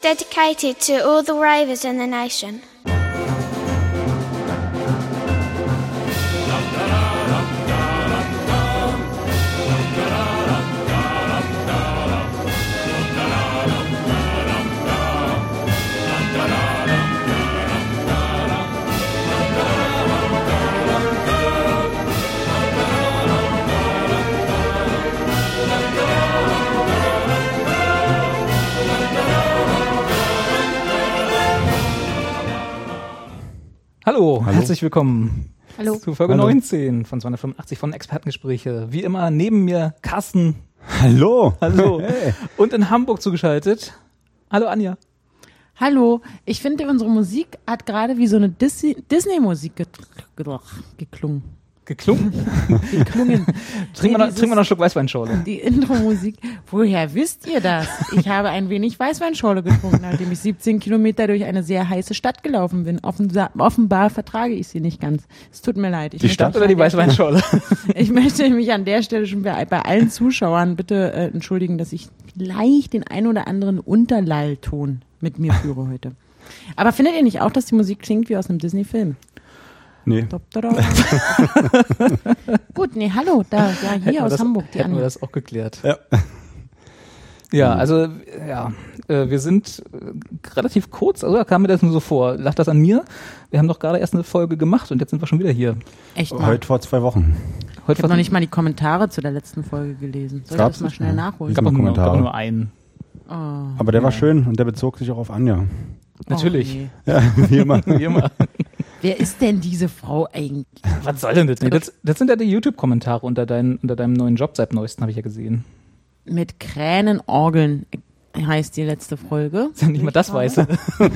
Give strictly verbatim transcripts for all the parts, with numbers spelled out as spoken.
Dedicated to all the ravers in the nation. Hallo, Hallo, herzlich willkommen Hallo. zu Folge Hallo. neunzehn von zweihundertfünfundachtzig von Expertengespräche. Wie immer neben mir Carsten. Hallo. Hallo. Hey. Und in Hamburg zugeschaltet. Hallo Anja. Hallo. Ich finde, unsere Musik hat gerade wie so eine Dis- Disney-Musik get- geklungen. Geklungen? Geklungen. Trinken wir noch, trink noch einen Schluck Weißweinschorle. Die Intro-Musik. Woher wisst ihr das? Ich habe ein wenig Weißweinschorle getrunken, nachdem ich siebzehn Kilometer durch eine sehr heiße Stadt gelaufen bin. Offenbar, offenbar vertrage ich sie nicht ganz. Es tut mir leid. Ich die Stadt oder die Weißweinschorle? Ich möchte mich an der Stelle schon bei, bei allen Zuschauern bitte äh, entschuldigen, dass ich vielleicht den ein oder anderen Unterlallton mit mir führe heute. Aber findet ihr nicht auch, dass die Musik klingt wie aus einem Disney-Film? Nee. Gut, nee, hallo, da, ja, hier aus das, Hamburg. Die hätten Anja. wir das auch geklärt. Ja, ja also, ja, äh, wir sind äh, relativ kurz, also da kam mir das nur so vor. Lag das an mir? Wir haben doch gerade erst eine Folge gemacht und jetzt sind wir schon wieder hier. Echt mal? Heute vor zwei Wochen. Heute Ich habe noch nicht mal die Kommentare zu der letzten Folge gelesen. Soll ich Gab's das mal nicht, schnell ja. nachholen? Es gab Mal nur, Kommentare. gab nur einen. Oh, Aber der war Ja. schön und der bezog sich auch auf Anja. Natürlich. Oh, nee. Ja, wie immer. Wie immer. Wer ist denn diese Frau eigentlich? Was soll denn das? Nee, das? Das sind ja die YouTube-Kommentare unter, dein, unter deinem neuen Job seit neuestem, habe ich ja gesehen. Mit Kränenorgeln heißt die letzte Folge. Das ist ja nicht mal das Weiße.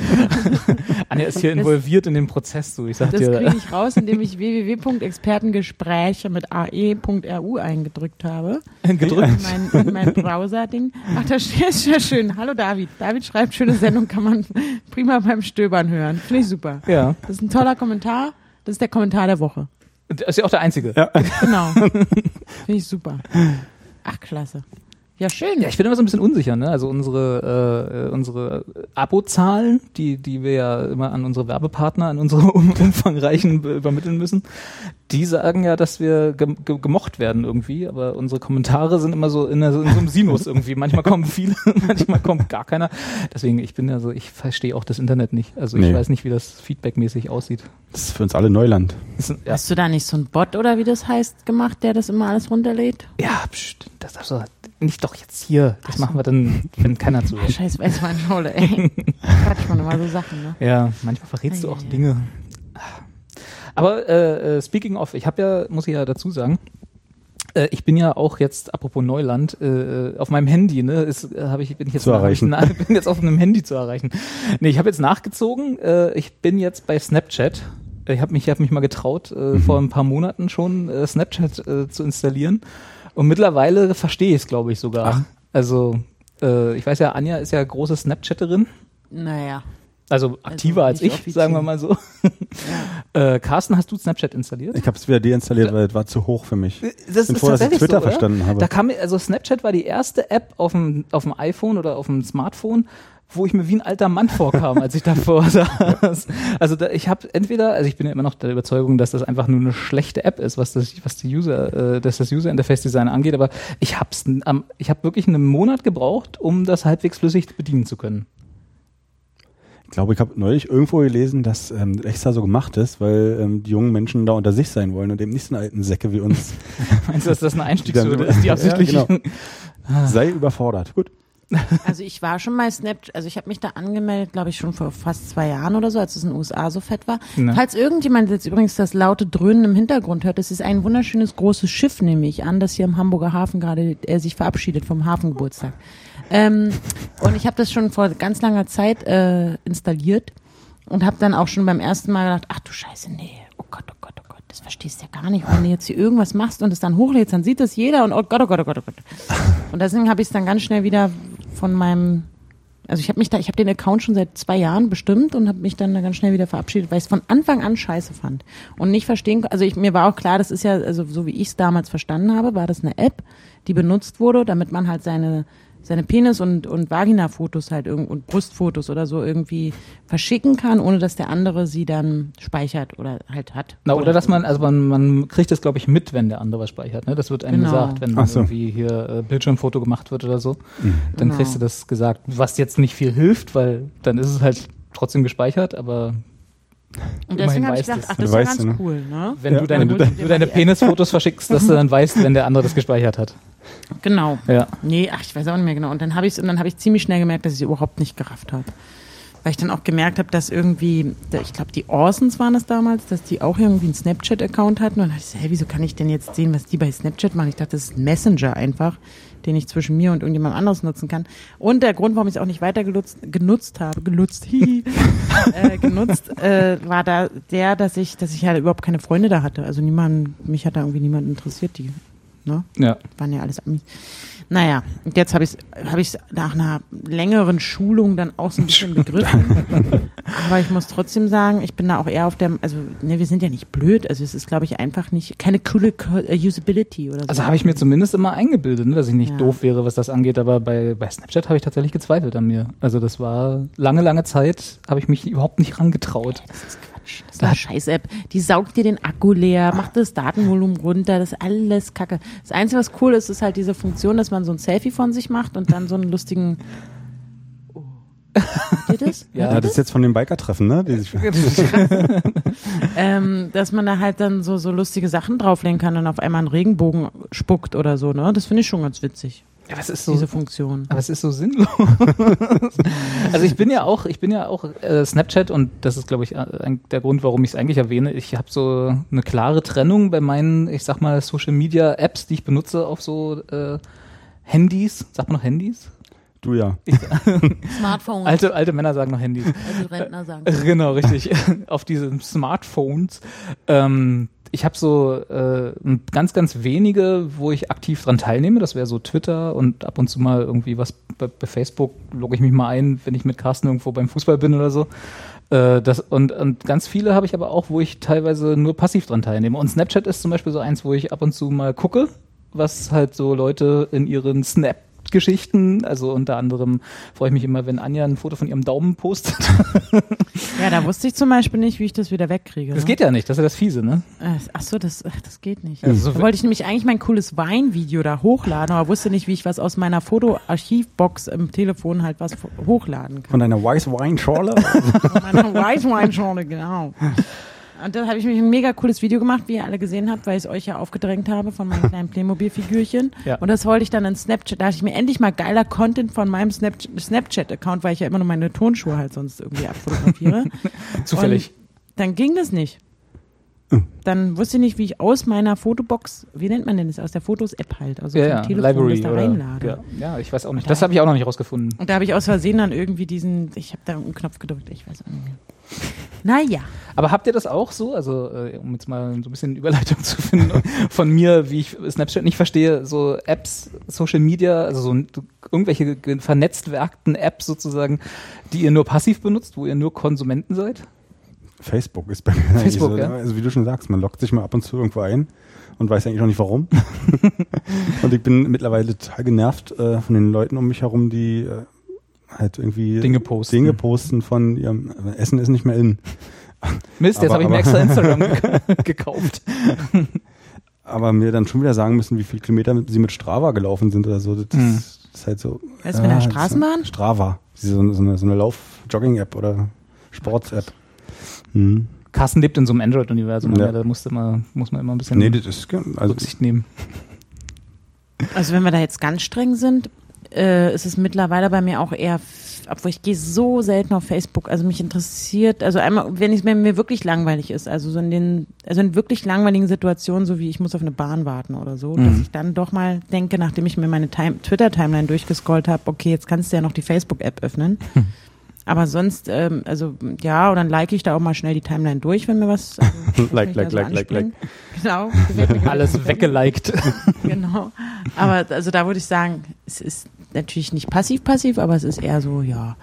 Anja ist hier Das- involviert in den Prozess, du. Ich sag Das dir. kriege ich raus, indem ich w w w punkt expertengespräche mit a e punkt r u eingedrückt habe. gedrückt. In mein, in mein Browser-Ding. Ach, da steht ist ja schön. Hallo David. David schreibt, schöne Sendung, kann man prima beim Stöbern hören. Finde ich super. Ja. Das ist ein toller Kommentar. Das ist der Kommentar der Woche. Das ist ja auch der einzige. Ja. Genau. Finde ich super. Ach, klasse. Ja, schön. Ja, ich bin immer so ein bisschen unsicher, ne? Also unsere äh, unsere Abozahlen, die die wir ja immer an unsere Werbepartner, an unsere um, umfangreichen be- übermitteln müssen, die sagen ja, dass wir ge- ge- gemocht werden irgendwie, aber unsere Kommentare sind immer so in, der, in so einem Sinus irgendwie. Manchmal kommen viele, manchmal kommt gar keiner. Deswegen, ich bin ja so, ich verstehe auch das Internet nicht. Also ich Nee. weiß nicht, wie das feedbackmäßig aussieht. Das ist für uns alle Neuland. Das ist, ja, Hast du da nicht so einen Bot oder wie das heißt gemacht, der das immer alles runterlädt? ja, pst, das darfst du nicht doch jetzt hier. Das machen wir dann, wenn keiner zuhört. Scheiß Weißweinschorle, ey. Quatsch man immer so Sachen, ne? Ja, manchmal verrätst du auch Ei, ei, ei. Dinge. Aber äh, äh, speaking of, ich habe ja, muss ich ja dazu sagen, äh, ich bin ja auch jetzt, apropos Neuland, äh, auf meinem Handy, ne, ist, äh, hab ich, bin ich jetzt Zu erreichen. Na, bin jetzt auf einem Handy zu erreichen. Nee, ich habe jetzt nachgezogen, äh, ich bin jetzt bei Snapchat. Ich habe mich, ich hab mich mal getraut, äh, Mhm. vor ein paar Monaten schon äh, Snapchat äh, zu installieren. Und mittlerweile verstehe ich es, glaube ich, sogar. Ach. Also, äh, ich weiß ja, Anja ist ja große Snapchatterin. Naja. Also aktiver als nicht ich, offiziell. sagen wir mal so. Ja. Äh, Carsten, hast du Snapchat installiert? Ich habe es wieder deinstalliert, weil es war zu hoch für mich. Das bin froh, dass ich Twitter verstanden habe. Da kam mir, also Snapchat war die erste App auf dem, auf dem iPhone oder auf dem Smartphone, wo ich mir wie ein alter Mann vorkam, als ich davor saß. Also da, ich habe entweder, also ich bin ja immer noch der Überzeugung, dass das einfach nur eine schlechte App ist, was das, was die User, äh, dass das User Interface Design angeht, aber ich hab's, am, ich habe wirklich einen Monat gebraucht, um das halbwegs flüssig bedienen zu können. Ich glaube, ich habe neulich irgendwo gelesen, dass ähm, extra so gemacht ist, weil ähm, die jungen Menschen da unter sich sein wollen und eben nicht so eine alten Säcke wie uns. Meinst du, dass das eine Die Einstiegshürde dann- ist, die absichtlich? Ja, genau. Sei überfordert. Gut. Also ich war schon mal Snapchat, also ich habe mich da angemeldet, glaube ich, schon vor fast zwei Jahren oder so, als es in den U S A so fett war. Ne. Falls irgendjemand jetzt übrigens das laute Dröhnen im Hintergrund hört, das ist ein wunderschönes großes Schiff, nehme ich an, das hier im Hamburger Hafen gerade äh, sich verabschiedet vom Hafengeburtstag. Ähm, und ich habe das schon vor ganz langer Zeit äh, installiert und habe dann auch schon beim ersten Mal gedacht, ach du Scheiße, nee, oh Gott, oh Gott, oh Gott, das verstehst du ja gar nicht. Wenn du jetzt hier irgendwas machst und es dann hochlädst, dann sieht das jeder und oh Gott, oh Gott, oh Gott, oh Gott. Und deswegen habe ich es dann ganz schnell wieder von meinem, also ich habe mich da, ich habe den Account schon seit zwei Jahren bestimmt und habe mich dann da ganz schnell wieder verabschiedet, weil ich es von Anfang an scheiße fand und nicht verstehen, also ich, mir war auch klar, das ist ja, also so wie ich es damals verstanden habe, war das eine App, die benutzt wurde, damit man halt seine seine Penis- und, und Vagina-Fotos halt irgend, und Brustfotos oder so irgendwie verschicken kann, ohne dass der andere sie dann speichert oder halt hat. Na, oder, oder dass man, also man, man kriegt das, glaube ich, mit, wenn der andere was speichert. Ne? Das wird einem Genau. gesagt, wenn Ach so. irgendwie hier äh, Bildschirmfoto gemacht wird oder so. Mhm. Dann Genau. kriegst du das gesagt, was jetzt nicht viel hilft, weil dann ist es halt trotzdem gespeichert, aber Und deswegen immerhin habe ich weißt gedacht, es. ach, Du das ist ja weißt, ganz ne? cool, ne? wenn Ja, du deine, wenn du, du- deine Penisfotos verschickst, dass du dann weißt, wenn der andere das gespeichert hat. Genau. Ja. Nee, ach, ich weiß auch nicht mehr genau. Und dann habe ich und dann habe ich ziemlich schnell gemerkt, dass ich es überhaupt nicht gerafft habe. Weil ich dann auch gemerkt habe, dass irgendwie, ich glaube, die Orsons waren es damals, dass die auch irgendwie einen Snapchat-Account hatten. Und dann dachte ich so, hey, wieso kann ich denn jetzt sehen, was die bei Snapchat machen? Ich dachte, das ist ein Messenger einfach, den ich zwischen mir und irgendjemand anderes nutzen kann. Und der Grund, warum ich es auch nicht weiter genutzt, genutzt habe, genutzt, hihi, äh, genutzt, äh, war da der, dass ich, dass ich halt überhaupt keine Freunde da hatte. Also niemand, mich hat da irgendwie niemand interessiert, die, ne? Ja. Waren ja alles Amis. Naja, und jetzt habe ich es hab ich's nach einer längeren Schulung dann auch so ein bisschen begriffen. Aber ich muss trotzdem sagen, ich bin da auch eher auf der, also ne, wir sind ja nicht blöd, also es ist, glaube ich, einfach nicht, keine coole Co- äh, Usability oder so. Also habe ich mir zumindest immer eingebildet, ne, dass ich nicht Ja. doof wäre, was das angeht, aber bei, bei Snapchat habe ich tatsächlich gezweifelt an mir. Also das war lange, lange Zeit, habe ich mich überhaupt nicht rangetraut. Das ist Quatsch. Das ist eine Scheiß-App. Die saugt dir den Akku leer, macht das Datenvolumen runter, das ist alles Kacke. Das Einzige, was cool ist, ist halt diese Funktion, dass man so ein Selfie von sich macht und dann so einen lustigen... Oh. Habt ihr das? Ja, Ja, das ist jetzt von dem Biker-Treffen, ne? Die sich ähm, dass man da halt dann so, so lustige Sachen drauflegen kann und auf einmal einen Regenbogen spuckt oder so, ne? Das finde ich schon ganz witzig, Ja, was ist so, diese Funktion. aber es ist so sinnlos. Also ich bin ja auch, ich bin ja auch äh, Snapchat und das ist, glaube ich, äh, ein- der Grund, warum ich es eigentlich erwähne. Ich habe so eine klare Trennung bei meinen, ich sag mal, Social Media Apps, die ich benutze auf so äh, Handys. Sagt man noch Handys? Du ja. Smartphone, Alte, alte Männer sagen noch Handys. also Rentner sagen. Genau, richtig. Auf diesen Smartphones. Ähm, ich habe so äh, ganz, ganz wenige, wo ich aktiv dran teilnehme. Das wäre so Twitter und ab und zu mal irgendwie was bei, bei Facebook logge ich mich mal ein, wenn ich mit Carsten irgendwo beim Fußball bin oder so. Äh, das, und, und ganz viele habe ich aber auch, wo ich teilweise nur passiv dran teilnehme. Und Snapchat ist zum Beispiel so eins, wo ich ab und zu mal gucke, was halt so Leute in ihren Snap Geschichten, also unter anderem freue ich mich immer, wenn Anja ein Foto von ihrem Daumen postet. Ja, da wusste ich zum Beispiel nicht, wie ich das wieder wegkriege. Das ne? geht ja nicht, das ist ja das Fiese, ne? Äh, Ach so, das, ach, das geht nicht. Also, Da wollte ich nämlich eigentlich mein cooles Weinvideo da hochladen, aber wusste nicht, wie ich was aus meiner Fotoarchivbox im Telefon halt was fo- hochladen kann. Von deiner Wise Wine Schorle? Von meiner Weißweinschorle, genau. Und da habe ich mich ein mega cooles Video gemacht, wie ihr alle gesehen habt, weil ich es euch ja aufgedrängt habe von meinen kleinen Playmobil-Figürchen. Ja. Und das wollte ich dann in Snapchat, da hatte ich mir endlich mal geiler Content von meinem Snapchat- Snapchat-Account, weil ich ja immer nur meine Tonschuhe halt sonst irgendwie abfotografiere. zufällig. Und dann ging das nicht. Dann wusste ich nicht, wie ich aus meiner Fotobox, wie nennt man denn das, aus der Fotos-App halt, also Ja, vom ja, Telefon Library das da oder, reinlade. ja, ja, ich weiß auch nicht. Das habe ich auch noch nicht rausgefunden. Und da habe ich aus Versehen dann irgendwie diesen, ich habe da einen Knopf gedrückt, ich weiß auch nicht mehr. Naja. Aber habt ihr das auch so, also äh, um jetzt mal so ein bisschen Überleitung zu finden von mir, wie ich Snapchat nicht verstehe, so Apps, Social Media, also so irgendwelche ge- vernetzt werkten Apps sozusagen, die ihr nur passiv benutzt, wo ihr nur Konsumenten seid? Facebook ist bei mir eigentlich Facebook, so, ja. also wie du schon sagst, man loggt sich mal ab und zu irgendwo ein und weiß eigentlich noch nicht warum. Und ich bin mittlerweile total genervt äh, von den Leuten um mich herum, die äh, halt irgendwie Dinge posten. Dinge posten von ihrem Essen ist nicht mehr in. Mist, jetzt Aber- habe ich mir aber- extra Instagram ge- gekauft. Aber mir dann schon wieder sagen müssen, wie viele Kilometer mit, sie mit Strava gelaufen sind oder so. Das, Hm. das ist halt so. Weißt du, mit der das ist Straßenbahn? Strava. So eine, so eine, so eine Lauf-Jogging-App oder Sports-App. Hm. Carsten lebt in so einem Android-Universum, Ja. ja, da musste man, muss man immer ein bisschen Nee, das ist, also Rücksicht nehmen. Also wenn wir da jetzt ganz streng sind, äh, ist es mittlerweile bei mir auch eher, f- obwohl ich gehe so selten auf Facebook, also mich interessiert, also einmal, wenn es mir, mir wirklich langweilig ist, also so in den, also in wirklich langweiligen Situationen, so wie ich muss auf eine Bahn warten oder so, Mhm. dass ich dann doch mal denke, nachdem ich mir meine Time, Twitter-Timeline durchgescrollt habe, okay, jetzt kannst du ja noch die Facebook-App öffnen. Aber sonst, ähm, also ja, und dann like ich da auch mal schnell die Timeline durch, wenn mir was. Also, was Like, mich da like, so like, like, anspringt. Genau. gefällt mir Alles weggeliked. Genau. Aber also da würde ich sagen, es ist natürlich nicht passiv-passiv, aber es ist eher so, ja.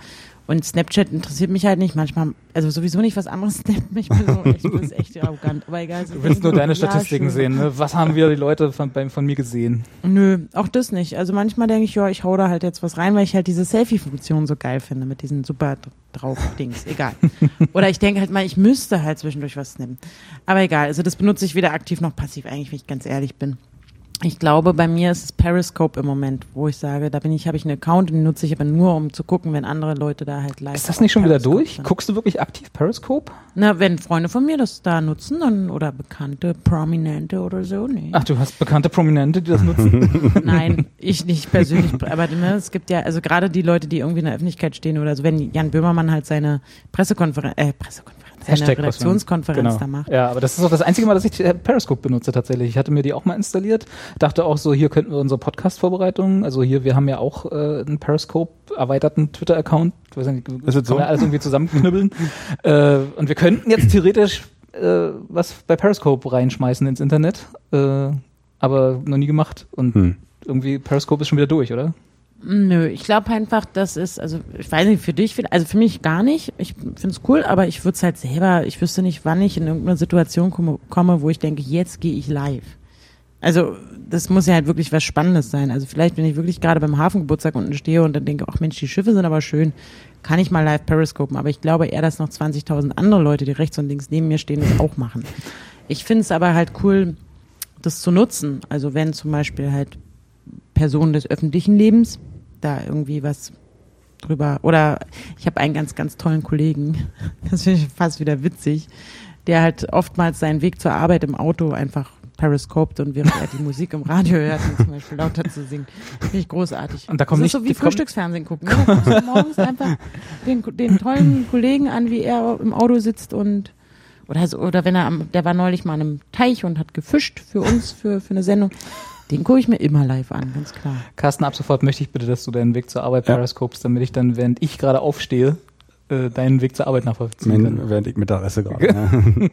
Und Snapchat interessiert mich halt nicht. Manchmal, also sowieso nicht, was anderes snappt mich. So, echt, das ist echt arrogant. Aber egal. Du willst nur deine Statistiken ja, sehen, ne? Was haben wir die Leute von, bei, von mir gesehen? Nö, auch das nicht. Also manchmal denke ich, ja, ich hau da halt jetzt was rein, weil ich halt diese Selfie-Funktion so geil finde mit diesen super drauf Dings. Egal. Oder ich denke halt mal, ich müsste halt zwischendurch was snappen. Aber egal. Also das benutze ich weder aktiv noch passiv, eigentlich, wenn ich ganz ehrlich bin. Ich glaube, bei mir ist es Periscope im Moment, wo ich sage, da bin ich, habe ich einen Account, den nutze ich aber nur, um zu gucken, wenn andere Leute da halt live. Ist das nicht schon wieder Periscope durch? sind. Guckst du wirklich aktiv Periscope? Na, wenn Freunde von mir das da nutzen, dann, oder bekannte, Prominente oder so, nee. Ach, du hast bekannte Prominente, die das nutzen? Nein, ich nicht persönlich, aber ne, es gibt ja, also gerade die Leute, die irgendwie in der Öffentlichkeit stehen oder so, wenn Jan Böhmermann halt seine Pressekonferenz, äh, Pressekonferenz, seine Hashtag Redaktionskonferenz genau. da macht. Ja, aber das ist auch das einzige Mal, dass ich äh, Periscope benutze tatsächlich. Ich hatte mir die auch mal installiert, dachte auch so, hier könnten wir unsere Podcast-Vorbereitungen, also hier, wir haben ja auch äh, einen Periscope erweiterten Twitter-Account, ich weiß nicht, das wird so. können wir alles irgendwie zusammenknüppeln. äh, und wir könnten jetzt theoretisch äh, was bei Periscope reinschmeißen ins Internet, äh, aber noch nie gemacht und Hm. irgendwie Periscope ist schon wieder durch, oder? Nö, ich glaube einfach, das ist, also ich weiß nicht, für dich, also für mich gar nicht. Ich finde es cool, aber ich würde es halt selber, ich wüsste nicht, wann ich in irgendeine Situation komme, komme wo ich denke, jetzt gehe ich live. Also das muss ja halt wirklich was Spannendes sein. Also vielleicht, wenn ich wirklich gerade beim Hafengeburtstag unten stehe und dann denke, ach Mensch, die Schiffe sind aber schön, kann ich mal live periscopen. Aber ich glaube eher, dass noch zwanzigtausend andere Leute, die rechts und links neben mir stehen, das auch machen. Ich finde es aber halt cool, das zu nutzen. Also wenn zum Beispiel halt Personen des öffentlichen Lebens da irgendwie was drüber, oder ich habe einen ganz, ganz tollen Kollegen, das finde ich fast wieder witzig, der halt oftmals seinen Weg zur Arbeit im Auto einfach periscopt und während er die Musik im Radio hört, und zum Beispiel lauter zu singen. Finde ich großartig. Und da kommt das ist nicht, so wie kommt, Frühstücksfernsehen gucken. Ne? Da guckst du morgens einfach den, den tollen Kollegen an, wie er im Auto sitzt und oder so, oder wenn er am, der war neulich mal an einem Teich und hat gefischt für uns, für, für eine Sendung. Den gucke ich mir immer live an, ganz klar. Carsten, ab sofort möchte ich bitte, dass du deinen Weg zur Arbeit Ja. periscopest, damit ich dann, während ich gerade aufstehe, äh, deinen Weg zur Arbeit nachvollziehen kann. Mein, während ich Mittagessen gerade. Ja.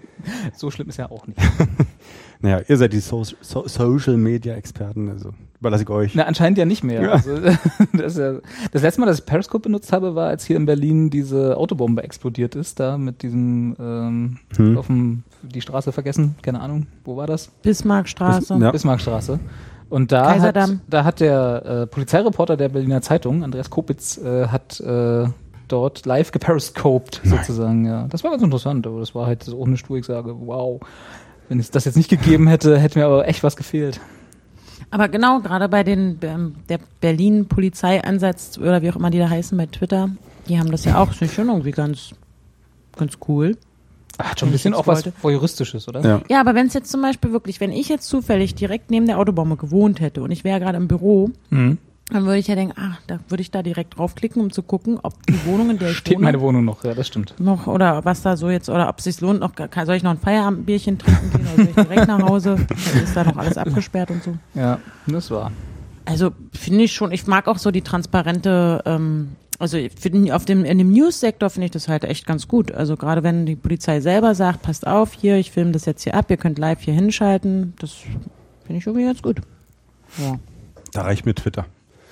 So schlimm ist ja auch nicht. Naja, ihr seid die so so Social-Media-Experten, also überlasse ich euch. Na, anscheinend ja nicht mehr. Ja. Also, das, ist ja, das letzte Mal, dass ich Periscope benutzt habe, war, als hier in Berlin diese Autobombe explodiert ist, da mit diesem, ähm, Hm. auf dem, die Straße vergessen, keine Ahnung, wo war das? Bismarckstraße. Ja. Bismarckstraße. Und da hat, Kaiserdamm. da hat der äh, Polizeireporter der Berliner Zeitung, Andreas Kopitz, äh, hat äh, dort live geperiscoped, sozusagen, ja. Das war ganz interessant, aber das war halt so ohne Stur, ich sage, wow. Wenn es das jetzt nicht gegeben hätte, hätte mir aber echt was gefehlt. Aber genau, gerade bei den ähm, der Berlin-Polizeieinsatz oder wie auch immer die da heißen bei Twitter, die haben das ja auch, das ist schon irgendwie ganz, ganz cool. Hat schon ein Wenn ich bisschen jetzt auch was wollte. Voyeuristisches, oder? Ja. Ja, aber wenn es jetzt zum Beispiel wirklich, wenn ich jetzt zufällig direkt neben der Autobombe gewohnt hätte und ich wäre gerade im Büro, Mhm. dann würde ich ja denken, ach, da würde ich da direkt draufklicken, um zu gucken, ob die Wohnung, in der ich Steht wohne, meine Wohnung noch, ja, das stimmt. noch, oder was da so jetzt, oder ob es sich lohnt, noch, kann, soll ich noch ein Feierabendbierchen trinken gehen oder soll ich direkt nach Hause? Dann ist da noch alles abgesperrt und so. Ja, das war. Also finde ich schon, ich mag auch so die transparente, ähm, also ich finde auf dem, in dem News-Sektor finde ich das halt echt ganz gut. Also gerade wenn die Polizei selber sagt, passt auf, hier, ich filme das jetzt hier ab, ihr könnt live hier hinschalten, das finde ich irgendwie ganz gut. Ja, Da reicht mir Twitter,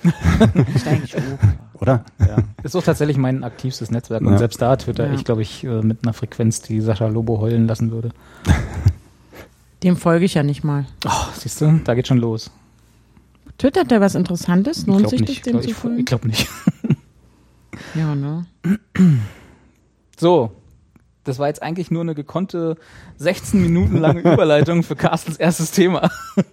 ist eigentlich gut. oder? Ja. Ist auch tatsächlich mein aktivstes Netzwerk. Und Ja. selbst da Twitter, Ja. ich glaube, ich äh, mit einer Frequenz, die Sascha Lobo heulen lassen würde. Dem folge ich ja nicht mal. Oh, siehst du, da geht schon los. Twittert der was Interessantes? Lohnt ich sich glaube das, nicht. dem Ich, zu ich, folgen? ich glaube nicht. Ja, ne? So, das war jetzt eigentlich nur eine gekonnte sechzehn Minuten lange Überleitung für Carstens erstes Thema.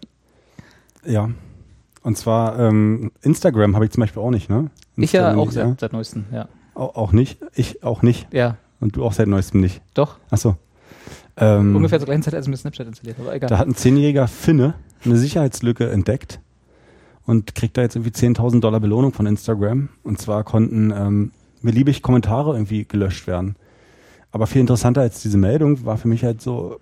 Ja. Und zwar ähm, Instagram habe ich zum Beispiel auch nicht, ne? Ich ja Instagram, auch seit, seit neuestem, ja. Auch, auch nicht. Ich auch nicht. Ja, Und du auch seit neuestem nicht. doch. Achso. Ähm, Ungefähr zur gleichen Zeit, als ich mir Snapchat installiert habe, aber egal. Da hat ein zehnjähriger Finne eine Sicherheitslücke entdeckt und kriegt da jetzt irgendwie zehntausend Dollar Belohnung von Instagram. Und zwar konnten ähm, beliebig Kommentare irgendwie gelöscht werden. Aber viel interessanter als diese Meldung war für mich halt so, äh,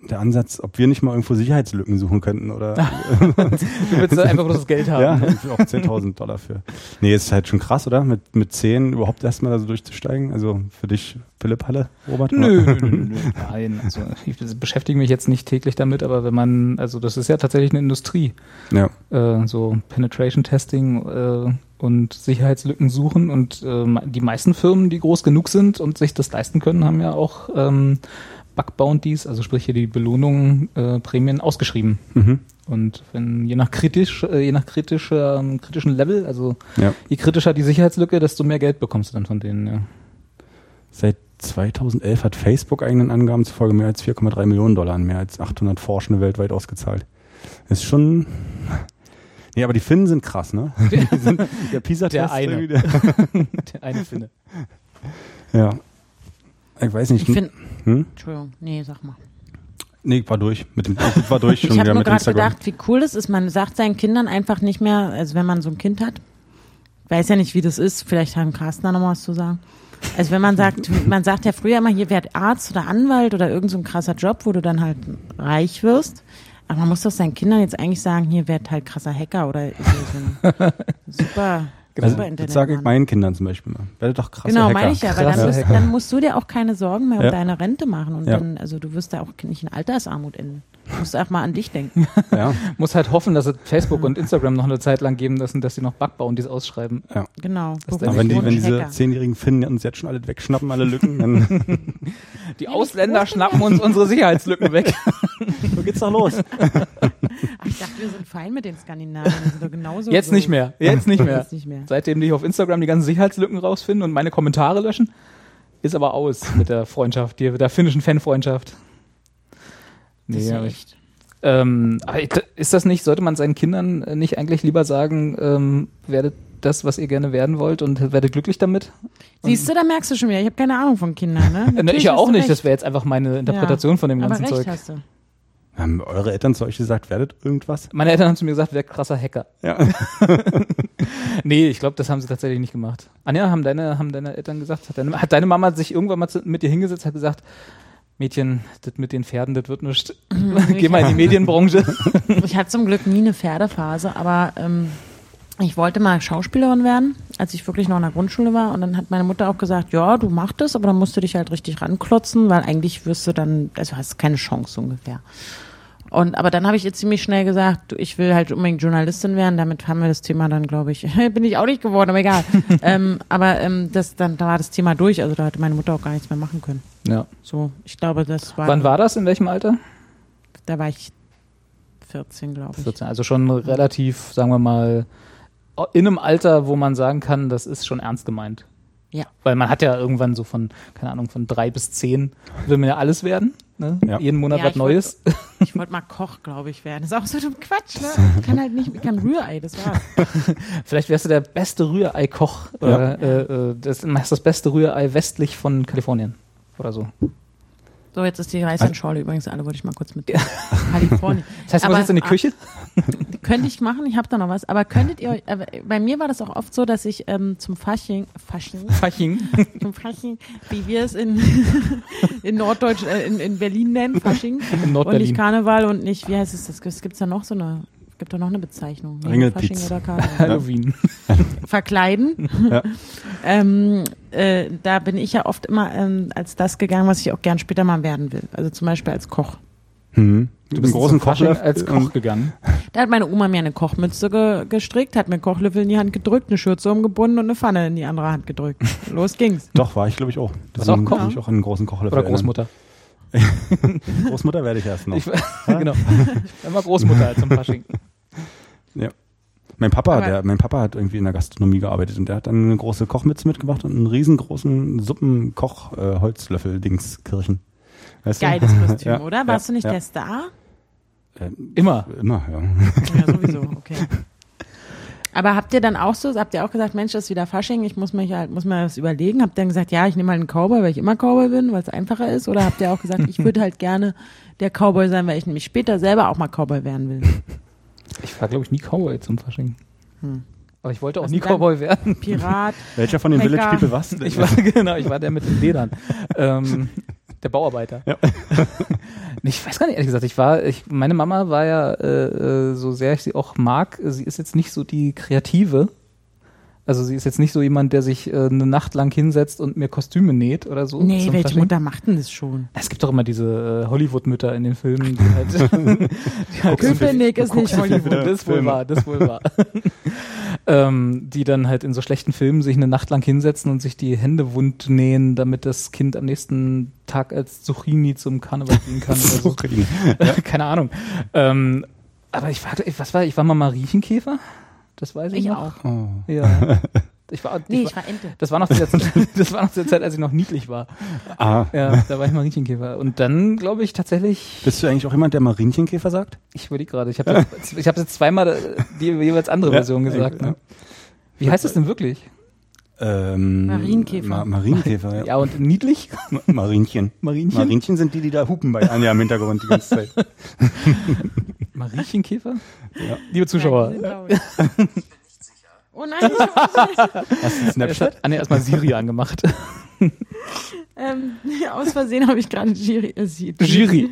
der Ansatz, ob wir nicht mal irgendwo Sicherheitslücken suchen könnten oder Du willst einfach bloß das Geld haben. ja, Ne? auch zehntausend Dollar für. Nee, ist halt schon krass, oder? Mit, mit zehn überhaupt erstmal da so durchzusteigen. Also für dich, Philipp Halle, Robert? Nö, nö, nö, nö, nö. Nein, also ich beschäftige mich jetzt nicht täglich damit, aber wenn man, also das ist ja tatsächlich eine Industrie. Ja. Äh, so Penetration Testing äh, und Sicherheitslücken suchen und äh, die meisten Firmen, die groß genug sind und sich das leisten können, haben ja auch ähm, Bug Bounties, also sprich hier die Belohnungen, äh, Prämien ausgeschrieben. Mhm. Und wenn je nach kritisch, äh, je nach kritischer, ähm, kritischen Level, also Ja. je kritischer die Sicherheitslücke, desto mehr Geld bekommst du dann von denen. Ja. Seit zweitausendelf hat Facebook eigenen Angaben zufolge mehr als vier Komma drei Millionen Dollar an mehr als achthundert Forschende weltweit ausgezahlt. Das ist schon... Nee, aber die Finnen sind krass, ne? Die sind, der PISA-Test. Der eine. irgendwie, Der, Der eine Finne. ja. Ich weiß nicht. Ich finde, hm? Entschuldigung, nee, sag mal. Nee, ich war durch. Mit dem, ich war durch schon Ich habe wieder nur mit gerade Instagram. gedacht, wie cool das ist. Man sagt seinen Kindern einfach nicht mehr, also wenn man so ein Kind hat, weiß ja nicht, wie das ist, vielleicht haben Carsten da noch mal was zu sagen. Also wenn man sagt, man sagt ja früher immer, hier werd Arzt oder Anwalt oder irgend so ein krasser Job, wo du dann halt reich wirst. Aber man muss doch seinen Kindern jetzt eigentlich sagen, hier werd halt krasser Hacker oder so ein super, Also, super das Internet. sage ich meinen Kindern zum Beispiel mal. Werdet doch krasser Genau, Hacker. meine ich ja, weil Krasser dann, wirst, Hacker. dann musst du dir auch keine Sorgen mehr um Ja. deine Rente machen und Ja. dann, also du wirst da auch nicht in Altersarmut enden. Du musst auch mal an dich denken. Ja, Muss halt hoffen, dass es Facebook und Instagram noch eine Zeit lang geben lassen, dass sie noch Bug Bounties ausschreiben. ja. Genau. Das ist Aber wenn, die, wenn diese Hacker. zehnjährigen Finnen uns jetzt schon alle wegschnappen, alle Lücken, dann Die Ausländer schnappen uns unsere Sicherheitslücken weg. so geht's doch los. Ach, ich dachte, wir sind fein mit den Skandinaviern. Die sind doch genauso Jetzt so. nicht mehr. Jetzt nicht mehr. Jetzt nicht mehr. Seitdem die auf Instagram die ganzen Sicherheitslücken rausfinden und meine Kommentare löschen, ist aber aus mit der Freundschaft, die, mit der finnischen Fanfreundschaft. Das ist Nee, ja aber ich, echt. ähm, aber ist das nicht, sollte man seinen Kindern nicht eigentlich lieber sagen, ähm, werdet das, was ihr gerne werden wollt und werdet glücklich damit? Siehst du, da merkst du schon wieder, ich habe keine Ahnung von Kindern. Ne? Ne, Natürlich ich ja hast auch du nicht, recht. das wäre jetzt einfach meine Interpretation Ja, von dem aber ganzen recht Zeug. hast du. Haben eure Eltern zu euch gesagt, werdet irgendwas? Meine Eltern haben zu mir gesagt, wer krasser Hacker. Ja. Nee, ich glaube, das haben sie tatsächlich nicht gemacht. Anja, haben deine, haben deine Eltern gesagt, hat deine, hat deine Mama sich irgendwann mal zu, mit dir hingesetzt, hat gesagt, Mädchen, das mit den Pferden, das wird nichts. Geh mal in die Medienbranche. Ich hatte zum Glück nie eine Pferdephase, aber ähm, ich wollte mal Schauspielerin werden, als ich wirklich noch in der Grundschule war. Und dann hat meine Mutter auch gesagt, ja, du machst das, aber dann musst du dich halt richtig ranklotzen, weil eigentlich wirst du dann, also hast keine Chance so ungefähr. Und aber dann habe ich ihr ziemlich schnell gesagt, du, ich will halt unbedingt Journalistin werden. Damit haben wir das Thema dann, glaube ich, bin ich auch nicht geworden, aber egal. ähm, aber ähm, das, dann da war das Thema durch, also da hatte meine Mutter auch gar nichts mehr machen können. Ja. So, ich glaube, das war. Wann war das? In welchem Alter? Da war ich vierzehn, glaube ich. vierzehn. Also schon relativ, sagen wir mal, in einem Alter, wo man sagen kann, das ist schon ernst gemeint. Ja. Weil man hat ja irgendwann so von, keine Ahnung, von drei bis zehn will man ja alles werden. Ne? Ja. Jeden Monat Ja, was ich Neues. Ich wollte mal Koch, glaube ich, werden. Das ist auch so ein Quatsch, ne? Ich kann halt nicht, ich kann Rührei, das war's. Vielleicht wärst du der beste Rührei-Koch. Ja. Oder, äh, äh, das machst das beste Rührei westlich von Kalifornien. Oder so. So, jetzt ist die Reislandschorle übrigens alle, wollte ich mal kurz mit Kalifornien. Das heißt, du Aber, musst jetzt in die Küche? Könnte ich machen, ich habe da noch was. Aber könntet ihr euch, aber bei mir war das auch oft so, dass ich ähm, zum Fasching, Fasching, Faching. zum Fasching, wie wir es in, in Norddeutsch, äh, in, in Berlin nennen, Fasching. In Und Nordberlin. nicht Karneval und nicht, wie heißt es, das es gibt da noch so eine, es gibt da noch eine Bezeichnung. Ne? Ringelpiez. Fasching oder Karneval. Halloween. Verkleiden. Ja. ähm, äh, da bin ich ja oft immer ähm, als das gegangen, was ich auch gern später mal werden will. Also zum Beispiel als Koch. Mhm. Du Mit bist einem großen zum Fasching Kochlöffel als Koch und- gegangen. Da hat meine Oma mir eine Kochmütze ge gestrickt, hat mir einen Kochlöffel in die Hand gedrückt, eine Schürze umgebunden und eine Pfanne in die andere Hand gedrückt. Los ging's. Doch, war ich glaube ich auch. Warst du auch Koch? kann ich auch an einen großen Kochlöffel Oder Großmutter. erinnern. Großmutter werde ich erst noch. Ich, genau. Ich war immer Großmutter als zum Fasching. Ja. Mein Papa, Aber- der, mein Papa hat irgendwie in der Gastronomie gearbeitet und der hat dann eine große Kochmütze mitgebracht und einen riesengroßen Suppen-Koch-Holzlöffel-Dingskirchen. Weißt du? Geiles Kostüm, Ja, oder? Warst ja, du nicht ja. der Star? Äh, Immer. Immer, ja. Ja, sowieso, okay. Aber habt ihr dann auch so, habt ihr auch gesagt, Mensch, das ist wieder Fasching, ich muss mich halt, muss mir das überlegen? Habt ihr dann gesagt, ja, ich nehme halt einen Cowboy, weil ich immer Cowboy bin, weil es einfacher ist? Oder habt ihr auch gesagt, ich würde halt gerne der Cowboy sein, weil ich nämlich später selber auch mal Cowboy werden will? Ich war, glaube ich, nie Cowboy zum Fasching. Hm. Aber ich wollte auch Was nie denn dann? Cowboy werden. Pirat. Welcher von den Hacker. Village People was? Ich war, genau, ich war der mit den Ledern. ähm, Der Bauarbeiter. Ja. Ich weiß gar nicht, ehrlich gesagt. Ich war, ich, meine Mama war ja, äh, so sehr ich sie auch mag, sie ist jetzt nicht so die Kreative. Also sie ist jetzt nicht so jemand, der sich äh, eine Nacht lang hinsetzt und mir Kostüme näht oder so. Nee, welche Fasching. Mutter macht denn das schon? Es gibt doch immer diese äh, Hollywood-Mütter in den Filmen. Die halt, die halt Köpenick ist nicht Hollywood. Das ist wohl wahr, das ist wohl wahr. ähm, die dann halt in so schlechten Filmen sich eine Nacht lang hinsetzen und sich die Hände wund nähen, damit das Kind am nächsten Tag als Zucchini zum Karneval gehen kann. Oder so. Ja. Keine Ahnung. Ähm, aber ich war, was war, ich war mal Mariechenkäfer. Das weiß ich, ich noch. auch. Oh. Ja. Ich war, nee, ich, ich war Ente. Das war noch zu der Zeit, das war noch zu der Zeit, als ich noch niedlich war. Ah. Ja, da war ich Mariechenkäfer. Und dann, glaube ich, tatsächlich... Bist du eigentlich auch jemand, der Mariechenkäfer sagt? Ich überlege gerade. Ich habe ich hab jetzt zweimal die jeweils andere ja, Version gesagt. Ne? Wie heißt das denn wirklich? Ähm, Marienkäfer. Ma- Marienkäfer, ja. Ja, und niedlich? Marienchen. Marienchen? Marienchen sind die, die da hupen bei Anja im Hintergrund die ganze Zeit. Mariechenkäfer? Ja. Liebe Zuschauer. Ja, oh nein, ich hab Hast du Snapchat? Ah, ne, erstmal Siri angemacht. ähm, aus Versehen habe ich gerade Jiri. Äh, Jiri.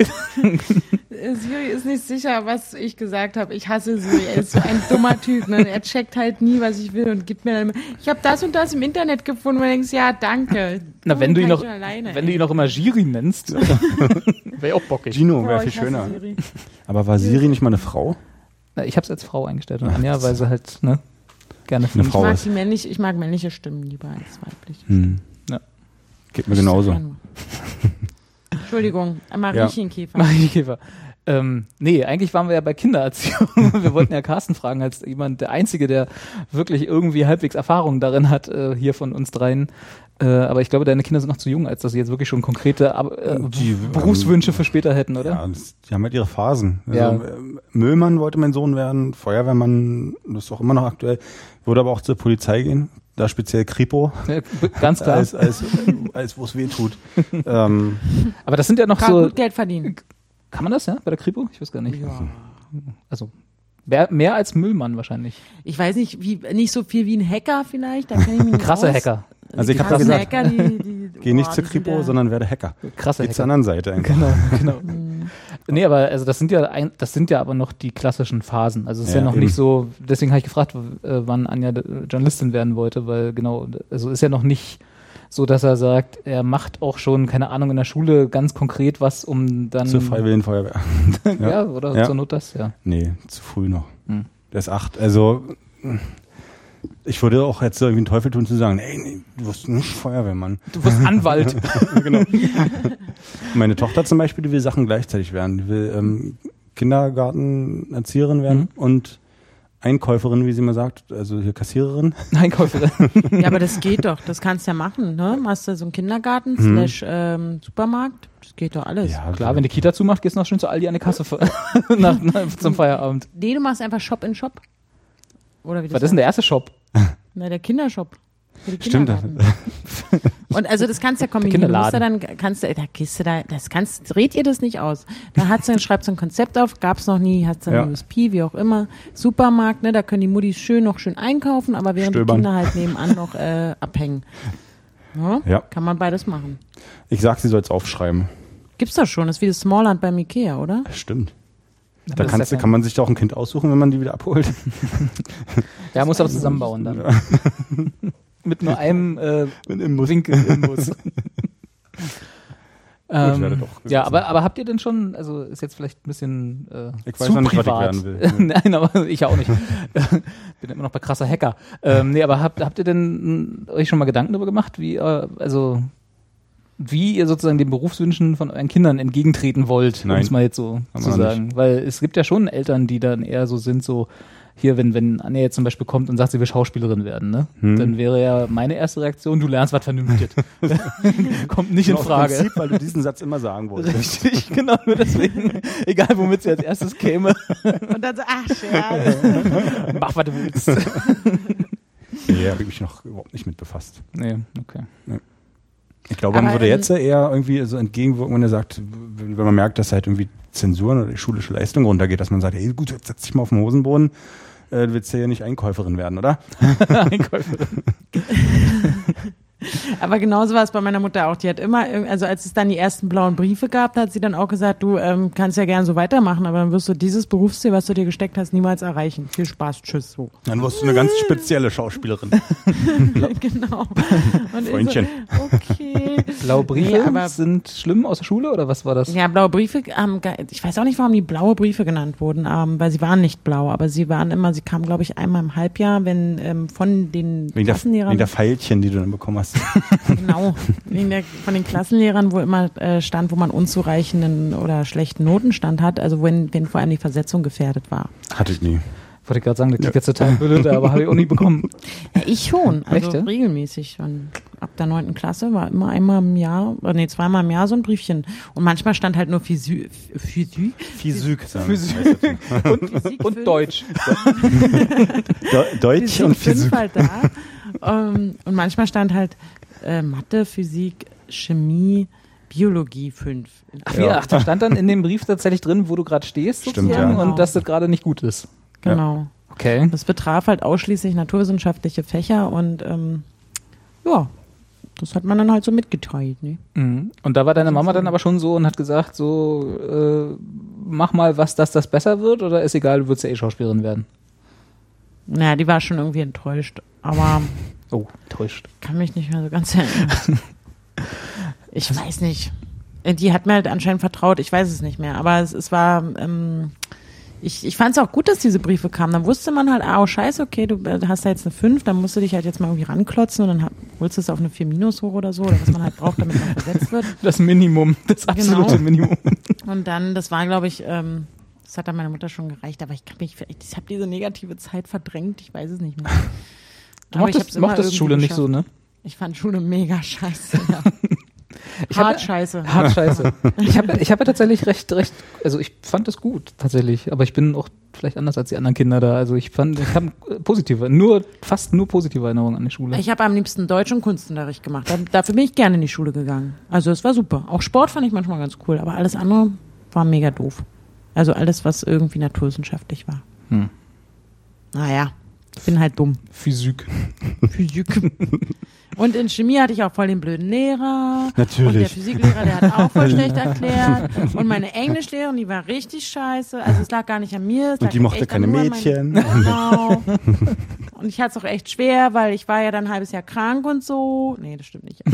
Siri ist nicht sicher, was ich gesagt habe. Ich hasse Siri. Er ist so ein dummer Typ. Ne? Er checkt halt nie, was ich will und gibt mir dann. Ich habe das und das im Internet gefunden. Und du denkst, ja, danke. Na, wenn du ihn noch, alleine, wenn du ihn noch immer Jiri nennst, wäre auch bockig. Gino wäre viel schöner. Siri. Aber war Siri nicht mal eine Frau? Na, ich habe es als Frau eingestellt und Anja, weil sie halt ne gerne eine Frau ich mag ist. Die männlich, ich mag männliche Stimmen lieber als weibliche. Hm. Ja. Geht mir genauso. Entschuldigung, Mariechenkäfer. Ja. Mariechenkäfer. Ähm, nee, eigentlich waren wir ja bei Kindererziehung. Wir wollten ja Carsten fragen, als jemand, der Einzige, der wirklich irgendwie halbwegs Erfahrung darin hat, äh, hier von uns dreien. Äh, aber ich glaube, deine Kinder sind noch zu jung, als dass sie jetzt wirklich schon konkrete äh, die, Berufswünsche ähm, für später hätten, oder? Ja, das, die haben halt ihre Phasen. Also, ja. äh, Müllmann wollte mein Sohn werden, Feuerwehrmann, das ist auch immer noch aktuell, würde aber auch zur Polizei gehen. Da speziell Kripo. Ja, ganz klar. als, als, als wo es weh tut. ähm, aber das sind ja noch Kann so... gut Geld verdienen. Kann man das, ja, bei der Kripo? Ich weiß gar nicht. Ja. Also, mehr, mehr als Müllmann wahrscheinlich. Ich weiß nicht, wie, nicht so viel wie ein Hacker vielleicht. Da kenn ich mich nicht Krasse aus. Hacker. Also ich habe gesagt, Hacker, die, die, geh nicht zur Kripo, ja. sondern werde Hacker. Krasse Geh Hacker. zur anderen Seite einfach. Genau, genau. Nee, aber also das sind ja ein, das sind ja aber noch die klassischen Phasen. Also es ist ja, ja noch eben. nicht so, deswegen habe ich gefragt, wann Anja Journalistin werden wollte, weil genau, also ist ja noch nicht so, dass er sagt, er macht auch schon, keine Ahnung, in der Schule ganz konkret was, um dann... Zur Freiwilligen Feuerwehr. ja. ja, oder ja. zur Not das, ja. Nee, zu früh noch. Hm. Der ist acht, also... Ich würde auch jetzt irgendwie einen Teufel tun zu sagen, ey, nee, du wirst nicht Feuerwehrmann. Du wirst Anwalt. Genau. Meine Tochter zum Beispiel, die will Sachen gleichzeitig werden. Die will ähm, Kindergartenerzieherin werden mhm. und Einkäuferin, wie sie mal sagt, also hier Kassiererin. Einkäuferin. Ja, aber das geht doch, das kannst du ja machen, ne? Hast du so einen Kindergarten mhm. slash ähm, Supermarkt, das geht doch alles. Ja, klar, wenn die Kita zumacht, gehst du noch schön zu Aldi an die Kasse nach, nach, zum Feierabend. Nee, du machst einfach Shop in Shop. Oder wie das Was ist denn der erste Shop? Na, der Kindershop. Stimmt. Und also das kannst du ja kombinieren. Du musst ja dann, kannst du, da gehst du da, das kannst, dreht ihr das nicht aus. Da hat sie, schreibt so ein Konzept auf, gab's noch nie, hat so ein ja. U S P, wie auch immer. Supermarkt, ne, da können die Muttis schön noch schön einkaufen, aber während Stöbern. Die Kinder halt nebenan noch äh, abhängen. Ja? Ja. Kann man beides machen. Ich sag, sie soll es aufschreiben. Gibt's doch schon, das ist wie das Smallland beim Ikea, oder? Stimmt. Da kannst, kann man sich doch ein Kind aussuchen, wenn man die wieder abholt. Ja, muss aber zusammenbauen dann. Ja. Mit nur einem äh, Mit im Winkel im Bus. ähm, Gut, doch ja, aber, aber habt ihr denn schon, also ist jetzt vielleicht ein bisschen äh, ich weiß noch nicht, was ich werden will. Nein, aber ich auch nicht. Bin immer noch bei krasser Hacker. Ähm, nee, aber habt, habt ihr denn euch schon mal Gedanken darüber gemacht, wie, äh, also wie ihr sozusagen den Berufswünschen von euren Kindern entgegentreten wollt, um es mal jetzt so zu sagen. Nicht. Weil es gibt ja schon Eltern, die dann eher so sind, so hier, wenn, wenn Anja jetzt zum Beispiel kommt und sagt, sie will Schauspielerin werden, ne? Hm. Dann wäre ja meine erste Reaktion, du lernst was Vernünftiges. Kommt nicht in Frage. Prinzip, weil du diesen Satz immer sagen wolltest. Richtig, genau, nur deswegen. Egal, womit sie als erstes käme. Und dann so, ach, Scherz. Mach, was du willst. Nee, habe ich mich noch überhaupt nicht mit befasst. Nee, okay. Nee. Ich glaube, man Aber würde jetzt eher irgendwie so entgegenwirken, wenn er sagt, wenn man merkt, dass halt irgendwie Zensuren oder die schulische Leistung runtergeht, dass man sagt, ey, gut, jetzt setz dich mal auf den Hosenboden, äh, du willst ja nicht Einkäuferin werden, oder? Einkäuferin. Aber genauso war es bei meiner Mutter auch. Die hat immer, irg- also als es dann die ersten blauen Briefe gab, hat sie dann auch gesagt, du ähm, kannst ja gerne so weitermachen, aber dann wirst du dieses Berufsziel, was du dir gesteckt hast, niemals erreichen. Viel Spaß, tschüss. So. Dann wirst du eine ganz spezielle Schauspielerin. Genau. Und Freundchen. Ich so, okay. Blaue Briefe Nee, aber- sind schlimm aus der Schule oder was war das? Ja, blaue Briefe, ähm, ge- ich weiß auch nicht, warum die blaue Briefe genannt wurden, ähm, weil sie waren nicht blau, aber sie waren immer, sie kamen, glaube ich, einmal im Halbjahr, wenn ähm, von den Wegen der, Klassenlehrern, wegen der Pfeilchen, die du dann bekommen hast. genau, wegen der, von den Klassenlehrern, wo immer äh, stand, wo man unzureichenden oder schlechten Notenstand hat, also wenn, wenn vor allem die Versetzung gefährdet war. Hatte ich nie. Wollte ich gerade sagen, das klingt jetzt total blöd, aber habe ich auch nie bekommen. Ja, ich schon, also Echt, ja? regelmäßig schon. Ab der neunten Klasse war immer einmal im Jahr, oder nee, zweimal im Jahr so ein Briefchen. Und manchmal stand halt nur Physik, Physik, Physik. Physik. Physik Und fünf. Deutsch. De Deutsch Physik und fünf Physik. halt da. ähm, und manchmal stand halt äh, Mathe, Physik, Chemie, Biologie fünf. Ach, ja. Ach, da stand dann in dem Brief tatsächlich drin, wo du gerade stehst Stimmt, sozusagen, ja. und dass das gerade nicht gut ist. Genau. Okay. Das betraf halt ausschließlich naturwissenschaftliche Fächer und ähm, ja, das hat man dann halt so mitgeteilt. Ne? Mhm. Und da war deine Mama dann aber schon so und hat gesagt, so, äh, mach mal was, dass das besser wird, oder ist egal, du würdest ja eh Schauspielerin werden? Naja, die war schon irgendwie enttäuscht, aber Oh, täuscht. kann mich nicht mehr so ganz erinnern. Ich weiß nicht. Die hat mir halt anscheinend vertraut, ich weiß es nicht mehr, aber es, es war... Ähm, Ich, ich fand es auch gut, dass diese Briefe kamen. Dann wusste man halt, ah, oh scheiße, okay, du äh, hast da jetzt eine fünf, dann musst du dich halt jetzt mal irgendwie ranklotzen und dann ha- holst du es auf eine vier minus hoch oder so, oder was man halt braucht, damit man versetzt wird. Das Minimum, das absolute Genau. Minimum. Und dann, das war, glaube ich, ähm, das hat dann meiner Mutter schon gereicht, aber ich kann mich, ich habe diese negative Zeit verdrängt, ich weiß es nicht mehr. Du Aber ich mochtest, hab's immer mochtest irgendwie Schule nicht geschafft. so, ne? Ich fand Schule mega scheiße, ja. Ich Hart hab- scheiße. Hart scheiße. Ich habe ich hab ja tatsächlich recht, recht, also ich fand das gut, tatsächlich. Aber ich bin auch vielleicht anders als die anderen Kinder da. Also ich fand, ich habe positive, nur, fast nur positive Erinnerungen an die Schule. Ich habe am liebsten Deutsch- und Kunstunterricht gemacht. Da, dafür bin ich gerne in die Schule gegangen. Also es war super. Auch Sport fand ich manchmal ganz cool, aber alles andere war mega doof. Also alles, was irgendwie naturwissenschaftlich war. Hm. Naja, ich bin halt dumm. Physik. Physik. Und in Chemie hatte ich auch voll den blöden Lehrer. Natürlich. Und der Physiklehrer, der hat auch voll schlecht erklärt. Und meine Englischlehrerin, die war richtig scheiße. Also es lag gar nicht an mir. Es lag Und die mochte echt keine nur an Mädchen. Meinen, genau. Und ich hatte es auch echt schwer, weil ich war ja dann ein halbes Jahr krank und so. Nee, das stimmt nicht.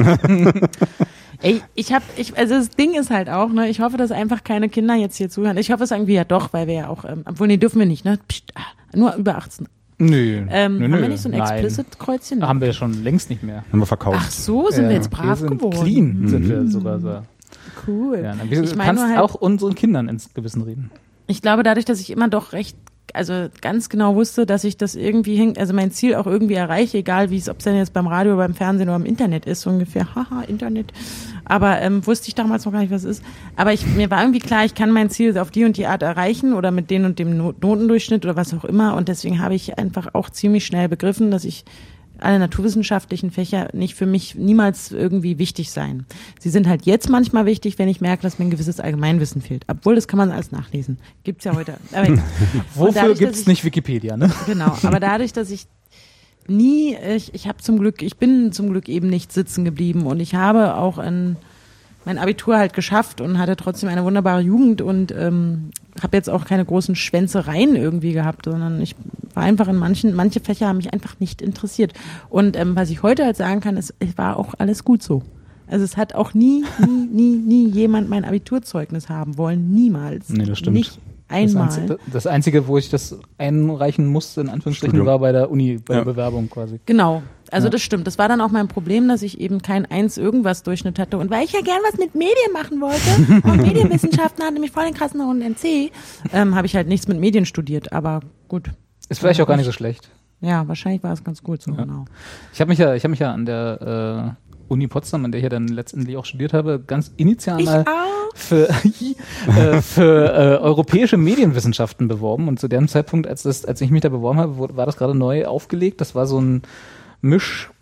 Ey, ich hab, ich, also das Ding ist halt auch, ne, ich hoffe, dass einfach keine Kinder jetzt hier zuhören. Ich hoffe es irgendwie ja doch, weil wir ja auch, ähm, obwohl, nee, dürfen wir nicht, ne? Psst, ah, nur über achtzehn. Nö. Ähm, nö, haben nö. wir nicht so ein Nein. Explicit-Kreuzchen? Haben wir schon längst nicht mehr. Haben wir verkauft. Ach so, sind Ja, wir jetzt brav wir sind geworden. Clean sind wir sogar so. Cool. Ja, na, wir Ich meine kannst nur halt- auch unseren Kindern ins Gewissen reden. Ich glaube, dadurch, dass ich immer doch recht, also ganz genau wusste, dass ich das irgendwie hängt, also mein Ziel auch irgendwie erreiche, egal wie es, ob es denn jetzt beim Radio, beim Fernsehen oder im Internet ist, so ungefähr, haha, Internet. Aber ähm, wusste ich damals noch gar nicht, was es ist. Aber ich, mir war irgendwie klar, ich kann mein Ziel auf die und die Art erreichen oder mit den und dem Not- Notendurchschnitt oder was auch immer. Und deswegen habe ich einfach auch ziemlich schnell begriffen, dass ich alle naturwissenschaftlichen Fächer nicht für mich niemals irgendwie wichtig sein. Sie sind halt jetzt manchmal wichtig, wenn ich merke, dass mir ein gewisses Allgemeinwissen fehlt. Obwohl, das kann man alles nachlesen. Gibt's ja heute. Aber egal. Und Wofür dadurch, gibt's dass ich- nicht Wikipedia, ne? Genau, aber dadurch, dass ich nie, ich, ich habe zum Glück, ich bin zum Glück eben nicht sitzen geblieben und ich habe auch ein, mein Abitur halt geschafft und hatte trotzdem eine wunderbare Jugend und ähm, habe jetzt auch keine großen Schwänzereien irgendwie gehabt, sondern ich war einfach in manchen, manche Fächer haben mich einfach nicht interessiert. Und ähm, was ich heute halt sagen kann, ist, es war auch alles gut so. Also es hat auch nie, nie, nie, nie jemand mein Abiturzeugnis haben wollen. Niemals. Nee, das stimmt. Nicht Das einmal. Einzige, das Einzige, wo ich das einreichen musste, in Anführungsstrichen, Studium. war bei der Uni, bei Ja. der Bewerbung quasi. Genau. Also Ja. das stimmt. Das war dann auch mein Problem, dass ich eben kein eins irgendwas Durchschnitt hatte. Und weil ich ja gern was mit Medien machen wollte und Medienwissenschaften hatte mich voll den krassen hohen N C, ähm, habe ich halt nichts mit Medien studiert. Aber gut. Ist vielleicht auch gar nicht so schlecht. Ja, wahrscheinlich war es ganz gut so, Ja. genau. Ich habe mich ja, ich habe mich ja an der äh, Uni Potsdam, an der ich ja dann letztendlich auch studiert habe, ganz initial Ich mal auch. für, äh, für äh, europäische Medienwissenschaften beworben. Und zu dem Zeitpunkt, als, das, als ich mich da beworben habe, wurde, war das gerade neu aufgelegt. Das war so ein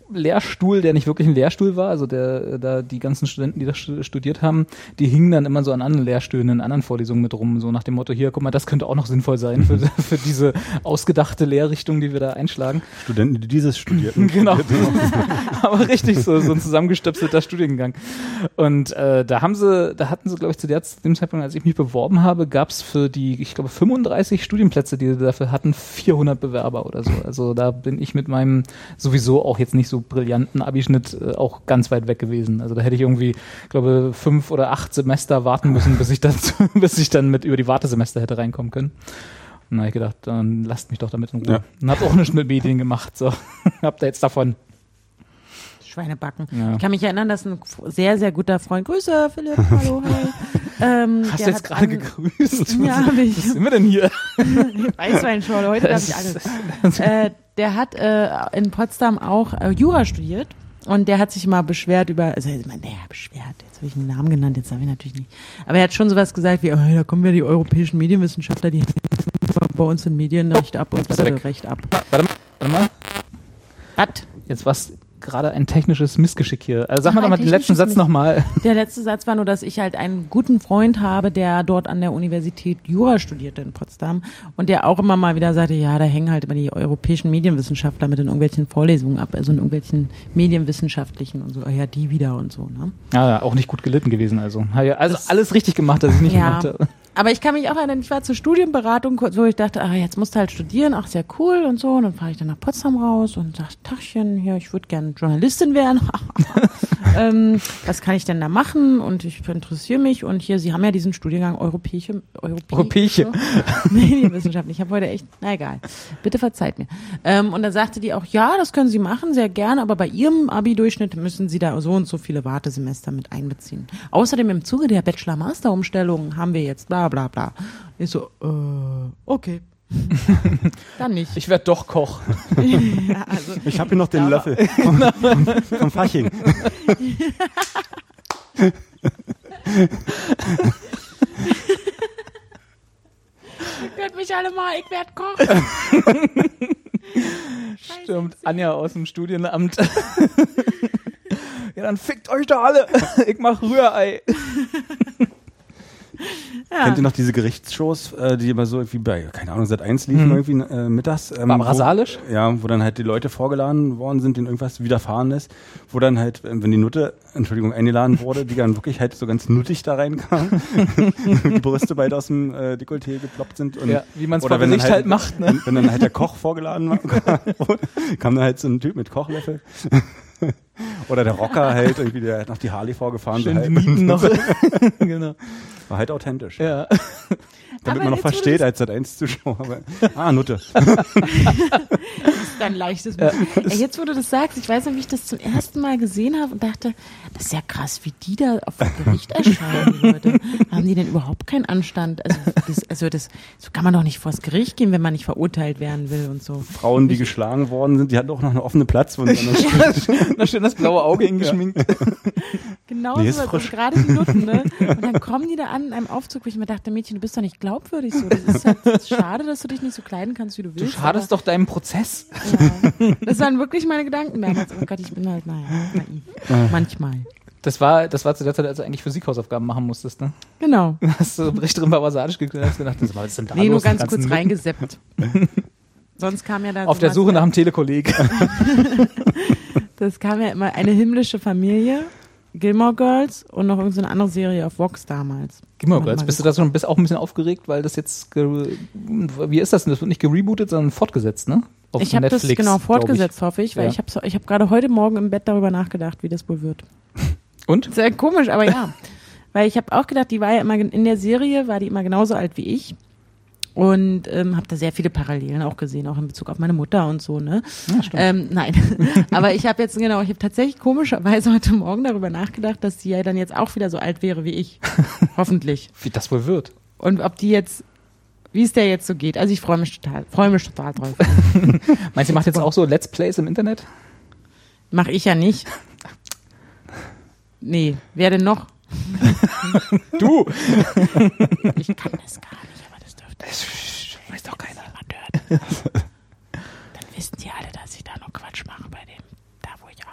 Lehrstuhl, der nicht wirklich ein Lehrstuhl war, also der da die ganzen Studenten, die da studiert haben, die hingen dann immer so an anderen Lehrstühlen, in anderen Vorlesungen mit rum, so nach dem Motto, hier, guck mal, das könnte auch noch sinnvoll sein für, für diese ausgedachte Lehrrichtung, die wir da einschlagen. Studenten, die dieses studierten. Genau. Aber richtig so, so ein zusammengestöpselter Studiengang. Und äh, da haben sie, da hatten sie, glaube ich, zu, der, zu dem Zeitpunkt, als ich mich beworben habe, gab es für die, ich glaube, fünfunddreißig Studienplätze, die sie dafür hatten, vierhundert Bewerber oder so. Also da bin ich mit meinem sowieso auch jetzt nicht so brillanten Abischnitt äh, auch ganz weit weg gewesen. Also da hätte ich irgendwie, glaube fünf oder acht Semester warten müssen, bis ich dann, bis ich dann mit über die Wartesemester hätte reinkommen können. Und dann habe ich gedacht, dann lasst mich doch damit in Ruhe. Ja. Und habe auch nichts mit Medien gemacht. So, habt ihr jetzt davon. Schweinebacken. Ja. Ich kann mich erinnern, dass ein sehr, sehr guter Freund, Grüße, Philipp, hallo, hi. Ähm, Hast der du jetzt hat gerade an- gegrüßt? Ja, hab ich. Was sind wir denn hier? Weißweinschorle, heute darf ich alles. Äh, der hat äh, in Potsdam auch äh, Jura studiert und der hat sich mal beschwert über, also ich meine, naja, beschwert, jetzt habe ich einen Namen genannt, jetzt darf ich natürlich nicht. Aber er hat schon sowas gesagt wie, oh, da kommen ja die europäischen Medienwissenschaftler, die bei uns in Medienrecht ab und Ist weg. Recht ab. Warte mal, warte mal. Was? Jetzt war's gerade ein technisches Missgeschick hier. Also sag mal Ach, doch mal ein den letzten technisches Satz nochmal. Der letzte Satz war nur, dass ich halt einen guten Freund habe, der dort an der Universität Jura studierte in Potsdam und der auch immer mal wieder sagte, ja, da hängen halt immer die europäischen Medienwissenschaftler mit in irgendwelchen Vorlesungen ab, also in irgendwelchen medienwissenschaftlichen und so, oh ja, die wieder und so, ne? Ja, auch nicht gut gelitten gewesen. Also, also alles richtig gemacht, dass ich nicht Ja. gemacht habe. Aber ich kann mich auch erinnern, ich war zur Studienberatung, kurz, wo ich dachte, ah, jetzt musst du halt studieren, ach, sehr cool und so. Und dann fahre ich dann nach Potsdam raus und sag, Tachchen, hier, ich würde gerne Journalistin werden. ähm, was kann ich denn da machen? Und ich interessiere mich. Und hier, Sie haben ja diesen Studiengang Europäische, Europä Europäische. Medienwissenschaften. Ich habe heute echt, na egal, bitte verzeiht mir. Ähm, und dann sagte die auch, ja, das können Sie machen, sehr gerne, aber bei Ihrem Abi-Durchschnitt müssen Sie da so und so viele Wartesemester mit einbeziehen. Außerdem im Zuge der Bachelor-Master-Umstellung haben wir jetzt bla bla bla. Ich so, äh, okay. Dann nicht. Ich werde doch Koch. Ja, also, Ich habe hier noch den Ja, Löffel vom, vom, vom Fasching. ihr hört mich alle mal, ich werde Koch. Stimmt, Anja aus dem Studienamt. Ja, dann fickt euch doch alle. Ich mach Rührei. Ja. Kennt ihr noch diese Gerichtsshows, äh, die immer so irgendwie bei, keine Ahnung, Sat eins liefen Hm. irgendwie äh, mittags? Ähm, Barbara wo- Salisch? Ja, wo dann halt die Leute vorgeladen worden sind, denen irgendwas widerfahren ist, wo dann halt, äh, wenn die Nutte, Entschuldigung, eingeladen wurde, die dann wirklich halt so ganz nuttig da reinkam, die Brüste beide aus dem äh, Dekolleté geploppt sind. Und, Ja, wie man's oder vor wenn dann Gericht halt macht, ne? Wenn, wenn dann halt der Koch vorgeladen war, kam dann halt so ein Typ mit Kochlöffel. Oder der Rocker halt, irgendwie, der hat noch die Harley vorgefahren. Schön so die halt. Mieten noch. Genau. War halt authentisch. Ja. Damit Aber man noch jetzt, wo du versteht das- als Sat eins Zuschauer. Aber, ah, Nutte. Dann leichtes ja. Ey, jetzt, wo du das sagst, ich weiß noch, wie ich das zum ersten Mal gesehen habe und dachte, das ist ja krass, wie die da auf dem Gericht erscheinen, die Leute. Haben die denn überhaupt keinen Anstand? Also das, also das, so kann man doch nicht vors Gericht gehen, wenn man nicht verurteilt werden will und so. Frauen, die geschlagen worden sind, die hatten auch noch eine offene Platzwunde. an der Stirn. Da schön das blaue Auge hingeschminkt. Genau Nee, so, ist also frisch. gerade die Nutten, ne? Und dann kommen die da an in einem Aufzug, wo ich mir dachte, Mädchen, du bist doch nicht glaubwürdig so. Das ist halt schade, dass du dich nicht so kleiden kannst, wie du Du willst. schadest doch deinem Prozess. Ja. Das waren wirklich meine Gedanken damals. Oh Gott, ich bin halt, naja, naiv. Manchmal. Das war, das war zu der Zeit, als du eigentlich Physikhausaufgaben machen musstest, ne? Genau. Hast du Richterin Barbasadisch geguckt und hast gedacht, was ist denn da Nee, nur los? Die ganz ganzen kurz Nutten reingeseppt. Sonst kam ja da Auf der sowas- Suche nach einem Telekolleg. Das kam ja immer eine himmlische Familie, Gilmore Girls und noch irgendeine andere Serie auf Vox damals. Gilmore Hat man Girls, mal bist du da schon bist auch ein bisschen aufgeregt, weil das jetzt, ge- wie ist das denn? Das wird nicht gerebootet, sondern fortgesetzt, ne? Auf Ich habe das Netflix, genau glaub fortgesetzt, hoffe ich, weil Ja. ich habe ich hab gerade heute Morgen im Bett darüber nachgedacht, wie das wohl wird. Und? Sehr komisch, aber ja. Weil ich habe auch gedacht, die war ja immer, gen- in der Serie war die immer genauso alt wie ich. Und ähm, habe da sehr viele Parallelen auch gesehen, auch in Bezug auf meine Mutter und so, ne? Ja, stimmt. Ähm, nein, aber ich habe jetzt, genau, ich habe tatsächlich komischerweise heute Morgen darüber nachgedacht, dass sie ja dann jetzt auch wieder so alt wäre wie ich. Hoffentlich. Wie das wohl wird. Und ob die jetzt, wie es der jetzt so geht. Also ich freue mich total, freue mich total drauf. Meinst du, macht jetzt auch so Let's Plays im Internet? Mach ich ja nicht. Nee, wer denn noch? Du! Ich kann das gar nicht, aber das dürfte Das weiß doch keiner. jemand hören. Dann wissen die alle, dass ich da noch Quatsch mache bei dem, da wo ich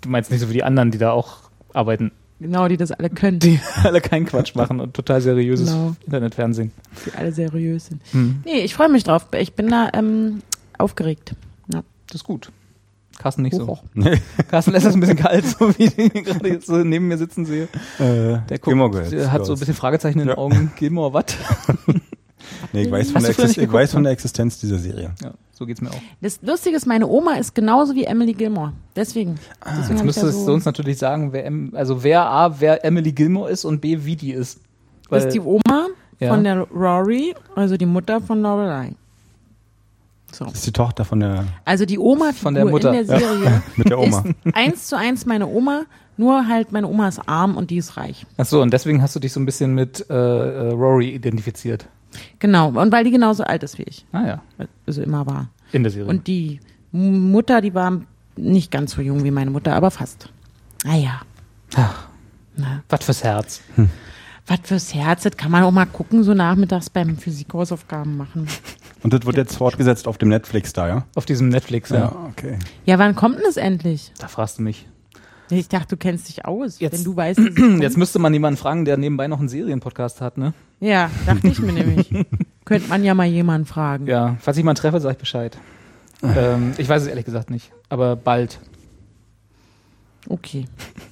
Du meinst nicht so wie die anderen, die da auch arbeiten, Genau, die das alle können. die alle keinen Quatsch machen und total seriöses Genau. Internetfernsehen. Die alle seriös sind. Hm. Nee, ich freue mich drauf. Ich bin da ähm, aufgeregt. Ja. Das ist gut. Carsten nicht Hoch. so. Carsten lässt das ein bisschen kalt, so wie ich ihn gerade jetzt so neben mir sitzen sehe. Äh, Der guckt, Gilmore Girls. der hat so ein bisschen Fragezeichen in den Ja. Augen. Gilmore, was? Nee, ich weiß, von Hast der, du früher nicht Exist ich geguckt, weiß von ne? der Existenz dieser Serie. Ja, so geht's mir auch. Das Lustige ist, meine Oma ist genauso wie Emily Gilmore. Deswegen. Deswegen Jetzt hab ich müsstest da du uns natürlich sagen, wer, em, also wer A, wer Emily Gilmore ist und B, wie die ist. Das ist die Oma Ja. von der Rory, also die Mutter von Lorelei. So. Das ist die Tochter von der, Also die Oma Von der Mutter. in der Serie mit der Oma. ist eins zu eins meine Oma, nur halt meine Oma ist arm und die ist reich. Ach so, und deswegen hast du dich so ein bisschen mit äh, äh, Rory identifiziert. Genau, und weil die genauso alt ist wie ich. Ah ja, Also immer war. in der Serie. Und die Mutter, die war nicht ganz so jung wie meine Mutter, aber fast. Ah ja. Ach, Na, was fürs Herz. was fürs Herz, das kann man auch mal gucken, so nachmittags beim Physikhausaufgaben machen. Und das wird jetzt fortgesetzt auf dem Netflix da, ja? Auf diesem Netflix, ja. okay. Ja, wann kommt denn das endlich? Da fragst du mich. Ich dachte, du kennst dich aus, Jetzt- wenn du weißt, dass es kommt. Jetzt müsste man jemanden fragen, der nebenbei noch einen Serienpodcast hat, ne? Ja, dachte ich mir nämlich. Könnte man ja mal jemanden fragen. Ja, falls ich mal treffe, sag ich Bescheid. ähm, ich weiß es ehrlich gesagt nicht, aber bald. Okay.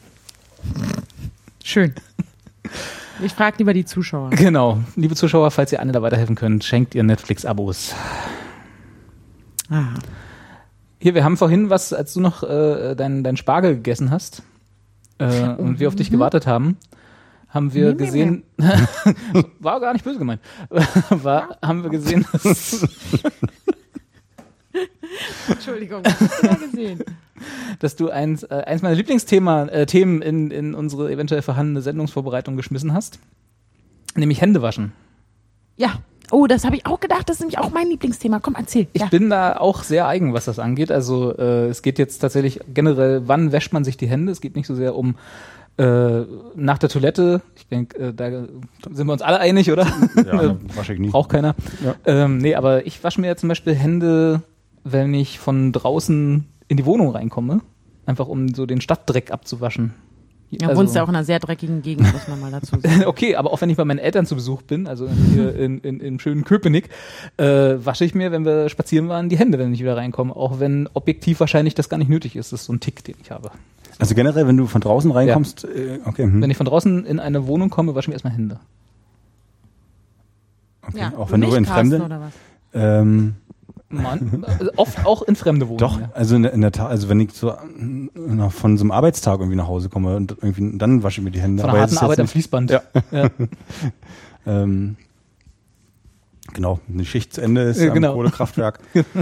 Schön. Ich frage lieber die Zuschauer. Genau. Liebe Zuschauer, falls ihr Anne da weiterhelfen könnt, schenkt ihr Netflix-Abos. Ah. Hier, wir haben vorhin was, als du noch äh, deinen dein Spargel gegessen hast äh, und wir auf dich gewartet haben, haben wir Nee, nee, gesehen, war gar nicht böse gemeint, war, haben wir gesehen, dass, Entschuldigung, was hast du da gesehen? dass du eins, äh, eins meiner Lieblingsthemen äh, Themen in, in unsere eventuell vorhandene Sendungsvorbereitung geschmissen hast, nämlich Händewaschen. Ja. Oh, das habe ich auch gedacht. Das ist nämlich auch mein Lieblingsthema. Komm, erzähl. Ich Ja. bin da auch sehr eigen, was das angeht. Also äh, es geht jetzt tatsächlich generell, wann wäscht man sich die Hände? Es geht nicht so sehr um äh, nach der Toilette. Ich denke, äh, da sind wir uns alle einig, oder? Ja, wasche ich nie. Braucht keiner. Ja. Ähm, nee, aber ich wasche mir ja zum Beispiel Hände, wenn ich von draußen in die Wohnung reinkomme. Einfach um so den Stadtdreck abzuwaschen. Ja, Also- wohnst ja auch in einer sehr dreckigen Gegend, muss man mal dazu sagen. Okay, aber auch wenn ich bei meinen Eltern zu Besuch bin, also hier in, in, in schönen Köpenick, äh, wasche ich mir, wenn wir spazieren waren, die Hände, wenn ich wieder reinkomme. Auch wenn objektiv wahrscheinlich das gar nicht nötig ist. Das ist so ein Tick, den ich habe. Also generell, wenn du von draußen reinkommst, äh, okay, hm. Wenn ich von draußen in eine Wohnung komme, wasche ich mir erstmal Hände. okay. Ja, Auch wenn du nicht, in Carsten, Fremde, oder was? ähm, Mann, also oft auch in fremde Wohnungen. doch, Ja. also in der, in der Tat, also wenn ich so äh, noch von so einem Arbeitstag irgendwie nach Hause komme und irgendwie, dann wasche ich mir die Hände. Von Aber einer jetzt harten Arbeit ist am jetzt Fließband. Ja. Ja. Ähm, genau, eine Schicht zu Ende ist Ja, am genau. Kohlekraftwerk.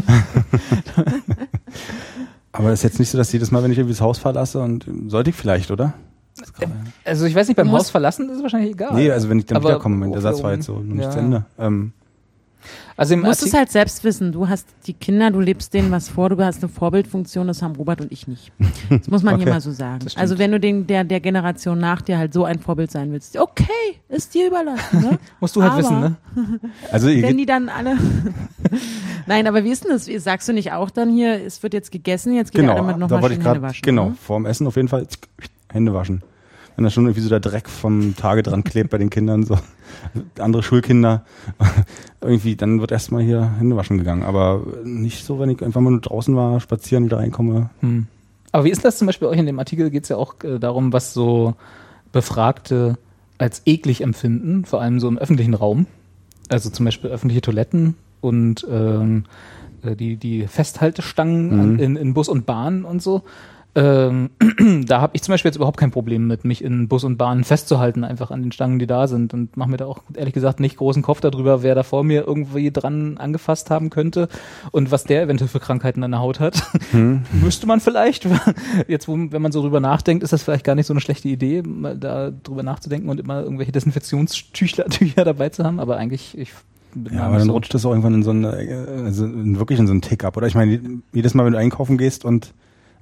Aber es ist jetzt nicht so, dass jedes Mal, wenn ich irgendwie das Haus verlasse, und sollte ich vielleicht, oder? Also ich weiß nicht, beim Du Haus musst- verlassen ist es wahrscheinlich egal. Nee, also wenn ich dann Aber wiederkomme, mein, der Satz war wiederum- jetzt so noch nicht ja. zu Ende. Ähm, Also im Du musst es Artikel, halt selbst wissen. Du hast die Kinder, du lebst denen was vor, du hast eine Vorbildfunktion, das haben Robert und ich nicht. Das muss man hier Okay. mal so sagen. Das stimmt. Also wenn du den, der, der Generation nach dir halt so ein Vorbild sein willst, okay, ist dir überlassen. Ne? musst du halt aber- wissen, ne? also ihr Wenn geht, die dann alle... Nein, aber wie ist denn das? Sagst du nicht auch dann hier, es wird jetzt gegessen, jetzt geht genau, alle mit da nochmal wollte schön ich Hände gerade, waschen. genau, ne? vorm Essen auf jeden Fall Hände waschen. Wenn da schon irgendwie so der Dreck vom Tage dran klebt bei den Kindern, so andere Schulkinder, irgendwie, dann wird erstmal hier Hände waschen gegangen. Aber nicht so, wenn ich einfach mal nur draußen war, spazieren, wieder reinkomme. Hm. Aber wie ist das zum Beispiel euch in dem Artikel? Geht es ja auch äh, darum, was so Befragte als eklig empfinden, vor allem so im öffentlichen Raum. Also zum Beispiel öffentliche Toiletten und ähm, äh, die, die Festhaltestangen Mhm. an, in, in Bus und Bahn und so. Ähm, da habe ich zum Beispiel jetzt überhaupt kein Problem mit, mich in Bus und Bahn festzuhalten, einfach an den Stangen, die da sind, und mache mir da auch ehrlich gesagt nicht großen Kopf darüber, wer da vor mir irgendwie dran angefasst haben könnte und was der eventuell für Krankheiten an der Haut hat. Hm. Müsste man vielleicht, jetzt wo, wenn man so drüber nachdenkt, ist das vielleicht gar nicht so eine schlechte Idee, mal da drüber nachzudenken und immer irgendwelche Desinfektionstücher Tücher dabei zu haben, aber eigentlich, ich bin Ja, da aber nicht dann so. rutscht das auch irgendwann in so eine, äh, also in- wirklich in so einen Tick ab. Oder ich meine, jedes Mal, wenn du einkaufen gehst und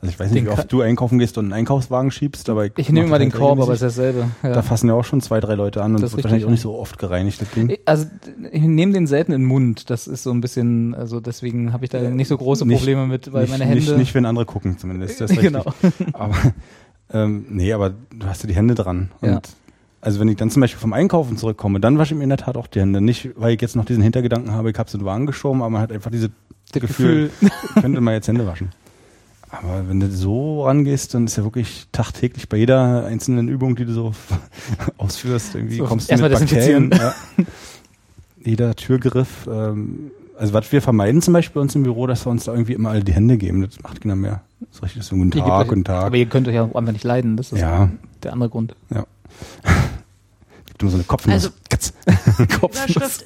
Also ich weiß nicht, Den wie oft kann- du einkaufen gehst und einen Einkaufswagen schiebst, aber ich, Ich nehme mach mal das den halt Korb, aber es regelmäßig. ist dasselbe. Ja. Da fassen ja auch schon zwei, drei Leute an und Das das ist wird wahrscheinlich richtig, auch nicht so oft gereinigt, das Ding. Also ich nehme den selten in den Mund. Das ist so ein bisschen, also deswegen habe ich da nicht so große Nicht- Probleme mit, weil nicht, meine Hände... Nicht, nicht, wenn andere gucken zumindest, das ist richtig. Genau. Aber, ähm, nee, aber du hast ja die Hände dran. Und Ja. also wenn ich dann zum Beispiel vom Einkaufen zurückkomme, dann wasche ich mir in der Tat auch die Hände. Nicht, weil ich jetzt noch diesen Hintergedanken habe, ich habe sie in den Wagen geschoben, aber man hat einfach dieses Das Gefühl, Gefühl. ich könnte mal jetzt Hände waschen. Aber wenn du so rangehst, dann ist ja wirklich tagtäglich bei jeder einzelnen Übung, die du so ausführst, irgendwie So, kommst du erstmal mit Bakterien. desinfizieren. Ja. Jeder Türgriff. Ähm, also was wir vermeiden zum Beispiel bei uns im Büro, dass wir uns da irgendwie immer alle die Hände geben. Das macht keiner mehr. So richtig so, guten Ihr gebt Tag, euch- guten Tag. Aber ihr könnt euch ja auch einfach nicht leiden. Das ist Ja. der andere Grund. Ja. Gibt immer so eine Kopfnuss. Also- Katz. Überschrift,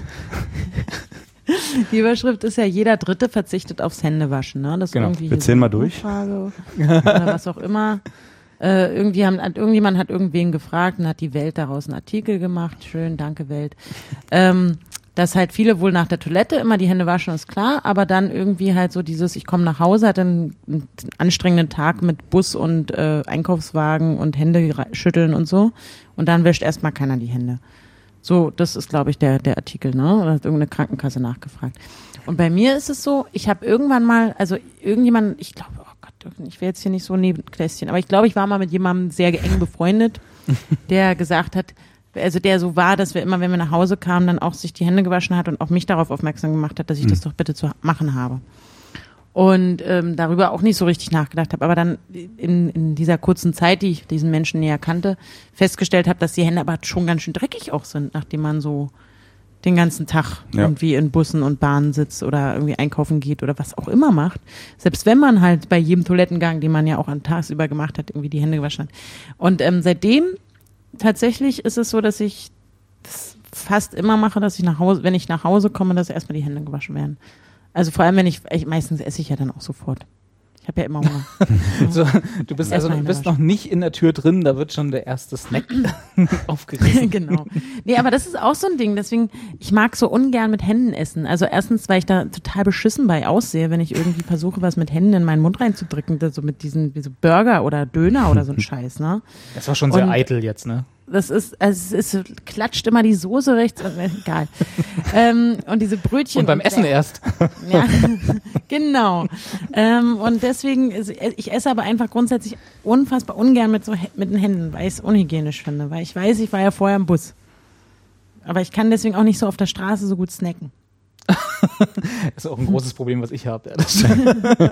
die Überschrift ist ja, jeder Dritte verzichtet aufs Händewaschen. Ne? Das ist Genau. irgendwie Wir hier zählen so mal eine durch. Umfrage oder was auch immer. Äh, irgendwie haben, hat, irgendjemand hat irgendwen gefragt und hat die Welt daraus einen Artikel gemacht. Schön, danke Welt. Ähm, dass halt viele wohl nach der Toilette immer die Hände waschen, ist klar, aber dann irgendwie halt so dieses, ich komme nach Hause, hatte einen, einen anstrengenden Tag mit Bus und äh, Einkaufswagen und Hände re- schütteln und so und dann wäscht erstmal keiner die Hände. So, das ist, glaube ich, der, der Artikel, ne? Oder hat irgendeine Krankenkasse nachgefragt. Und bei mir ist es so, ich habe irgendwann mal, also irgendjemand, ich glaube, oh Gott, ich will jetzt hier nicht so Nebenklässchen, aber ich glaube, ich war mal mit jemandem sehr eng befreundet, der gesagt hat, also der so war, dass wir immer, wenn wir nach Hause kamen, dann auch sich die Hände gewaschen hat und auch mich darauf aufmerksam gemacht hat, dass ich das doch bitte zu machen habe. Und ähm, darüber auch nicht so richtig nachgedacht habe, aber dann in, in dieser kurzen Zeit, die ich diesen Menschen näher kannte, festgestellt habe, dass die Hände aber schon ganz schön dreckig auch sind, nachdem man so den ganzen Tag Ja. irgendwie irgendwie in Bussen und Bahnen sitzt oder irgendwie einkaufen geht oder was auch immer macht. Selbst wenn man halt bei jedem Toilettengang, den man ja auch an tagsüber gemacht hat, irgendwie die Hände gewaschen hat. Und ähm, seitdem tatsächlich ist es so, dass ich das fast immer mache, dass ich nach Hause, wenn ich nach Hause komme, dass erstmal die Hände gewaschen werden. Also vor allem, wenn ich, ich meistens esse ich ja dann auch sofort. Ich habe ja immer Hunger. So, du bist also, du Erstmal bist Hände noch nicht in der Tür drin, da wird schon der erste Snack aufgerissen. Genau. Nee, aber das ist auch so ein Ding. Deswegen, ich mag so ungern mit Händen essen. Also erstens, weil ich da total beschissen bei aussehe, wenn ich irgendwie versuche, was mit Händen in meinen Mund reinzudrücken, das so mit diesen wie so Burger oder Döner oder so ein Scheiß, ne? Das war schon sehr Und- eitel jetzt, ne? Das ist, also es ist, klatscht immer die Soße rechts, äh, egal. ähm, und diese Brötchen. Und beim Essen erst. Ja, genau. Ähm, und deswegen, ist- ich esse aber einfach grundsätzlich unfassbar ungern mit so Hä- mit den Händen, weil ich es unhygienisch finde. Weil ich weiß, ich war ja vorher im Bus. Aber ich kann deswegen auch nicht so auf der Straße so gut snacken. Das ist auch ein großes Problem, was ich habe. Ja, das stimmt.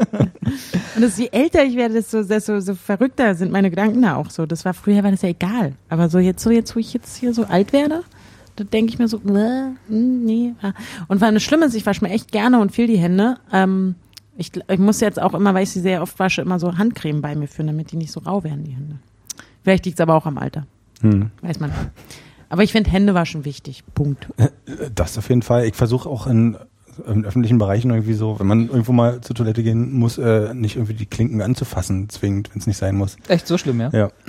Und das, je älter ich werde, desto, desto so verrückter sind meine Gedanken da auch so. Das war früher, war das ja egal. Aber so jetzt, so jetzt, wo ich jetzt hier so alt werde, da denke ich mir so, äh, nee. ah. Und vor allem das Schlimme ist, ich wasche mir echt gerne und viel die Hände. Ähm, ich, ich muss jetzt auch immer, weil ich sie sehr oft wasche, immer so Handcreme bei mir führen, damit die nicht so rau werden, die Hände. Vielleicht liegt es aber auch am Alter. Hm. Weiß man nicht. Aber ich finde Händewaschen wichtig. Punkt. Das auf jeden Fall. Ich versuche auch in, in öffentlichen Bereichen irgendwie so, wenn man irgendwo mal zur Toilette gehen muss, äh, nicht irgendwie die Klinken anzufassen, zwingend, wenn es nicht sein muss. Echt so schlimm, ja? Ja.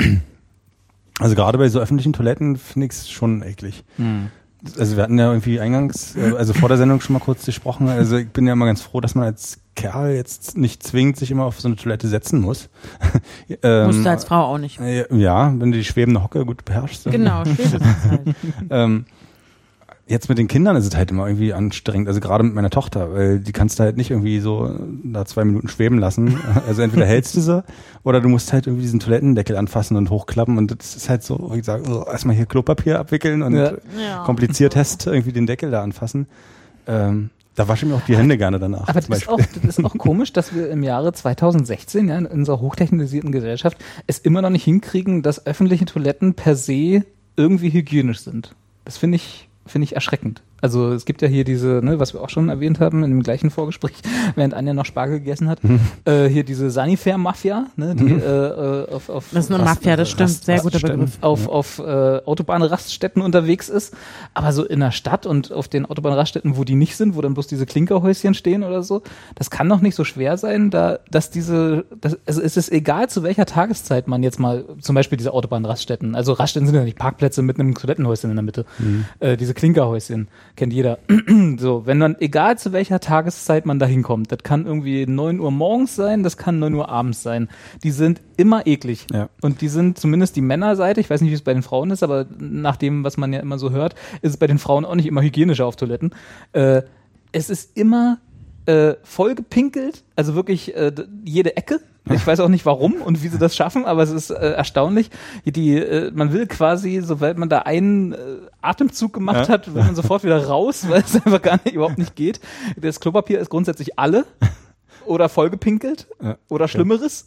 Also gerade bei so öffentlichen Toiletten finde ich es schon eklig. Hm. Also wir hatten ja irgendwie eingangs, äh, also vor der Sendung schon mal kurz gesprochen, also ich bin ja immer ganz froh, dass man als Kerl jetzt nicht zwingend sich immer auf so eine Toilette setzen muss. ähm, Musst du als Frau auch nicht. äh, Ja, wenn du die schwebende Hocke gut beherrschst. dann- Genau, spätestens halt. ähm, jetzt mit den Kindern ist es halt immer irgendwie anstrengend, also gerade mit meiner Tochter, weil die kannst du halt nicht irgendwie so da zwei Minuten schweben lassen. Also entweder hältst du sie oder du musst halt irgendwie diesen Toilettendeckel anfassen und hochklappen und das ist halt so, wo ich sage, oh, erstmal hier Klopapier abwickeln und Ja. Ja. kompliziert hast, irgendwie den Deckel da anfassen. Ähm, da wasche ich mir auch die Hände gerne danach. Aber zum das ist, Beispiel. auch, das ist auch komisch, dass wir im Jahre zweitausendsechzehn, ja, in unserer hochtechnisierten Gesellschaft, es immer noch nicht hinkriegen, dass öffentliche Toiletten per se irgendwie hygienisch sind. Das finde ich, finde ich erschreckend. Also es gibt ja hier diese, ne, was wir auch schon erwähnt haben in dem gleichen Vorgespräch, während Anja noch Spargel gegessen hat, Mhm. äh, hier diese Sanifair-Mafia, ne, die äh, äh, auf, auf Das ist eine Rast- Mafia, das stimmt. Rast- Sehr guter Raststätten. Begriff. auf, auf äh, Autobahnraststätten unterwegs ist, aber so in der Stadt und auf den Autobahnraststätten, wo die nicht sind, wo dann bloß diese Klinkerhäuschen stehen oder so, das kann doch nicht so schwer sein, da, dass diese, das, also es ist egal, zu welcher Tageszeit man jetzt mal, zum Beispiel diese Autobahnraststätten, also Raststätten sind ja nicht Parkplätze mit einem Toilettenhäuschen in der Mitte, äh, diese Klinkerhäuschen, Kennt jeder. So, wenn man, egal zu welcher Tageszeit man da hinkommt, das kann irgendwie neun Uhr morgens sein, das kann neun Uhr abends sein. Die sind immer eklig. Ja. Und die sind zumindest die Männerseite, ich weiß nicht, wie es bei den Frauen ist, aber nach dem, was man ja immer so hört, ist es bei den Frauen auch nicht immer hygienischer auf Toiletten. Äh, es ist immer äh, voll gepinkelt, also wirklich äh, jede Ecke. Ich weiß auch nicht warum und wie sie das schaffen, aber es ist äh, erstaunlich. Die, äh, man will quasi, sobald man da einen äh, Atemzug gemacht ja. hat, will man sofort wieder raus, weil es einfach gar nicht, überhaupt nicht geht. Das Klopapier ist grundsätzlich alle oder vollgepinkelt ja. oder Schlimmeres.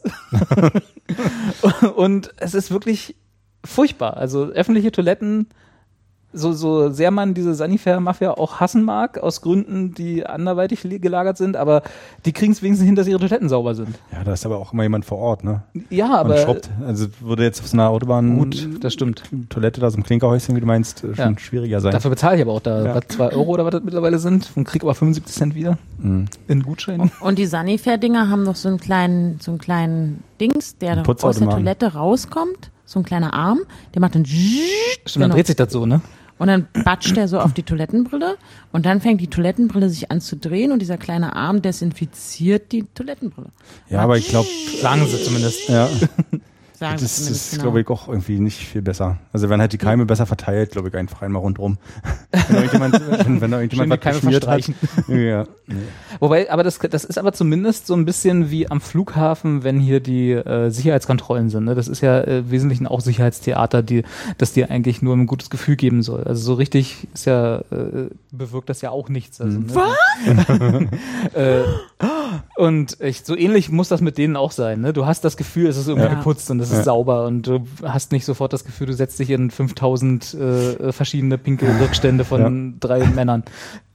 Und es ist wirklich furchtbar. Also öffentliche Toiletten, so, so sehr man diese Sanifair-Mafia auch hassen mag, aus Gründen, die anderweitig gelagert sind, aber die kriegen es wenigstens hin, dass ihre Toiletten sauber sind. Ja, da ist aber auch immer jemand vor Ort, ne? Ja, aber... Man schrubbt. Also würde jetzt auf so einer Autobahn gut, das stimmt. Toilette da so ein Klinkerhäuschen, wie du meinst, schon ja. schwieriger sein. Dafür bezahle ich aber auch da ja. was, zwei Euro oder was das mittlerweile sind und kriege aber fünfundsiebzig Cent wieder mhm. in Gutscheinen. Und die Sanifair-Dinger haben noch so einen kleinen, so einen kleinen Dings, der aus der Toilette rauskommt, so ein kleiner Arm, der macht dann Stimmt, genau. Dann dreht sich das so, ne? Und dann batscht er so auf die Toilettenbrille und dann fängt die Toilettenbrille sich an zu drehen und dieser kleine Arm desinfiziert die Toilettenbrille. Ja, aber ich glaube, sagen sie zumindest. Ja. Sagen das sie ist, genau. glaube ich, auch irgendwie nicht viel besser. Also wenn halt die Keime besser verteilt, glaube ich, einfach einmal rundrum. Wenn da irgendjemand, wenn, wenn da irgendjemand was Keime geschmiert hat. Ja. Nee. Wobei, aber das, das ist aber zumindest so ein bisschen wie am Flughafen, wenn hier die äh, Sicherheitskontrollen sind. Ne? Das ist ja äh, im Wesentlichen auch Sicherheitstheater, die, das dir eigentlich nur ein gutes Gefühl geben soll. Also so richtig ist ja, äh, bewirkt das ja auch nichts. Also, ne? Was? äh, und ich, so ähnlich muss das mit denen auch sein. Ne? Du hast das Gefühl, es ist irgendwie Ja. geputzt und es ist Ja. sauber und du hast nicht sofort das Gefühl, du setzt dich in fünftausend äh, verschiedene pinke Rückstände von ja. drei Männern.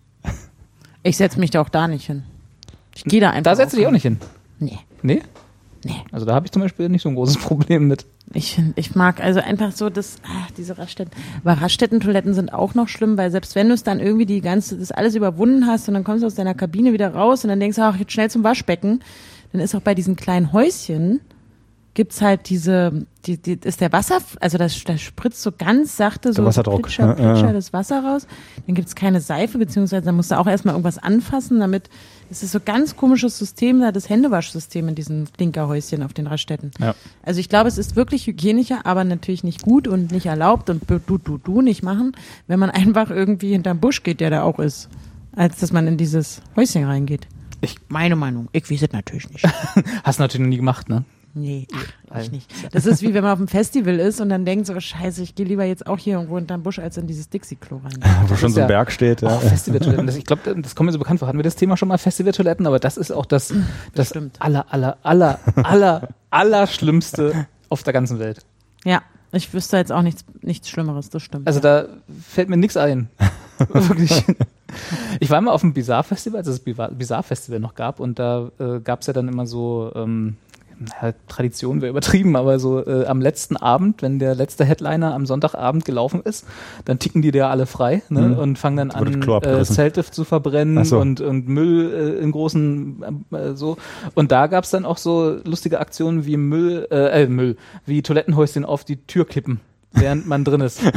Ich setze mich da auch da nicht hin. Ich gehe da einfach. Da setzt du dich auch nicht hin? Nee. Nee? Nee. Also da habe ich zum Beispiel nicht so ein großes Problem mit. Ich finde, ich mag also einfach so das, ach, diese Raststätten. Aber Raststätten-Toiletten sind auch noch schlimm, weil selbst wenn du es dann irgendwie die ganze, das alles überwunden hast und dann kommst du aus deiner Kabine wieder raus und dann denkst du, ach, jetzt schnell zum Waschbecken, dann ist auch bei diesen kleinen Häuschen, gibt's halt diese, die, die, ist der Wasser, also das, das spritzt so ganz sachte so Wasserdruck. Plitscher, Ja, Plitscher ja. das Wasser raus. Dann gibt's keine Seife, beziehungsweise dann musst du auch erstmal irgendwas anfassen, damit, es ist so ganz komisches System, da das Händewaschsystem in diesen Klinkerhäuschen auf den Raststätten. Ja. Also ich glaube, es ist wirklich hygienischer, aber natürlich nicht gut und nicht erlaubt und du, du, du nicht machen, wenn man einfach irgendwie hinterm Busch geht, der da auch ist, als dass man in dieses Häuschen reingeht. Ich, Meine Meinung. Ich weiß es natürlich nicht. hast du natürlich noch nie gemacht, ne? Nee, ach, ich nicht. Das ist wie wenn man auf einem Festival ist und dann denkt so, scheiße, ich gehe lieber jetzt auch hier irgendwo hinterm Busch als in dieses Dixie-Klo rein. Wo schon so ein ja- Berg steht. Ja. Oh, Festivaltoiletten. Das, ich glaube, das kommt mir so bekannt vor. Hatten wir das Thema schon mal, Festivaltoiletten? Aber das ist auch das, das stimmt. aller, aller, aller, aller, aller Schlimmste auf der ganzen Welt. Ja, ich wüsste jetzt auch nichts, nichts Schlimmeres, das stimmt. Also da fällt mir nichts ein. Wirklich. Ich war mal auf dem Bizarre-Festival, als es das Bizarre-Festival noch gab und da äh, gab es ja dann immer so ähm, ja, Tradition wäre übertrieben, aber so äh, am letzten Abend, wenn der letzte Headliner am Sonntagabend gelaufen ist, dann ticken die da alle frei, ne, Mhm. und fangen dann Jetzt wurde das an, Klo äh, abgerissen. Zelte zu verbrennen Ach so. und, und Müll äh, in großen äh, so. Und da gab's dann auch so lustige Aktionen wie Müll, äh, äh, Müll, wie Toilettenhäuschen auf die Tür kippen, während man drin ist.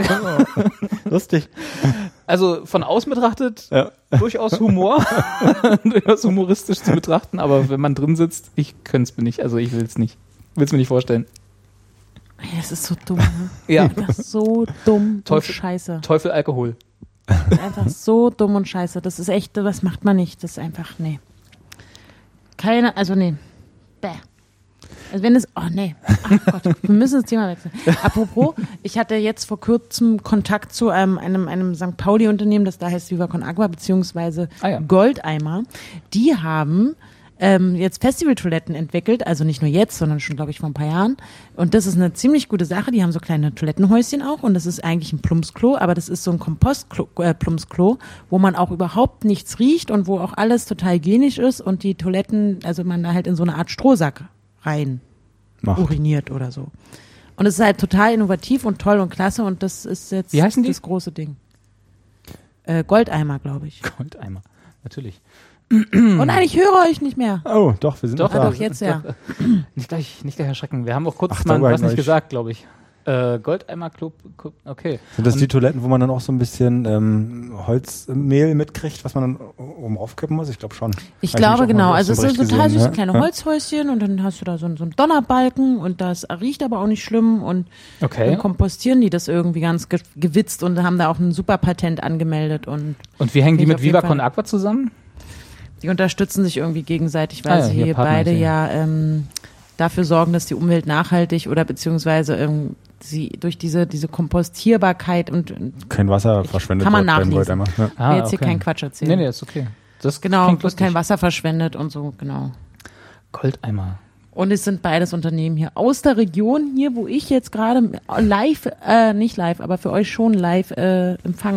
Lustig. Also von außen betrachtet Ja. durchaus Humor, durchaus humoristisch zu betrachten, aber wenn man drin sitzt, ich könnte es mir nicht, also ich will es nicht, will es mir nicht vorstellen. Ey, das ist so dumm. Ne? Ja. Das ist so dumm Teufel- und scheiße. Teufel Alkohol. Einfach so dumm und scheiße. Das ist echt, das macht man nicht. Das ist einfach, nee. Keine, also nee. Bäh. Also wenn es, oh nee, ach Gott, wir müssen das Thema wechseln. Apropos, ich hatte jetzt vor kurzem Kontakt zu einem, einem, einem Sankt Pauli-Unternehmen, das da heißt Viva Con Agua, beziehungsweise Ah ja. Goldeimer. Die haben ähm, jetzt Festivaltoiletten entwickelt, also nicht nur jetzt, sondern schon, glaube ich, vor ein paar Jahren. Und das ist eine ziemlich gute Sache. Die haben so kleine Toilettenhäuschen auch und das ist eigentlich ein Plumpsklo, aber das ist so ein Kompostklo, äh, Plumpsklo, wo man auch überhaupt nichts riecht und wo auch alles total hygienisch ist und die Toiletten, also man da halt in so eine Art Strohsack rein Macht. uriniert oder so. Und es ist halt total innovativ und toll und klasse und das ist jetzt Wie heißen die? das große Ding. Äh, Goldeimer, glaube ich. Goldeimer, natürlich. Und nein, ich höre euch nicht mehr. Oh, doch, wir sind Doch, noch Ah, da. doch, jetzt ja. Nicht gleich, nicht gleich erschrecken. Wir haben auch kurz Ach, mal da war was ich nicht nicht. gesagt, glaube ich. Äh, Goldeimer Club, okay. Sind das Und die Toiletten, wo man dann auch so ein bisschen ähm, Holzmehl mitkriegt, was man dann oben raufkippen muss? Ich glaube schon. Ich Hab glaube mich auch genau, mal also es so sind total gesehen, süße ne? kleine Ja. Holzhäuschen und dann hast du da so, einen- so einen Donnerbalken und das riecht aber auch nicht schlimm und Okay. dann kompostieren die das irgendwie ganz ge gewitzt und haben da auch ein super Patent angemeldet und Und wie hängen die Finde ich mit auf jeden Viva Fall- Con Aqua zusammen? die unterstützen sich irgendwie gegenseitig, weil Ah ja, sie hier hier Partner beide ist hier. ja ähm, dafür sorgen, dass die Umwelt nachhaltig oder beziehungsweise ähm, sie durch diese diese Kompostierbarkeit und Kein Wasser verschwendet Kann man wird beim nachlesen. Goldeimer. Ja. Ah, will jetzt hier okay. keinen Quatsch erzählen. Nee, nee, ist okay. Das Genau, klingt wird lustig. kein Wasser verschwendet und so, genau. Goldeimer. Und es sind beides Unternehmen hier aus der Region, hier, wo ich jetzt gerade live, äh, nicht live, aber für euch schon live äh,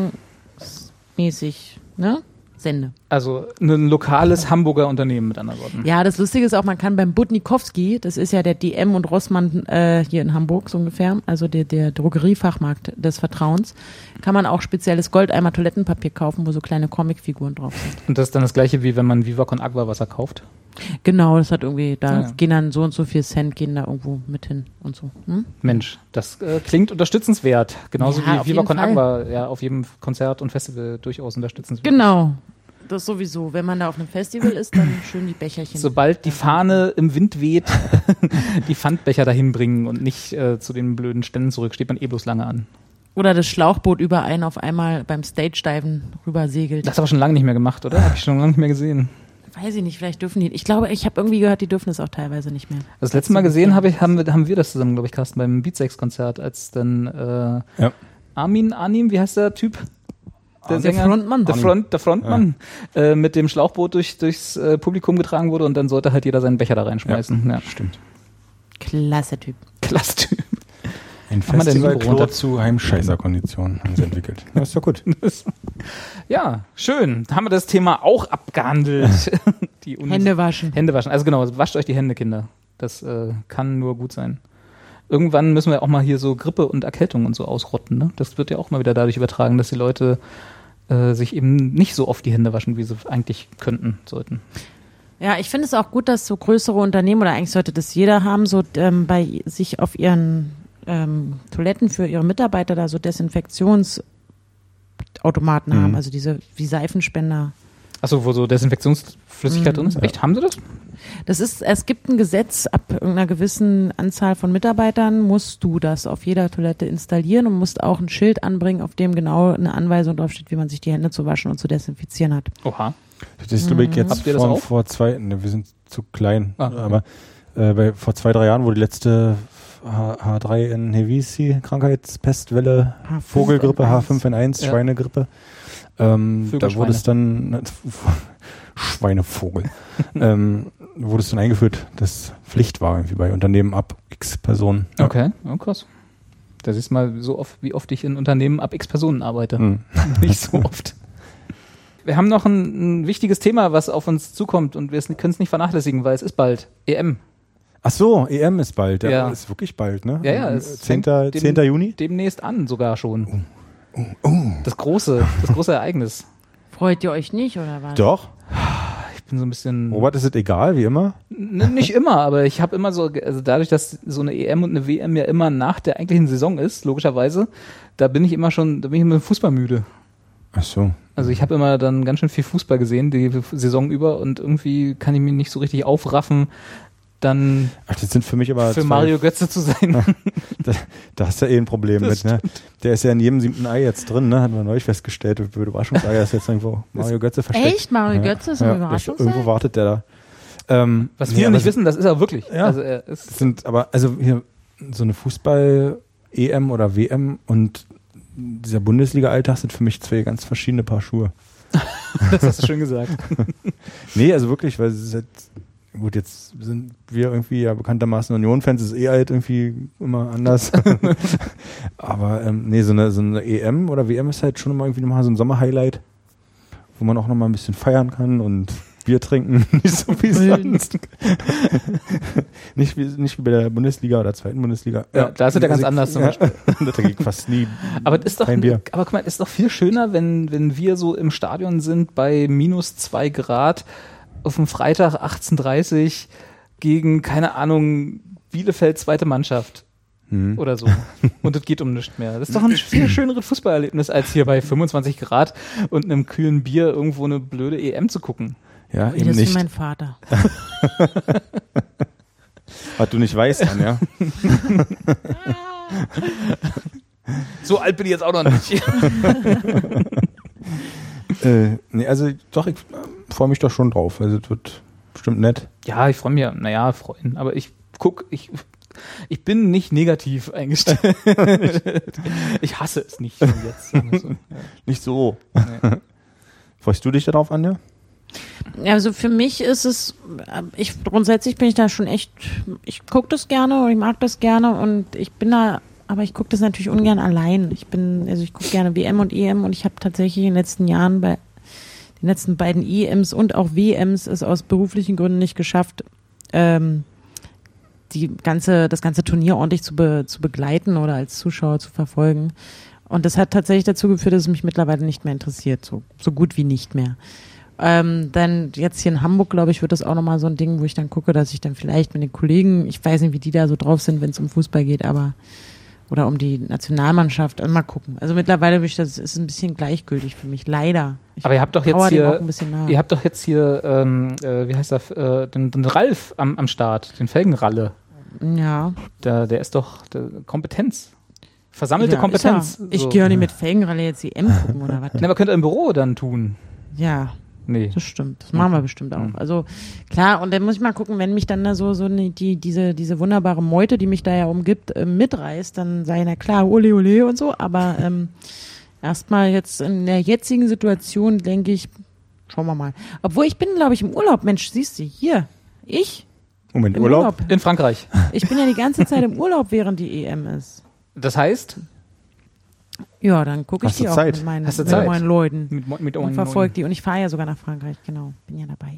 empfangsmäßig, ne, sende. Also ein lokales Hamburger Unternehmen mit anderen Worten. Ja, das Lustige ist auch, man kann beim Budnikowski, das ist ja der D M und Rossmann äh, hier in Hamburg so ungefähr, also der, der Drogeriefachmarkt des Vertrauens, kann man auch spezielles Goldeimer Toilettenpapier kaufen, wo so kleine Comicfiguren drauf sind. Und das ist dann das gleiche, wie wenn man Viva Con Aqua Wasser kauft. Genau, das hat irgendwie, da Ja. gehen dann so und so viel Cent, gehen da irgendwo mit hin und so. Hm? Mensch, das äh, klingt unterstützenswert. Genauso Ja, wie auf Viva jeden Con Fall. Aqua ja auf jedem Konzert und Festival durchaus unterstützenswert. Genau. Das sowieso. Wenn man da auf einem Festival ist, dann schön die Becherchen. Sobald die Fahne im Wind weht, die Pfandbecher dahin bringen und nicht äh, zu den blöden Ständen zurück, steht man eh bloß lange an. Oder das Schlauchboot über einen auf einmal beim Stage-Diven rüber segelt. Das ist aber schon lange nicht mehr gemacht, oder? Hab ich schon lange nicht mehr gesehen. Weiß ich nicht, vielleicht dürfen die. Ich glaube, ich habe irgendwie gehört, die dürfen es auch teilweise nicht mehr. Das letzte Mal gesehen habe ich, haben wir, haben wir das zusammen, glaube ich, Carsten, beim Beatsex-Konzert, als dann äh, Ja. Armin, Anim, wie heißt der Typ? Der, Der Sänger, Frontmann. Der, Front, der Frontmann äh, mit dem Schlauchboot durch, durchs äh, Publikum getragen wurde und dann sollte halt jeder seinen Becher da reinschmeißen. Ja. Stimmt. Klasse Typ. Klasse Typ. Ein Haben wir denn Festival runter- zu Heimscheißer-Konditionen haben sie entwickelt. Ja, ist doch gut. Ja, schön. Da haben wir das Thema auch abgehandelt. Die Unis- Hände waschen. Hände waschen. Also genau, wascht euch die Hände, Kinder. Das äh, kann nur gut sein. Irgendwann müssen wir auch mal hier so Grippe und Erkältung und so ausrotten. Ne? Das wird ja auch mal wieder dadurch übertragen, dass die Leute äh, sich eben nicht so oft die Hände waschen, wie sie eigentlich könnten, sollten. Ja, ich finde es auch gut, dass so größere Unternehmen, oder eigentlich sollte das jeder haben, so ähm, bei sich auf ihren ähm, Toiletten für ihre Mitarbeiter da so Desinfektionsautomaten Mhm. haben, also diese wie Seifenspender. Achso, wo so Desinfektionsflüssigkeit Mhm. drin ist? Echt, haben sie das? Das ist, es gibt ein Gesetz, ab irgendeiner gewissen Anzahl von Mitarbeitern musst du das auf jeder Toilette installieren und musst auch ein Schild anbringen, auf dem genau eine Anweisung draufsteht, wie man sich die Hände zu waschen und zu desinfizieren hat. Oha. Das ist, glaube ich, jetzt Habt ihr das vor, auch? vor zwei, ne, wir sind zu klein, Ah, okay. aber äh, bei, vor zwei, drei Jahren, wo die letzte H drei N H V C Krankheitspestwelle, H fünf Vogelgrippe, N eins. H fünf N eins, Ja. Schweinegrippe, ähm, da Vögelschweine. wurde es dann, Schweinevogel, ähm, wurde es dann eingeführt, dass Pflicht war irgendwie bei Unternehmen ab X Personen. Ja. Okay, oh, krass. Da siehst du mal so oft, wie oft ich in Unternehmen ab X Personen arbeite. Hm. Nicht so oft. Wir haben noch ein, ein wichtiges Thema, was auf uns zukommt und wir können es nicht vernachlässigen, weil es ist bald E M. Ach so, E M ist bald, ja, Ja. ist wirklich bald, ne? Ja, ja, Am es zehnten fängt dem- zehnten Juni? Demnächst an sogar schon. Das große, das große Ereignis. Freut ihr euch nicht, oder was? Doch. Ich bin so ein bisschen... Robert, ist es egal, wie immer? N- nicht immer, aber ich habe immer so, also dadurch, dass so eine E M und eine W M ja immer nach der eigentlichen Saison ist, logischerweise, da bin ich immer schon, da bin ich immer fußballmüde. Ach so. Also ich habe immer dann ganz schön viel Fußball gesehen, die Saison über und irgendwie kann ich mich nicht so richtig aufraffen, dann Ach, das sind für mich aber für zwei- Mario Götze zu sein. Da, da hast du ja eh ein Problem Das mit, ne? Der ist ja in jedem siebten Ei jetzt drin, ne? Hat man neulich festgestellt. Für Überraschungseier ist jetzt irgendwo Mario Götze versteckt. Echt? Mario Götze ist ein ja, Überraschungsei? Irgendwo wartet der da. Ähm, Was nee, viele aber nicht es- wissen, das ist er wirklich. Ja. Also er Das ist, sind aber, also hier, so eine Fußball-E M oder W M und dieser Bundesliga-Alltag sind für mich zwei ganz verschiedene Paar Schuhe. das hast du schön gesagt. Nee, also wirklich, weil es ist halt, gut, jetzt sind wir irgendwie ja bekanntermaßen Union-Fans, ist eh halt irgendwie immer anders. Aber ähm, nee, so eine, so eine E M oder W M ist halt schon immer irgendwie nochmal so ein Sommer-Highlight, wo man auch nochmal ein bisschen feiern kann und Bier trinken, nicht so wie sonst. nicht, wie, nicht wie bei der Bundesliga oder zweiten Bundesliga. Ja, da ist es ja ganz also, anders zum ja, Beispiel. da trinke ich fast nie Aber das ist doch, kein Bier. aber guck mal, ist doch viel schöner, wenn, wenn wir so im Stadion sind bei minus zwei Grad auf dem Freitag achtzehn Uhr dreißig gegen, keine Ahnung, Bielefeld zweite Mannschaft. Mhm. oder so. Und es geht um nichts mehr. Das ist doch ein viel schöneres Fußballerlebnis, als hier bei fünfundzwanzig Grad und einem kühlen Bier irgendwo eine blöde E M zu gucken. Ja, Wie eben das nicht. ist mein Vater. Was du nicht weißt, dann, ja. So alt bin ich jetzt auch noch nicht. äh, nee, also doch, ich äh, freue mich da schon drauf. Also es wird bestimmt nett. Ja, ich freue mich, naja, freuen. Aber ich guck, ich, ich bin nicht negativ eingestellt. Ich hasse es nicht schon jetzt. Also, ja. Nicht so. Nee. Freust du dich darauf, Anja? Also für mich ist es, ich grundsätzlich bin ich da schon echt, ich gucke das gerne und ich mag das gerne und ich bin da, aber ich gucke das natürlich ungern allein. Ich bin, also ich gucke gerne W M und E M und ich habe tatsächlich in den letzten Jahren bei den letzten beiden E Ms und auch W Ms es aus beruflichen Gründen nicht geschafft, ähm, die ganze, das ganze Turnier ordentlich zu, be, zu begleiten oder als Zuschauer zu verfolgen. Und das hat tatsächlich dazu geführt, dass es mich mittlerweile nicht mehr interessiert, so, so gut wie nicht mehr. Ähm, dann jetzt hier in Hamburg, glaube ich, wird das auch nochmal so ein Ding, wo ich dann gucke, dass ich dann vielleicht mit den Kollegen, ich weiß nicht, wie die da so drauf sind, wenn es um Fußball geht, aber oder um die Nationalmannschaft, also mal gucken. Also mittlerweile bin ich, das ist ein bisschen gleichgültig für mich, leider. Ich Aber ihr habt doch jetzt trauere dem auch hier, ein bisschen nach. ihr habt doch jetzt hier, ähm, äh, wie heißt das, äh, den, den Ralf am, am Start, den Felgenralle. Ja. Der, der ist doch der Kompetenz. Versammelte ja, Kompetenz. Ja. Ich so. gehe auch nicht mit Felgenralle jetzt E M gucken oder was. Na, aber könnt ihr im Büro dann tun. Ja. Nee. Das stimmt, das machen wir bestimmt auch. Also klar, und dann muss ich mal gucken, wenn mich dann da so so ne, die diese diese wunderbare Meute, die mich da ja umgibt, äh, mitreißt, dann sei na klar, ole ole und so, aber ähm, erstmal jetzt in der jetzigen Situation denke ich, schauen wir mal. Obwohl ich bin, glaube ich, im Urlaub, Mensch, siehst du, hier, ich Moment, im Urlaub? Urlaub. In Frankreich. Ich bin ja die ganze Zeit im Urlaub, während die E M ist. Das heißt, Ja, dann gucke ich Hast du die auch Zeit? mit meinen, Hast du mit Zeit? meinen Leuten mit, mit und verfolge die. Und ich fahre ja sogar nach Frankreich, genau, bin ja dabei.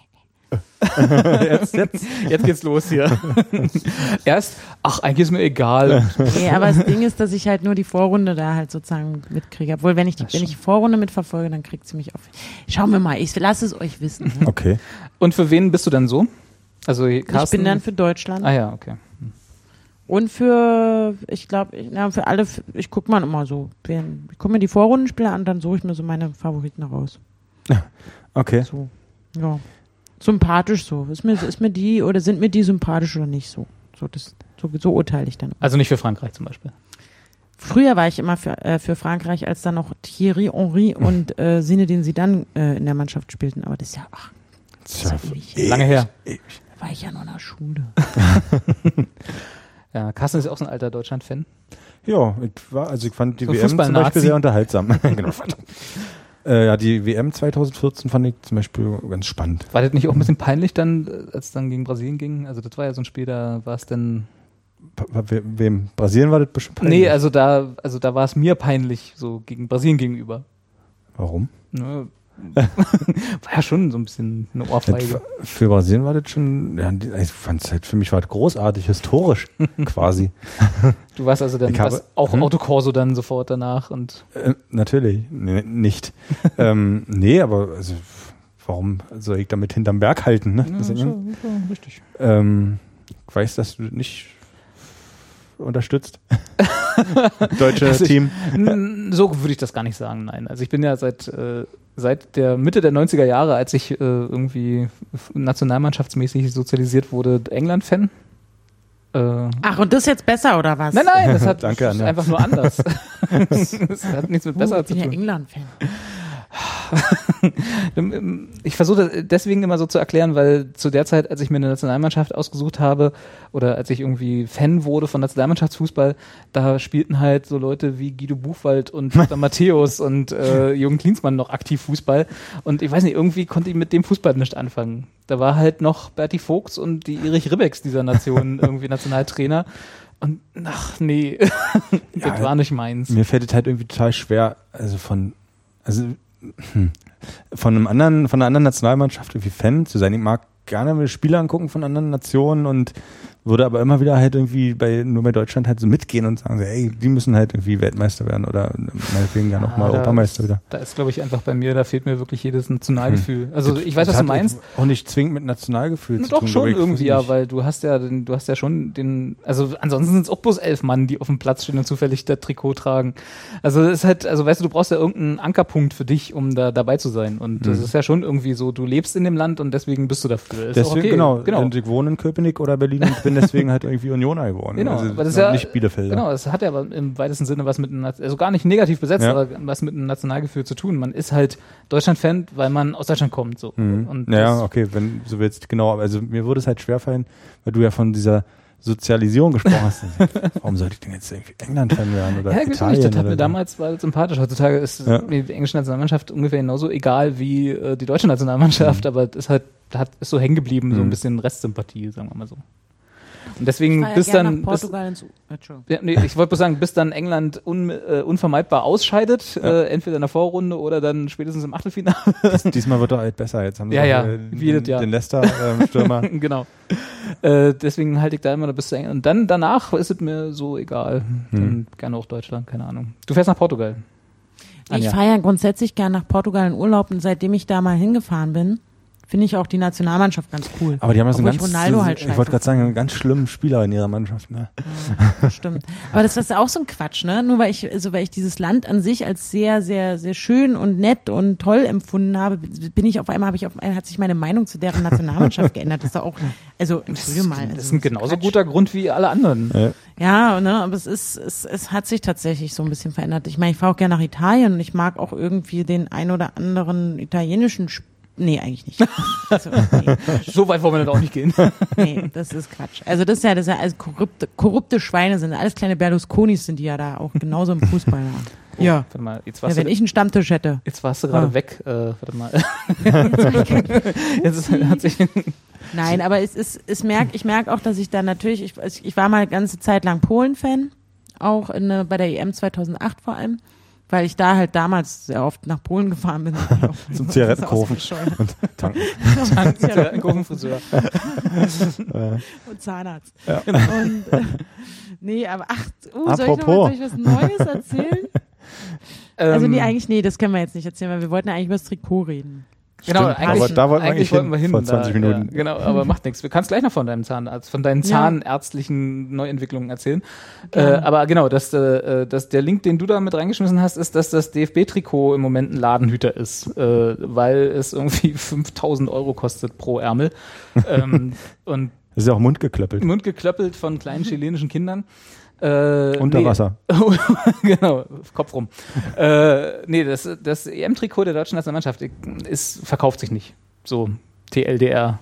jetzt, jetzt, jetzt geht's los hier. Erst, ach, eigentlich ist mir egal. Nee, aber das Ding ist, dass ich halt nur die Vorrunde da halt sozusagen mitkriege. Obwohl, wenn ich die, wenn ich die Vorrunde mitverfolge, dann kriegt sie mich auf. Schauen wir mal, ich lasse es euch wissen. Ne? Okay. Und für wen bist du denn so? Also Carsten? Ich bin dann für Deutschland. Ah ja, okay. Und für, ich glaube, ja, für alle, ich gucke mal immer so. Ich gucke mir die Vorrundenspiele an, dann suche ich mir so meine Favoriten raus. Okay. So, ja. Sympathisch so. Ist mir, ist mir die, oder sind mir die sympathisch oder nicht so? So, das, so, so urteile ich dann. Also nicht für Frankreich zum Beispiel. Früher war ich immer für, äh, für Frankreich, als dann noch Thierry Henry und äh, Zinedine Zidane äh, in der Mannschaft spielten. Aber das ist ja, ach, das ist ja ewig. her. Lange her. Da war ich ja noch in der Schule. Ja, Carsten ist auch so ein alter Deutschland-Fan. Ja, ich war, also ich fand die So W M zum Fußball-Nazi. Beispiel sehr unterhaltsam. Genau. Äh, ja, die W M zwanzig vierzehn fand ich zum Beispiel ganz spannend. War das nicht auch ein bisschen peinlich dann, als es dann gegen Brasilien ging? Also das war ja so ein Spiel, da war es dann... We wem? Brasilien war das bestimmt peinlich? Nee, also da, also da war es mir peinlich, so gegen Brasilien gegenüber. Warum? Ne? War ja schon so ein bisschen eine Ohrfeige. Das, für Brasilien war das schon, ja, ich fand es halt, für mich war das großartig, historisch quasi. Du warst also dann Ich habe- was, auch hm? Autokorso dann sofort danach und Äh, natürlich, nee, nicht. ähm, nee, aber also, warum soll ich damit hinterm Berg halten? Ne? Das ist ja- richtig. ähm, ich weiß, dass du nicht unterstützt. Deutsche Also ich- Team. N- So würde ich das gar nicht sagen, nein. Also ich bin ja seit, äh, seit der Mitte der neunziger Jahre, als ich äh, irgendwie f- nationalmannschaftsmäßig sozialisiert wurde, England-Fan. Äh, Ach, und das ist jetzt besser, oder was? nein, nein, das hat Danke, das ist Anja. einfach nur anders. Das hat nichts mit Uh, besser ich zu bin ja tun. England-Fan. Ich versuche das deswegen immer so zu erklären, weil zu der Zeit, als ich mir eine Nationalmannschaft ausgesucht habe oder als ich irgendwie Fan wurde von Nationalmannschaftsfußball, da spielten halt so Leute wie Guido Buchwald und Lothar Matthäus und äh, Jürgen Klinsmann noch aktiv Fußball und ich weiß nicht, irgendwie konnte ich mit dem Fußball nicht anfangen. Da war halt noch Berti Vogts und die Erich Ribecks dieser Nation irgendwie Nationaltrainer und ach nee, das Ja, war nicht meins. Mir fällt es halt irgendwie total schwer, also von, also hm, von einem anderen, von einer anderen Nationalmannschaft irgendwie Fan zu sein. Ich mag gerne mir Spiele angucken von anderen Nationen und würde aber immer wieder halt irgendwie bei nur bei Deutschland halt so mitgehen und sagen so, ey, die müssen halt irgendwie Weltmeister werden oder meinetwegen ja nochmal da, Europameister wieder. Da ist, glaube ich, einfach bei mir, da fehlt mir wirklich jedes Nationalgefühl. Hm. Also ich weiß, was das du meinst. Auch nicht zwingend mit Nationalgefühl Na, zu doch tun. schon ich, irgendwie, ja, weil du hast ja, den, du hast ja schon den, also ansonsten sind es auch bloß elf Mann, die auf dem Platz stehen und zufällig das Trikot tragen. Also es ist halt, also weißt du, du brauchst ja irgendeinen Ankerpunkt für dich, um da dabei zu sein. Und das hm. ist ja schon irgendwie so, du lebst in dem Land und deswegen bist du dafür. Ist deswegen, okay. genau, genau. Und ich wohne in Köpenick oder Berlin und bin deswegen halt irgendwie Unioner geworden. Genau, also, aber das ist ja, nicht Bielefeld. Genau, das hat ja aber im weitesten Sinne was mit einem, also gar nicht negativ besetzt, ja. aber was mit einem Nationalgefühl zu tun. Man ist halt Deutschland-Fan, weil man aus Deutschland kommt, so. Mhm. Und ja, okay, wenn du willst, genau, also mir würde es halt schwerfallen, weil du ja von dieser Sozialisierung gesprochen hast. Warum sollte ich denn jetzt irgendwie England-Fan werden oder ja, Italien? Das hat mir so? damals war sympathisch. Heutzutage ist ja. die englische Nationalmannschaft ungefähr genauso egal wie äh, die deutsche Nationalmannschaft, mhm. aber das halt, hat, ist so hängen geblieben, mhm. so ein bisschen Restsympathie, sagen wir mal so. Und deswegen ich bis ja dann, nach Portugal ins, ja, nee, ich wollte bloß sagen, bis dann England un, äh, unvermeidbar ausscheidet, ja. äh, entweder in der Vorrunde oder dann spätestens im Achtelfinale. Dies, diesmal wird er halt besser. Jetzt haben sie ja, ja, äh, wie den, Jahr. den Leicester-Stürmer. Ähm, genau. Äh, deswegen halte ich da immer noch bis zu England. Und dann danach ist es mir so egal. Dann hm. gerne auch Deutschland, keine Ahnung. Du fährst nach Portugal. Ich fahre ja grundsätzlich gern nach Portugal in Urlaub und seitdem ich da mal hingefahren bin, finde ich auch die Nationalmannschaft ganz cool. Aber die haben ja so einen ganz, Ronaldo so, halt ich wollte gerade sagen, einen ganz schlimmen Spieler in ihrer Mannschaft. Ne? Ja, stimmt. Aber das ist auch so ein Quatsch, ne? Nur weil ich, also weil ich dieses Land an sich als sehr, sehr, sehr schön und nett und toll empfunden habe, bin ich auf einmal, habe ich auf einmal, hat sich meine Meinung zu deren Nationalmannschaft geändert. Das ist doch auch, also, entschuldige mal. Das also, ist ein genauso Quatsch. guter Grund wie alle anderen. Ja. Ja, ne, aber es ist, es, es hat sich tatsächlich so ein bisschen verändert. Ich meine, ich fahre auch gerne nach Italien und ich mag auch irgendwie den ein oder anderen italienischen Sp- Nee, eigentlich nicht. Also, nee. So weit wollen wir dann auch nicht gehen. Nee, das ist Quatsch. Also das ist ja, das ist ja alles korrupte, korrupte Schweine sind, alles kleine Berlusconis sind die ja da, auch genauso im Fußball. Oh, ja. Warte mal, jetzt Ja, warst wenn du, ich einen Stammtisch hätte. jetzt warst du gerade Ah. weg. Äh, warte mal. Jetzt hat sich Nein, aber es ist, es merkt, ich merke auch, dass ich da natürlich, ich, ich war mal ganze Zeit lang Polen-Fan, auch in, bei der E M zweitausendacht vor allem. Weil ich da halt damals sehr oft nach Polen gefahren bin. Zum Zigarettenkaufen und tanken. Zigarettenkaufen-Friseur. Und Zahnarzt. Ja. Und, äh, nee, aber ach, uh, soll ich, noch mal, Apropos. soll ich was Neues erzählen? Also nee, eigentlich, nee, das können wir jetzt nicht erzählen, weil wir wollten ja eigentlich über das Trikot reden. Genau, Stimmt, eigentlich, aber da wollten wir eigentlich eigentlich wollten wir hin. vor zwanzig da, Minuten. Ja, genau, aber macht nichts. Wir kannst gleich noch von deinem Zahnarzt, von deinen Ja. zahnärztlichen Neuentwicklungen erzählen. Äh, Gerne. aber genau, dass, äh, dass der Link, den du da mit reingeschmissen hast, ist, dass das D F B-Trikot im Moment ein Ladenhüter ist, äh, weil es irgendwie fünftausend Euro kostet pro Ärmel. ähm, und Das ist ja auch mundgeklöppelt. mundgeklöppelt von kleinen chilenischen Kindern. Äh, Unter nee. Wasser. Genau, Kopf rum. äh, nee, das, das E M-Trikot der deutschen Nationalmannschaft ist, verkauft sich nicht. So, T L D R.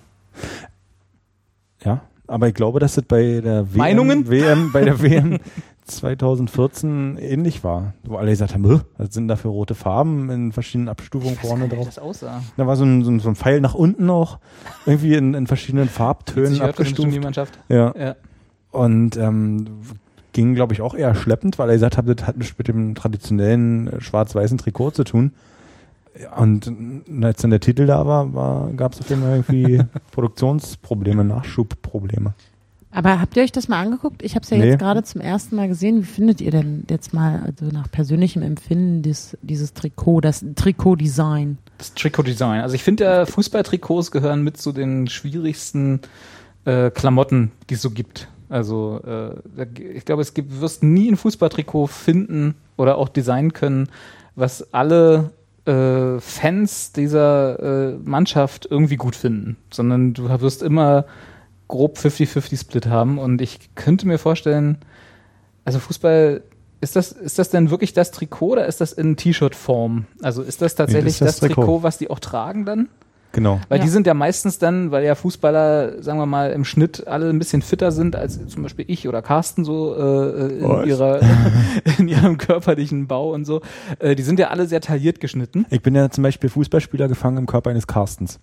Ja, aber ich glaube, dass das bei der W M, Meinungen? W M bei der W M zwanzig vierzehn ähnlich war. Wo alle gesagt haben, "Hä, was sind da für rote Farben in verschiedenen Abstufungen vorne Wie drauf? das aussah. Da war so ein, so ein, so ein Pfeil nach unten auch, irgendwie in, in verschiedenen Farbtönen Sicher für die abgestuft. Turniermannschaft. Ja. Ja. Und ähm, ging, glaube ich, auch eher schleppend, weil er gesagt hat, das hat nichts mit dem traditionellen äh, schwarz-weißen Trikot zu tun. Ja, und äh, als dann der Titel da war, war gab es auf jeden Fall irgendwie Produktionsprobleme, Nachschubprobleme. Aber habt ihr euch das mal angeguckt? Ich habe es ja Nee. jetzt gerade zum ersten Mal gesehen. Wie findet ihr denn jetzt mal, also nach persönlichem Empfinden, dies, dieses Trikot, das Trikot-Design? Das Trikot-Design. Also ich finde ja, Fußballtrikots gehören mit zu den schwierigsten äh, Klamotten, die es so gibt. Also äh, da- ich glaube, es gibt, wirst nie ein Fußballtrikot finden oder auch designen können, was alle äh, Fans dieser äh, Mannschaft irgendwie gut finden. Sondern du wirst immer grob fünfzig fünfzig Split haben. Und ich könnte mir vorstellen, also Fußball, ist das, ist das denn wirklich das Trikot oder ist das in T-Shirt-Form? Also ist das tatsächlich Nee, das das, ist das Trikot, Trikot. was die auch tragen dann? Genau. Weil Ja. die sind ja meistens dann, weil ja Fußballer, sagen wir mal, im Schnitt alle ein bisschen fitter sind als zum Beispiel ich oder Carsten so äh, in, Was? ihrer, in ihrem körperlichen Bau und so. Äh, die sind ja alle sehr tailliert geschnitten. Ich bin ja zum Beispiel Fußballspieler gefangen im Körper eines Carstens.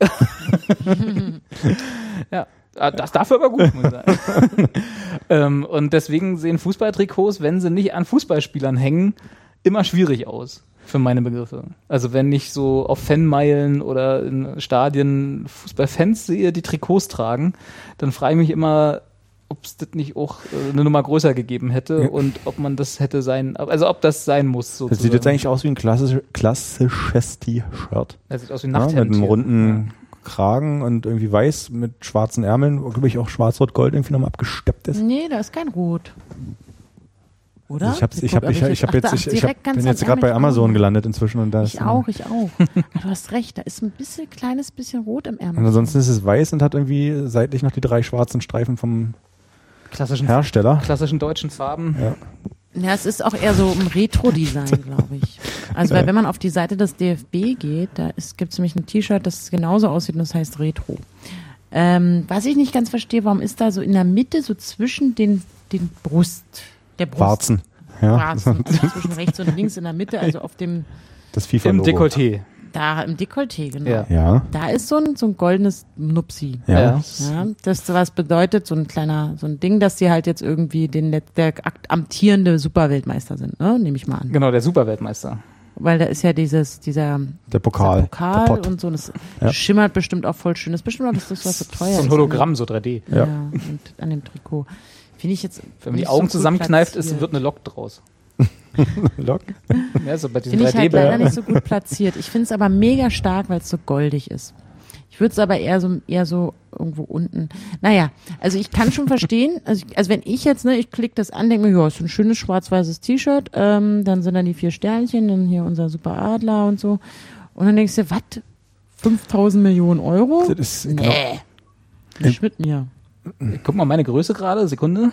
Ja, ah, das dafür aber gut, muss ich sagen. ähm, und deswegen sehen Fußballtrikots, wenn sie nicht an Fußballspielern hängen, immer schwierig aus. Für meine Begriffe. Also wenn ich so auf Fanmeilen oder in Stadien Fußballfans sehe, die Trikots tragen, dann frage ich mich immer, ob es das nicht auch äh, eine Nummer größer gegeben hätte Ja. und ob man das hätte sein, also ob das sein muss. Sozusagen. Das sieht jetzt eigentlich aus wie ein klassisch, klassisches T-Shirt. Das sieht aus wie ein Ja, mit Nachthemd. einem hier. runden Kragen und irgendwie weiß mit schwarzen Ärmeln, wo, glaube ich, auch schwarz-rot-gold irgendwie nochmal abgesteppt ist. Nee, da ist kein Rot. Oder? Also ich hab's, ich hab, ich, ich hab Ach, jetzt, da- ich, ach, ich hab, direkt ganz bin jetzt am gerade bei Ärmel. Amazon gelandet inzwischen und da ist Ich auch, ich auch. Ach, du hast recht, da ist ein bisschen, kleines bisschen Rot im Ärmel. Und ansonsten ist es weiß und hat irgendwie seitlich noch die drei schwarzen Streifen vom Klassischen, Hersteller. klassischen deutschen Farben. Ja. Ja, es ist auch eher so ein Retro-Design, glaube ich. Also, weil wenn man auf die Seite des D F B geht, da gibt es nämlich ein T-Shirt, das genauso aussieht und das heißt Retro. Ähm, was ich nicht ganz verstehe, warum ist da so in der Mitte, so zwischen den, den Brust, der Brust. Warzen. Ja. Warzen, also zwischen rechts und links in der Mitte, also auf dem, Das Im FIFA-Logo. Dekolleté. da im Dekolleté, genau. Ja. Ja. Da ist so ein, so ein goldenes Nupsi. Ja. Ja. Ja, das was bedeutet, so ein kleiner, so ein Ding, dass sie halt jetzt irgendwie den, der akt- amtierende Superweltmeister sind, ne? Nehme ich mal an. Genau, der Superweltmeister. Weil da ist ja dieses, dieser, Der Pokal. dieser Pokal der Pott. und so, das Ja. schimmert bestimmt auch voll schön. Das ist bestimmt auch das, das was so teuer ist. So ein Hologramm, so drei D. Ja. Ja. Und an dem Trikot. Finde ich jetzt. Wenn man die nicht Augen so gut zusammenkneift, ist, platziert. wird eine Lok draus. Lok. Ja, so bei diesen Finde ich halt drei D-Bildern. leider nicht so gut platziert. Ich finde es aber mega stark, weil es so goldig ist. Ich würde es aber eher so, eher so irgendwo unten. Naja, also ich kann schon verstehen, also, ich, also wenn ich jetzt, ne, ich klicke das an, denke mir, ja, ist ein schönes schwarz-weißes T-Shirt, ähm, dann sind dann die vier Sternchen, dann hier unser Super Adler und so. Und dann denkst du, was? fünftausend Millionen Euro? Das ist, Nee. Nicht mit mir. Ich guck mal meine Größe gerade, Sekunde.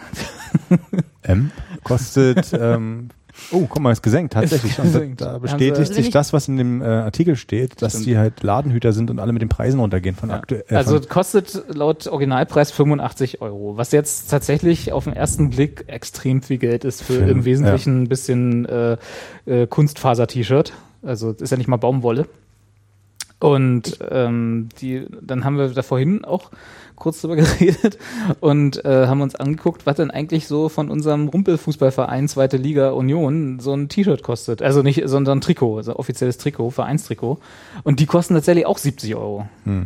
M kostet, ähm, oh, guck mal, ist gesenkt, tatsächlich. Ist Und da, gesenkt. da Haben bestätigt sie- Also wenn sich ich- das, was in dem äh, Artikel steht, dass Stimmt. die halt Ladenhüter sind und alle mit den Preisen runtergehen von Ja. aktuell. Äh, Also von, kostet laut Originalpreis fünfundachtzig Euro, was jetzt tatsächlich auf den ersten Blick extrem viel Geld ist für Für- im Wesentlichen ein bisschen äh, äh, Kunstfaser-T-Shirt. Also ist ja nicht mal Baumwolle. Und ähm, die, dann haben wir da vorhin auch kurz drüber geredet und äh, haben uns angeguckt, was denn eigentlich so von unserem Rumpelfußballverein Zweite Liga Union so ein T-Shirt kostet. Also nicht, sondern ein Trikot, also offizielles Trikot, Vereinstrikot. Und die kosten tatsächlich auch siebzig Euro hm.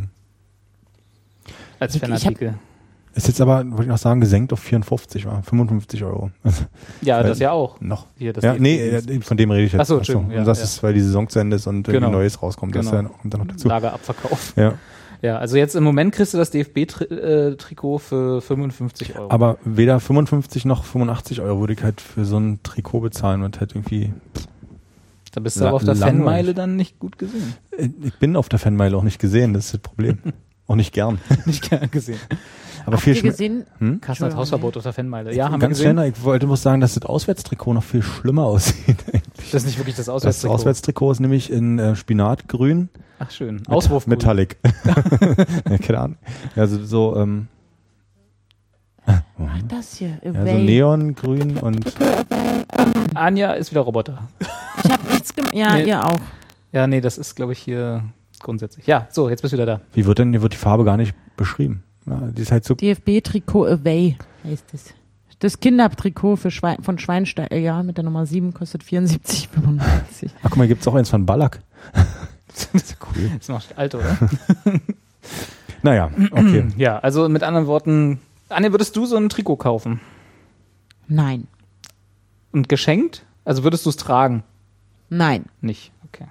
als Ich hab- Fanartikel. Ist jetzt aber, wollte ich noch sagen, gesenkt auf vierundfünfzig, war fünfundfünfzig Euro. Also Ja, Weil- das ja auch. noch. Hier, das Ja, geht- nee, äh, von dem rede ich jetzt. Ach so, Ach Entschuldigung, ja, und das ja. ist, weil die Saison zu Ende ist und irgendwie Genau. Neues rauskommt. Das Genau. ist ja- kommt dann noch dazu. Lagerabverkauf. Ja. Ja, also jetzt im Moment kriegst du das D F B-Trikot für fünfundfünfzig Euro. Aber weder fünfundfünfzig noch fünfundachtzig Euro würde ich halt für so ein Trikot bezahlen und halt irgendwie, da bist du la- aber auf der langweilig. Fanmeile dann nicht gut gesehen. äh, ich bin auf der Fanmeile auch nicht gesehen, das ist das Problem. Auch nicht gern. Nicht gern gesehen. Aber Habt viel ihr schme- gesehen? Hm? Carsten hat Entschuldigung, Hausverbot auf der Fanmeile. Ja, haben wir Ganz gesehen. schnell, ich wollte muss sagen, dass das Auswärtstrikot noch viel schlimmer aussieht. Das ist nicht wirklich das Das Auswärtstrikot. Auswärtstrikot ist nämlich in äh, Spinatgrün. Ach schön. Met- Auswurf. Metallic. Ja, keine Ahnung. Also so, ähm, Ach, das hier. ja, so Away. Neongrün und Anja ist wieder Roboter. Ich habe nichts gemacht. Ja, Nee. ihr auch. Ja, nee, das ist, glaube ich, hier grundsätzlich. Ja, so, jetzt bist du wieder da. wie wird denn, hier wird die Farbe gar nicht beschrieben. Ja, die ist halt so, D F B-Trikot Away heißt es. Das Kindertrikot für Schwein, von Schweinsteiger, äh, ja, mit der Nummer sieben kostet vierundsiebzig fünfundneunzig. ach guck mal, gibt's auch eins von Ballack. Das ist cool. Ist noch alt, oder? Naja, okay. Ja, also mit anderen Worten, Anja, würdest du so ein Trikot kaufen? Nein. Und geschenkt? Also würdest du es tragen? Nein. Nicht. Okay.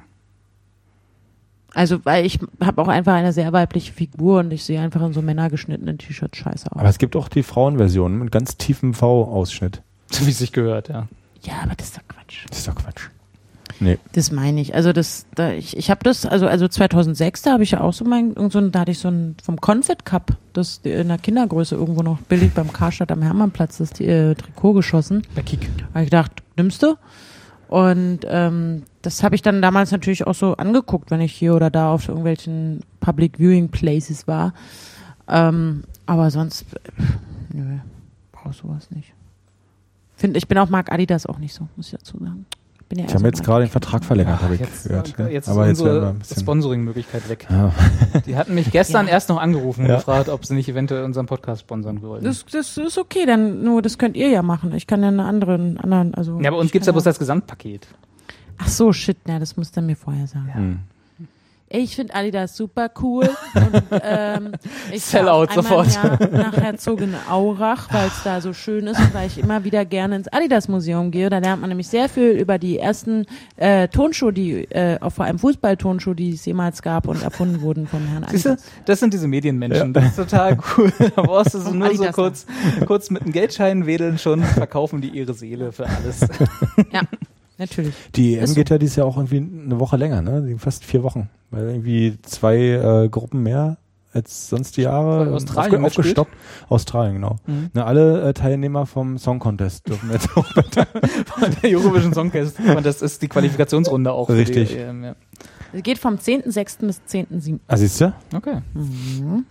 Also, weil ich habe auch einfach eine sehr weibliche Figur und ich sehe einfach in so männergeschnittenen T-Shirts scheiße aus. Aber es gibt auch die Frauenversion mit ganz tiefem V-Ausschnitt. So wie es sich gehört, ja. Ja, aber das ist doch Quatsch. Das ist doch Quatsch. Nee. Das meine ich. Also das, da, ich, ich habe das, also also zweitausendsechs, da habe ich ja auch so mein, irgend so ein, da hatte ich so ein vom Confit Cup, das in der Kindergröße irgendwo noch billig beim Karstadt am Hermannplatz das äh, Trikot geschossen. Bei Kik. Habe ich gedacht, nimmst du? Und ähm, das habe ich dann damals natürlich auch so angeguckt, wenn ich hier oder da auf irgendwelchen Public Viewing Places war. Ähm, aber sonst, äh, nö, brauchst sowas nicht. Find, ich bin auch Marc Adidas auch nicht so, muss ich dazu sagen. Bin ja Ich eher habe so jetzt Marc- gerade den Vertrag verlängert, habe ich jetzt, gehört. äh, jetzt Aber ist jetzt werden wir unsere ein bisschen. Sponsoring-Möglichkeit weg. Ja. Die hatten mich gestern Ja. erst noch angerufen und Ja. gefragt, ob sie nicht eventuell unseren Podcast sponsern wollen. Das, das ist okay, dann nur das könnt ihr ja machen. Ich kann ja eine andere, einen anderen, also. Ja, bei uns ich gibt's ja kann bloß das Gesamtpaket. Ach so, shit, na, das musst du mir vorher sagen. Ja. Hm. ey, ich finde Adidas super cool. Und, ähm, ich Sellout sofort. Jahr nach Herzogenaurach, weil es da so schön ist und weil ich immer wieder gerne ins Adidas-Museum gehe. Da lernt man nämlich sehr viel über die ersten äh, Turnschuhe, die äh, auch vor allem Fußball-Turnschuhe, die es jemals gab und erfunden wurden von Herrn Adidas. Siehste, das sind diese Medienmenschen. Ja. Das ist total cool. Da brauchst du so nur Adidas so kurz, kurz mit einem Geldschein wedeln, schon verkaufen die ihre Seele für alles. Ja. Natürlich. Die E M Ist geht ja dieses Jahr auch irgendwie eine Woche länger, ne? Fast vier Wochen. Weil irgendwie zwei äh, Gruppen mehr als sonst die Jahre Australien aufge- aufgestockt. Australien, genau. Mhm. Na, alle äh, Teilnehmer vom Song Contest dürfen jetzt auch mit. Der Eurovision Song Contest ist die Qualifikationsrunde auch. Richtig. Für die E M, ja. Es geht vom zehnten sechsten bis zehnten siebten Ah, siehst du? Okay. Mhm.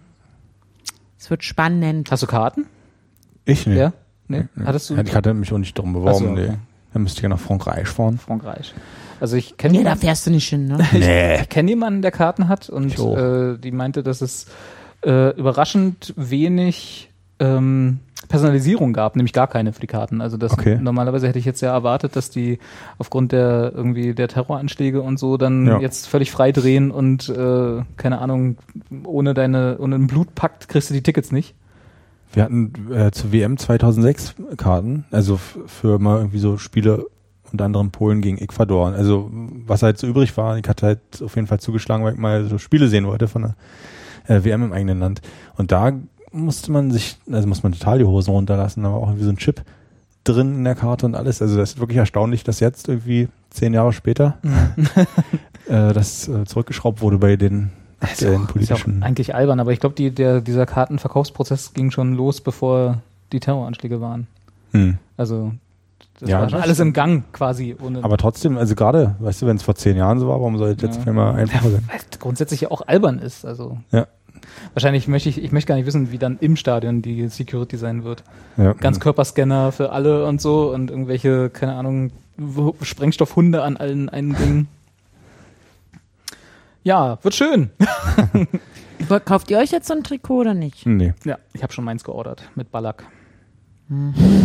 Es wird spannend. Hast du Karten? Ich nicht. Ja? Nee. Nee. Hattest du? Ich hatte mich auch nicht drum beworben, Ach so, okay. nee. Dann müsste ich ja nach Frankreich fahren. Frankreich. Also ich kenne Nee, da jemanden, fährst du nicht hin, ne? Nee. ich kenne jemanden, der Karten hat und Ich auch. äh, die meinte, dass es äh, überraschend wenig ähm, Personalisierung gab, nämlich gar keine für die Karten. Also das Okay. normalerweise hätte ich jetzt ja erwartet, dass die aufgrund der irgendwie der Terroranschläge und so dann Ja. jetzt völlig frei drehen und äh, keine Ahnung, ohne deine ohne einen Blutpakt kriegst du die Tickets nicht. Wir hatten äh, zur W M zweitausendsechs Karten, also f- für mal irgendwie so Spiele, unter anderem Polen gegen Ecuador. Also was halt so übrig war, ich hatte halt auf jeden Fall zugeschlagen, weil ich mal so Spiele sehen wollte von der äh, W M im eigenen Land. Und da musste man sich, also muss man total die Hosen runterlassen, da war auch irgendwie so ein Chip drin in der Karte und alles. Also das ist wirklich erstaunlich, dass jetzt irgendwie zehn Jahre später äh, das äh, zurückgeschraubt wurde bei den Ist ja aktuellen auch, ist ja politischen. auch eigentlich albern, aber ich glaube, die, der, dieser Kartenverkaufsprozess ging schon los, bevor die Terroranschläge waren. Hm. Also das Ja, war schon das alles im Gang quasi. Ohne Aber trotzdem, also gerade, weißt du, wenn es vor zehn Jahren so war, warum soll das jetzt Ja. auf einmal einfacher sein? weil es grundsätzlich ja auch albern ist. Also Ja. wahrscheinlich möchte ich, ich möchte gar nicht wissen, wie dann im Stadion die Security sein wird. Ja. Ganzkörperscanner für alle und so und irgendwelche, keine Ahnung, W- Sprengstoffhunde an allen Eingängen. Ja, wird schön. Kauft ihr euch jetzt so ein Trikot oder nicht? Nee. Ja, ich habe schon meins geordert mit Ballack. Ja,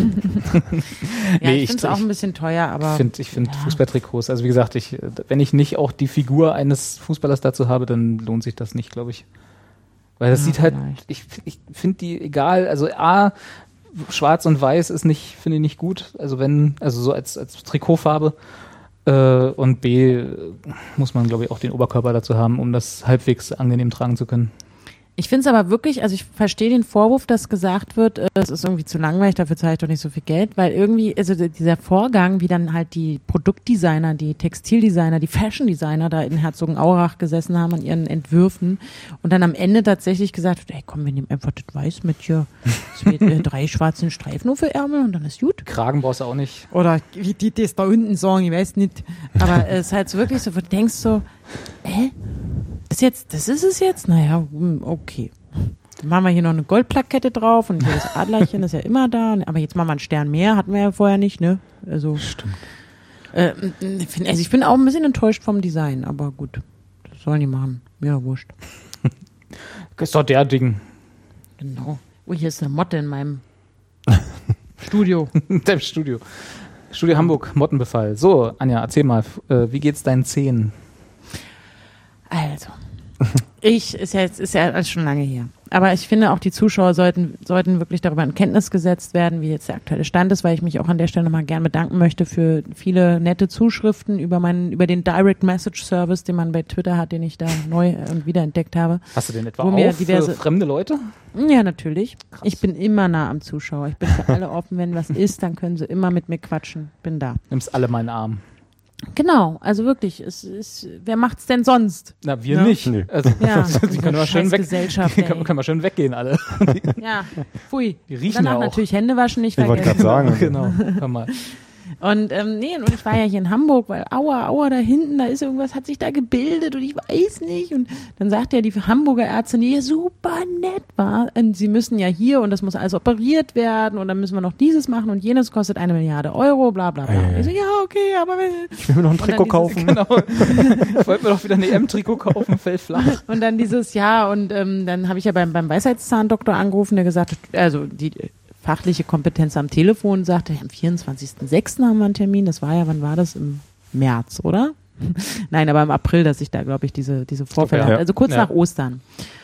Nee, ich ich- finde es auch ich- ein bisschen teuer, aber Ich finde ich find ja. Fußballtrikots, also wie gesagt, ich, wenn ich nicht auch die Figur eines Fußballers dazu habe, dann lohnt sich das nicht, glaube ich. Weil das Ja, sieht halt, vielleicht. ich, ich finde die egal, also A, schwarz und weiß ist nicht, finde ich nicht gut, also wenn, also so als, als Trikotfarbe äh, und B, äh, muss man glaube ich auch den Oberkörper dazu haben, um das halbwegs angenehm tragen zu können. Ich finde es aber wirklich, also ich verstehe den Vorwurf, dass gesagt wird, äh, es ist irgendwie zu langweilig, dafür zahle ich doch nicht so viel Geld, weil irgendwie, also d- dieser Vorgang, wie dann halt die Produktdesigner, die Textildesigner, die Fashiondesigner da in Herzogenaurach gesessen haben an ihren Entwürfen und dann am Ende tatsächlich gesagt wird, ey komm, wir nehmen einfach das Weiß mit hier, es wird, äh, drei schwarzen Streifen nur für Ärmel und dann ist gut. Kragen brauchst du auch nicht. Oder wie die das da unten sagen, ich weiß nicht. Aber es ist halt so wirklich so, wo du denkst so, hä? Das jetzt, das ist es jetzt? Naja, hm, okay. Dann machen wir hier noch eine Goldplakette drauf und hier das Adlerchen ist ja immer da. Aber jetzt machen wir einen Stern mehr, hatten wir ja vorher nicht, ne? Also, Stimmt. äh, ich find- also ich bin auch ein bisschen enttäuscht vom Design, aber gut. Das sollen die machen. Ja, wurscht. Ist doch der Ding. Genau. Oh, hier ist eine Motte in meinem Studio. Dein Studio. Studio Hamburg, Mottenbefall. So, Anja, erzähl mal, f- äh, wie geht's deinen Zehen? Also, ich, ist ja jetzt, ist ja alles schon lange her. Aber ich finde auch die Zuschauer sollten, sollten wirklich darüber in Kenntnis gesetzt werden, wie jetzt der aktuelle Stand ist, weil ich mich auch an der Stelle nochmal gern bedanken möchte für viele nette Zuschriften über meinen, über den Direct Message Service, den man bei Twitter hat, den ich da neu und wiederentdeckt habe. Hast du den etwa Wo mir auf diverse- für fremde Leute? Ja, natürlich. Krass. Ich bin immer nah am Zuschauer. Ich bin für alle offen. Wenn was ist, dann können sie immer mit mir quatschen. Bin da. Nimmst alle meinen Arm. Genau. Also wirklich. Es ist, wer macht's denn sonst? Na, wir Ja. nicht. Nee. Also, Ja, die können wir schön weg. Gesellschaft, Die können, können wir schön weggehen alle. Ja, pfui. Die riechen Danach ja auch. natürlich Hände waschen nicht Ich wollte vergessen. gerade sagen. Genau. Hör mal. Und ähm, nee, und ich war ja hier in Hamburg, weil aua, aua, da hinten, da ist irgendwas, hat sich da gebildet und ich weiß nicht. Und dann sagt ja die Hamburger Ärztin, die ja super nett war, und sie müssen ja hier und das muss alles operiert werden und dann müssen wir noch dieses machen und jenes kostet eine Milliarde Euro, bla bla bla. Ei, ei, ei. Ich so, ja, okay, aber wenn, Ich will mir noch ein dann Trikot dieses- kaufen. Genau. Ich wollte mir doch wieder ein E M-Trikot kaufen, fällt flach. und dann dieses Jahr und ähm, dann habe ich ja beim, beim Weisheitszahndoktor angerufen, der gesagt hat, also die fachliche Kompetenz am Telefon sagte, am vierundzwanzigsten sechsten haben wir einen Termin, das war ja, wann war das? Im März, oder? Nein, aber im April, dass ich da, glaube ich, diese, diese Vorfälle Okay, hatte. ja. Also kurz Ja. nach Ostern.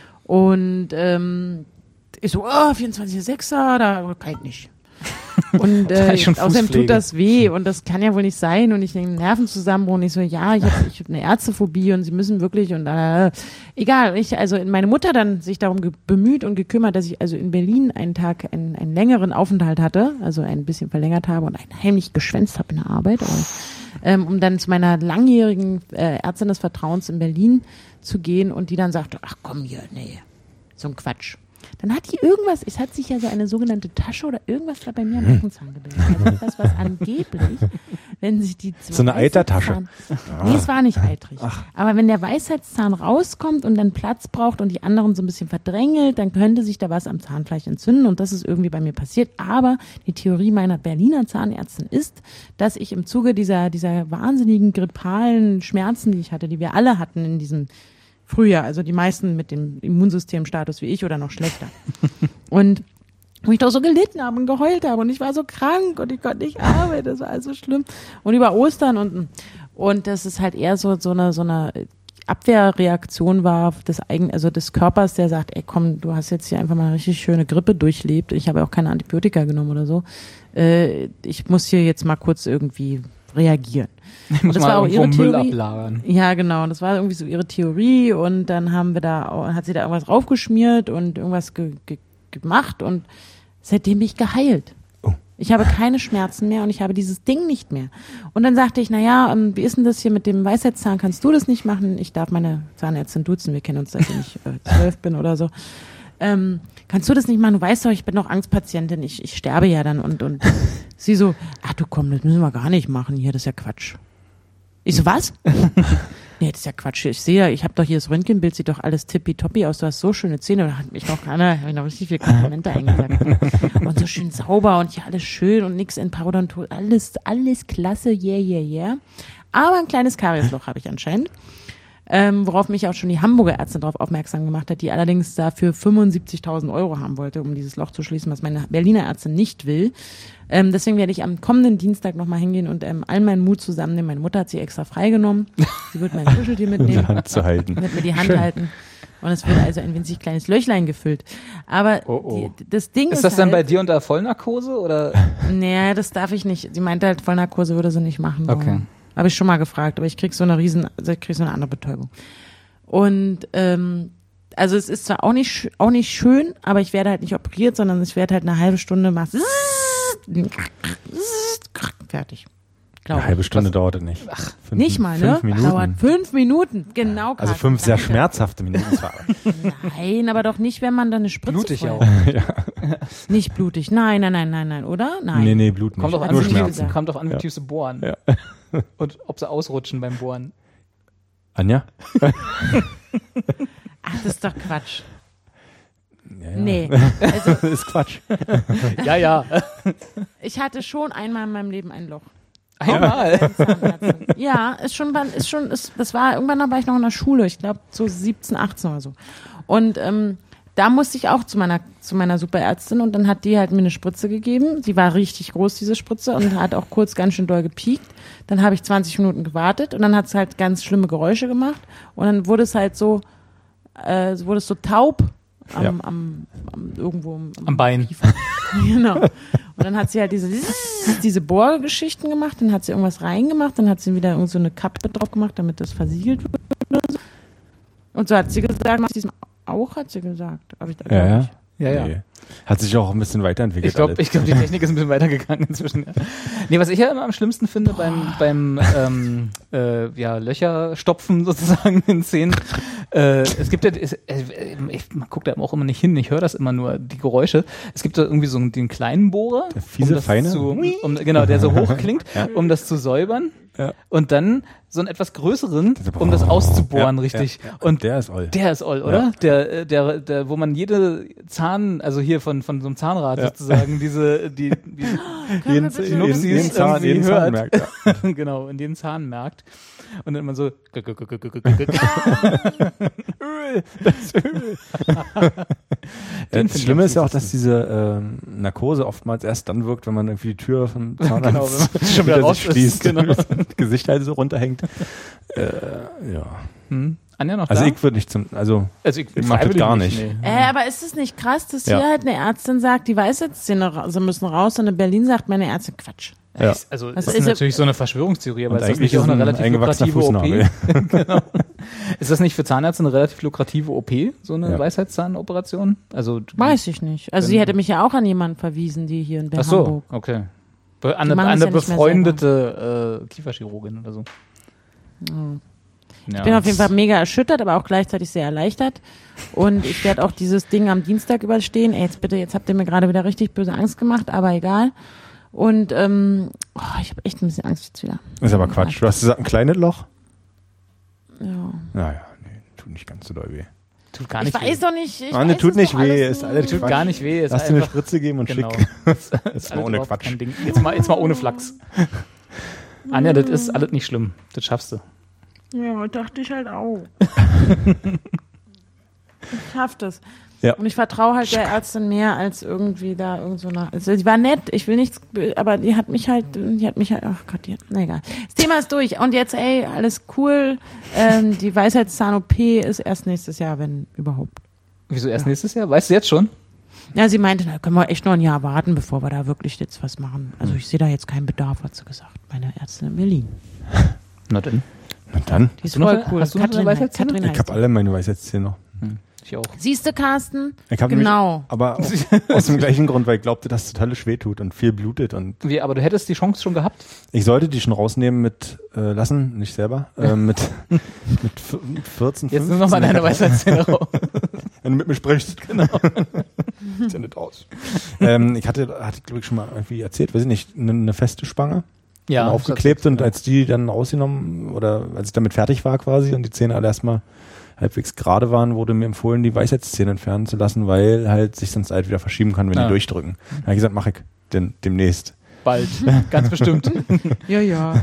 Und ähm, ich so, oh, vierundzwanzig Komma sechser, da kann ich nicht. Und Da äh, ich schon außerdem Fußpflege. tut das weh und das kann ja wohl nicht sein und ich denke Nervenzusammenbruch und ich so, ja, ich habe ich hab eine Ärztephobie und sie müssen wirklich und äh, egal, ich also meine Mutter dann sich darum ge- bemüht und gekümmert, dass ich also in Berlin einen Tag einen, einen längeren Aufenthalt hatte, also ein bisschen verlängert habe und ein heimlich geschwänzt habe in der Arbeit, aber, ähm, um dann zu meiner langjährigen äh, Ärztin des Vertrauens in Berlin zu gehen und die dann sagte, ach komm hier, nee, so ein Quatsch. Dann hat die irgendwas, es hat sich ja so eine sogenannte Tasche oder irgendwas da bei mir am Backenzahn gebildet. Also etwas, was angeblich, wenn sich die So eine Eitertasche. Weisheitszahn- Nee, es war nicht eitrig. Aber wenn der Weisheitszahn rauskommt und dann Platz braucht und die anderen so ein bisschen verdrängelt, dann könnte sich da was am Zahnfleisch entzünden und das ist irgendwie bei mir passiert. Aber die Theorie meiner Berliner Zahnärztin ist, dass ich im Zuge dieser, dieser wahnsinnigen grippalen Schmerzen, die ich hatte, die wir alle hatten in diesem Frühjahr, also die meisten mit dem Immunsystemstatus wie ich oder noch schlechter. Und wo ich doch so gelitten habe und geheult habe und ich war so krank und ich konnte nicht arbeiten, das war alles so schlimm. Und über Ostern und und das ist halt eher so so eine so eine Abwehrreaktion war des eigen, also des Körpers, der sagt, ey komm, du hast jetzt hier einfach mal eine richtig schöne Grippe durchlebt. Ich habe auch keine Antibiotika genommen oder so. Äh, ich muss hier jetzt mal kurz irgendwie reagieren. Ich muss das mal war auch irgendwo ihre Müll Theorie. ablagern. Ja, genau. Und das war irgendwie so ihre Theorie und dann haben wir da, hat sie da irgendwas raufgeschmiert und irgendwas ge, ge, gemacht und seitdem bin ich geheilt. Oh. Ich habe keine Schmerzen mehr und ich habe dieses Ding nicht mehr. Und dann sagte ich, na ja, ähm, wie ist denn das hier mit dem Weisheitszahn? Kannst du das nicht machen? Ich darf meine Zahnärztin duzen. Wir kennen uns, seitdem ich äh, zwölf bin oder so. Ähm, kannst du das nicht machen? Du weißt doch, ich bin noch Angstpatientin. Ich, ich sterbe ja dann und, und sie so, ach du komm, das müssen wir gar nicht machen hier. Das ist ja Quatsch. Ich so, was? Nee, das ist ja Quatsch. Ich sehe ja, ich habe doch hier das Röntgenbild, sieht doch alles tippitoppi aus. Du hast so schöne Zähne. Da hat mich noch keiner, habe ich noch richtig viele Komplimente eingesagt. Und so schön sauber und hier alles schön und nix in Parodontul. Alles, alles klasse, yeah, yeah, yeah. Aber ein kleines Kariesloch habe ich anscheinend. Ähm, worauf mich auch schon die Hamburger Ärztin darauf aufmerksam gemacht hat, die allerdings dafür fünfundsiebzigtausend Euro haben wollte, um dieses Loch zu schließen, was meine Berliner Ärztin nicht will. Ähm, deswegen werde ich am kommenden Dienstag nochmal hingehen und ähm, all meinen Mut zusammennehmen. Meine Mutter hat sie extra freigenommen. Sie wird mein Kuscheltier in die mitnehmen, Hand zu halten. wird mir die Hand Schön. halten. Und es wird also ein winzig kleines Löchlein gefüllt. Aber Oh, oh. Die, das Ding ist Ist das dann bei halt, dir unter Vollnarkose oder? nee, das darf ich nicht. Sie meinte halt, Vollnarkose würde sie nicht machen. Okay. Habe ich schon mal gefragt, aber ich krieg so eine riesen, also ich krieg so eine andere Betäubung. Und ähm, also es ist zwar auch nicht sch- auch nicht schön, aber ich werde halt nicht operiert, sondern ich werde halt eine halbe Stunde mal fertig. Glaube Eine halbe ich. Stunde dauert es nicht. Ach, fünf, Nicht mal, ne? fünf Minuten. Dauert fünf Minuten, genau. Also Carsten, fünf sehr danke. schmerzhafte Minuten zwar. Nein, aber doch nicht, wenn man da eine Spritze Blutig vorher- auch. Nicht blutig. Nein, nein, nein, nein, nein, oder? Nein. Nee, nee, Blut nicht. Kommt doch an, Nur wie Schmerzen. tief, kommt doch an, wie Ja. tief sie bohren. Ja. Und ob sie ausrutschen beim Bohren. Anja? Ach, das ist doch Quatsch. Ja, ja. Nee. Also, Das ist Quatsch. Ja, ja. ich hatte schon einmal in meinem Leben ein Loch. Einmal. Zahnärztin. Ja, ist schon, wann- ist schon, ist, das war, irgendwann war ich noch in der Schule, ich glaube so siebzehn, achtzehn oder so. Und ähm, da musste ich auch zu meiner, zu meiner Superärztin und dann hat die halt mir eine Spritze gegeben. Die war richtig groß, diese Spritze, und hat auch kurz ganz schön doll gepiekt. Dann habe ich zwanzig Minuten gewartet und dann hat es halt ganz schlimme Geräusche gemacht und dann wurde es halt so, äh, wurde es so taub am, Ja. am, am irgendwo am, Am Bein. Kiefer. Genau. Und dann hat sie halt diese, diese Bohrgeschichten gemacht, dann hat sie irgendwas reingemacht, dann hat sie wieder irgend so eine Kappe drauf gemacht, damit das versiegelt wird oder so. Und so hat sie gesagt, mach diesem auch, hat sie gesagt. Aber ich, Ja, ja. ich. Ja, ja. Nee. Hat sich auch ein bisschen weiterentwickelt. Ich glaube, alles. ich glaub, die Technik ist ein bisschen weitergegangen inzwischen. Ja. Nee, was ich ja immer am schlimmsten finde beim, beim ähm, äh, ja, Löcher stopfen sozusagen in Zähnen, äh, es gibt ja, es, äh, ich, man guckt da auch immer nicht hin, ich höre das immer nur, die Geräusche. Es gibt da irgendwie so einen, den kleinen Bohrer, Der fiese, um das feine? zu, um, genau, der so hoch klingt, Ja. um das zu säubern. Ja. Und dann so einen etwas größeren, Dieser- um das auszubohren, Ja, richtig. ja, ja. Und der ist all. der ist all, oder? Ja. Der, äh, der, der, wo man jede Zahn, also hier von, von so einem Zahnrad Ja. sozusagen, diese, die, diese jeden, bitte- jeden, Nupsis jeden Zahn, irgendwie jeden Zahn hört. merkt. Ja. genau, in den Zahn merkt. Und dann immer so, Öl, das Öl. Den Das find ich Schlimme am ist ja auch, dass fiesesten. diese ähm, Narkose oftmals erst dann wirkt, wenn man irgendwie die Tür vom Zahnarzt Genau, wenn man schon wieder hinter raus sich ist, schließt, genau. das Gesicht halt so runterhängt. äh, ja. Hm? Anja noch Also da? ich würde nicht zum, also, also ich, ich mach das freiwillig gar nicht. Nee. Äh, aber ist es nicht krass, dass Ja. hier halt eine Ärztin sagt, die Weisheitszähne ra- also müssen raus und in Berlin sagt meine Ärztin Quatsch. Ja. Ist- Also Das das ist ist ja- natürlich so eine Verschwörungstheorie, aber Und ist das eigentlich nicht auch ist eine ein relativ eingewachsener lukrative O P? Fußnagel. Genau. Ist das nicht für Zahnärzte eine relativ lukrative O P, so eine Ja. Weisheitszahnoperation? Also Weiß ich nicht. Also sie hätte mich ja auch an jemanden verwiesen, die hier in Ach so, Hamburg. okay. Be eine machen es eine ja nicht mehr befreundete äh, Kieferchirurgin oder so. Ja. Ja. Ich bin auf jeden Fall mega erschüttert, aber auch gleichzeitig sehr erleichtert. Und ich werde auch dieses Ding am Dienstag überstehen. Ey, jetzt bitte, jetzt habt ihr mir gerade wieder richtig böse Angst gemacht, aber egal. Und ähm, oh, ich habe echt ein bisschen Angst jetzt wieder. Ist aber Quatsch. Du hast gesagt, ein kleines Loch? Ja. Naja, nee, tut nicht ganz so doll weh. Tut gar Ich nicht weiß weh. doch nicht. Ich Mann, das weiß tut es nicht doch weh, alles ist nicht. alles Tut Quatsch. gar nicht weh. Ist Lass dir eine einfach, Spritze geben und genau. schick. Ist, ist Ist mal alles ohne überhaupt Quatsch. kein Ding. Jetzt mal, jetzt mal ohne Flachs. Anja, das ist alles nicht schlimm. Das schaffst du. Ja, dachte ich halt auch. Ich schaff das. Ja. Und ich vertraue halt der Ärztin mehr als irgendwie da irgend so eine. Also die war nett, ich will nichts, aber die hat mich halt, die hat mich halt, ach Gott, die hat, na egal. Das Thema ist durch. Und jetzt, ey, alles cool. Ähm, die Weisheitszahn-O P ist erst nächstes Jahr, wenn überhaupt. Wieso erst nächstes Jahr? Weißt du jetzt schon? Ja, sie meinte, da können wir echt noch ein Jahr warten, bevor wir da wirklich jetzt was machen. Also ich sehe da jetzt keinen Bedarf, hat sie gesagt. Meine Ärztin in Berlin. Na dann. Na dann. Die ist du noch voll eine- cool. hast du noch eine Katrin, Weisheitszähne? Katrin Ich heißt habe alle meine Weisheitszähne noch. Hm, ich auch. Siehste, Carsten? Ich hab Genau. Nämlich, aber aus, aus dem gleichen Grund, weil ich glaubte, dass es total weh tut und viel blutet. Und Wie, aber du hättest die Chance schon gehabt? ich sollte die schon rausnehmen mit, äh, lassen, nicht selber, äh, mit, mit v- vierzehn, Jetzt fünfzehn. nimm noch mal deine Weisheitszähne raus. Wenn du mit mir sprichst. Genau. Sieht ja nicht aus. ähm, ich hatte, hatte glaube ich schon mal irgendwie erzählt, weiß ich nicht, eine, eine feste Spange. Ja. dann aufgeklebt und als die dann rausgenommen oder als ich damit fertig war quasi und die Zähne alle erstmal halbwegs gerade waren, wurde mir empfohlen, die Weisheitszähne entfernen zu lassen, weil halt sich sonst halt wieder verschieben kann, wenn Ah. die durchdrücken. Da habe ich gesagt, mach ich denn, demnächst. Bald. Ganz bestimmt. Ja, ja.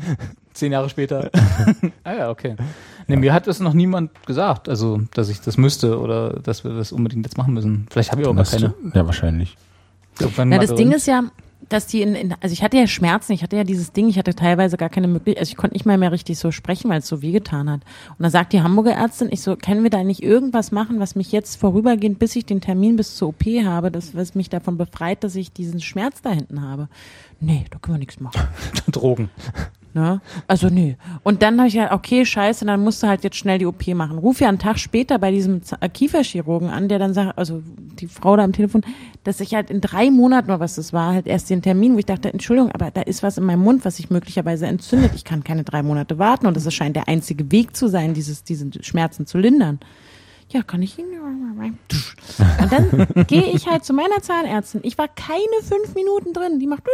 Zehn Jahre später. Ah ja, okay. Nee, mir hat das noch niemand gesagt, also, dass ich das müsste oder dass wir das unbedingt jetzt machen müssen. Vielleicht habe ich auch gar keine. Ja, wahrscheinlich. Irgendwann Na, mal das Ding drin. ist ja, dass die in, in, also ich hatte ja Schmerzen, ich hatte ja dieses Ding, ich hatte teilweise gar keine Möglichkeit, also ich konnte nicht mal mehr richtig so sprechen, weil es so wehgetan hat. Und da sagt die Hamburger Ärztin, ich so, können wir da nicht irgendwas machen, was mich jetzt vorübergehend, bis ich den Termin bis zur O P habe, das, was mich davon befreit, dass ich diesen Schmerz da hinten habe? Nee, da können wir nichts machen. Drogen. Ne? Also nö. Und dann habe ich ja, okay, scheiße, dann musst du halt jetzt schnell die O P machen. Ruf ja einen Tag später bei diesem Z- äh, Kieferchirurgen an, der dann sagt, also die Frau da am Telefon, dass ich halt in drei Monaten oder was das war, halt erst den Termin, wo ich dachte, Entschuldigung, aber da ist was in meinem Mund, was sich möglicherweise entzündet. Ich kann keine drei Monate warten und das scheint der einzige Weg zu sein, dieses, diese Schmerzen zu lindern. Ja, kann ich Ihnen. Und dann gehe ich halt zu meiner Zahnärztin. Ich war keine fünf Minuten drin. Die macht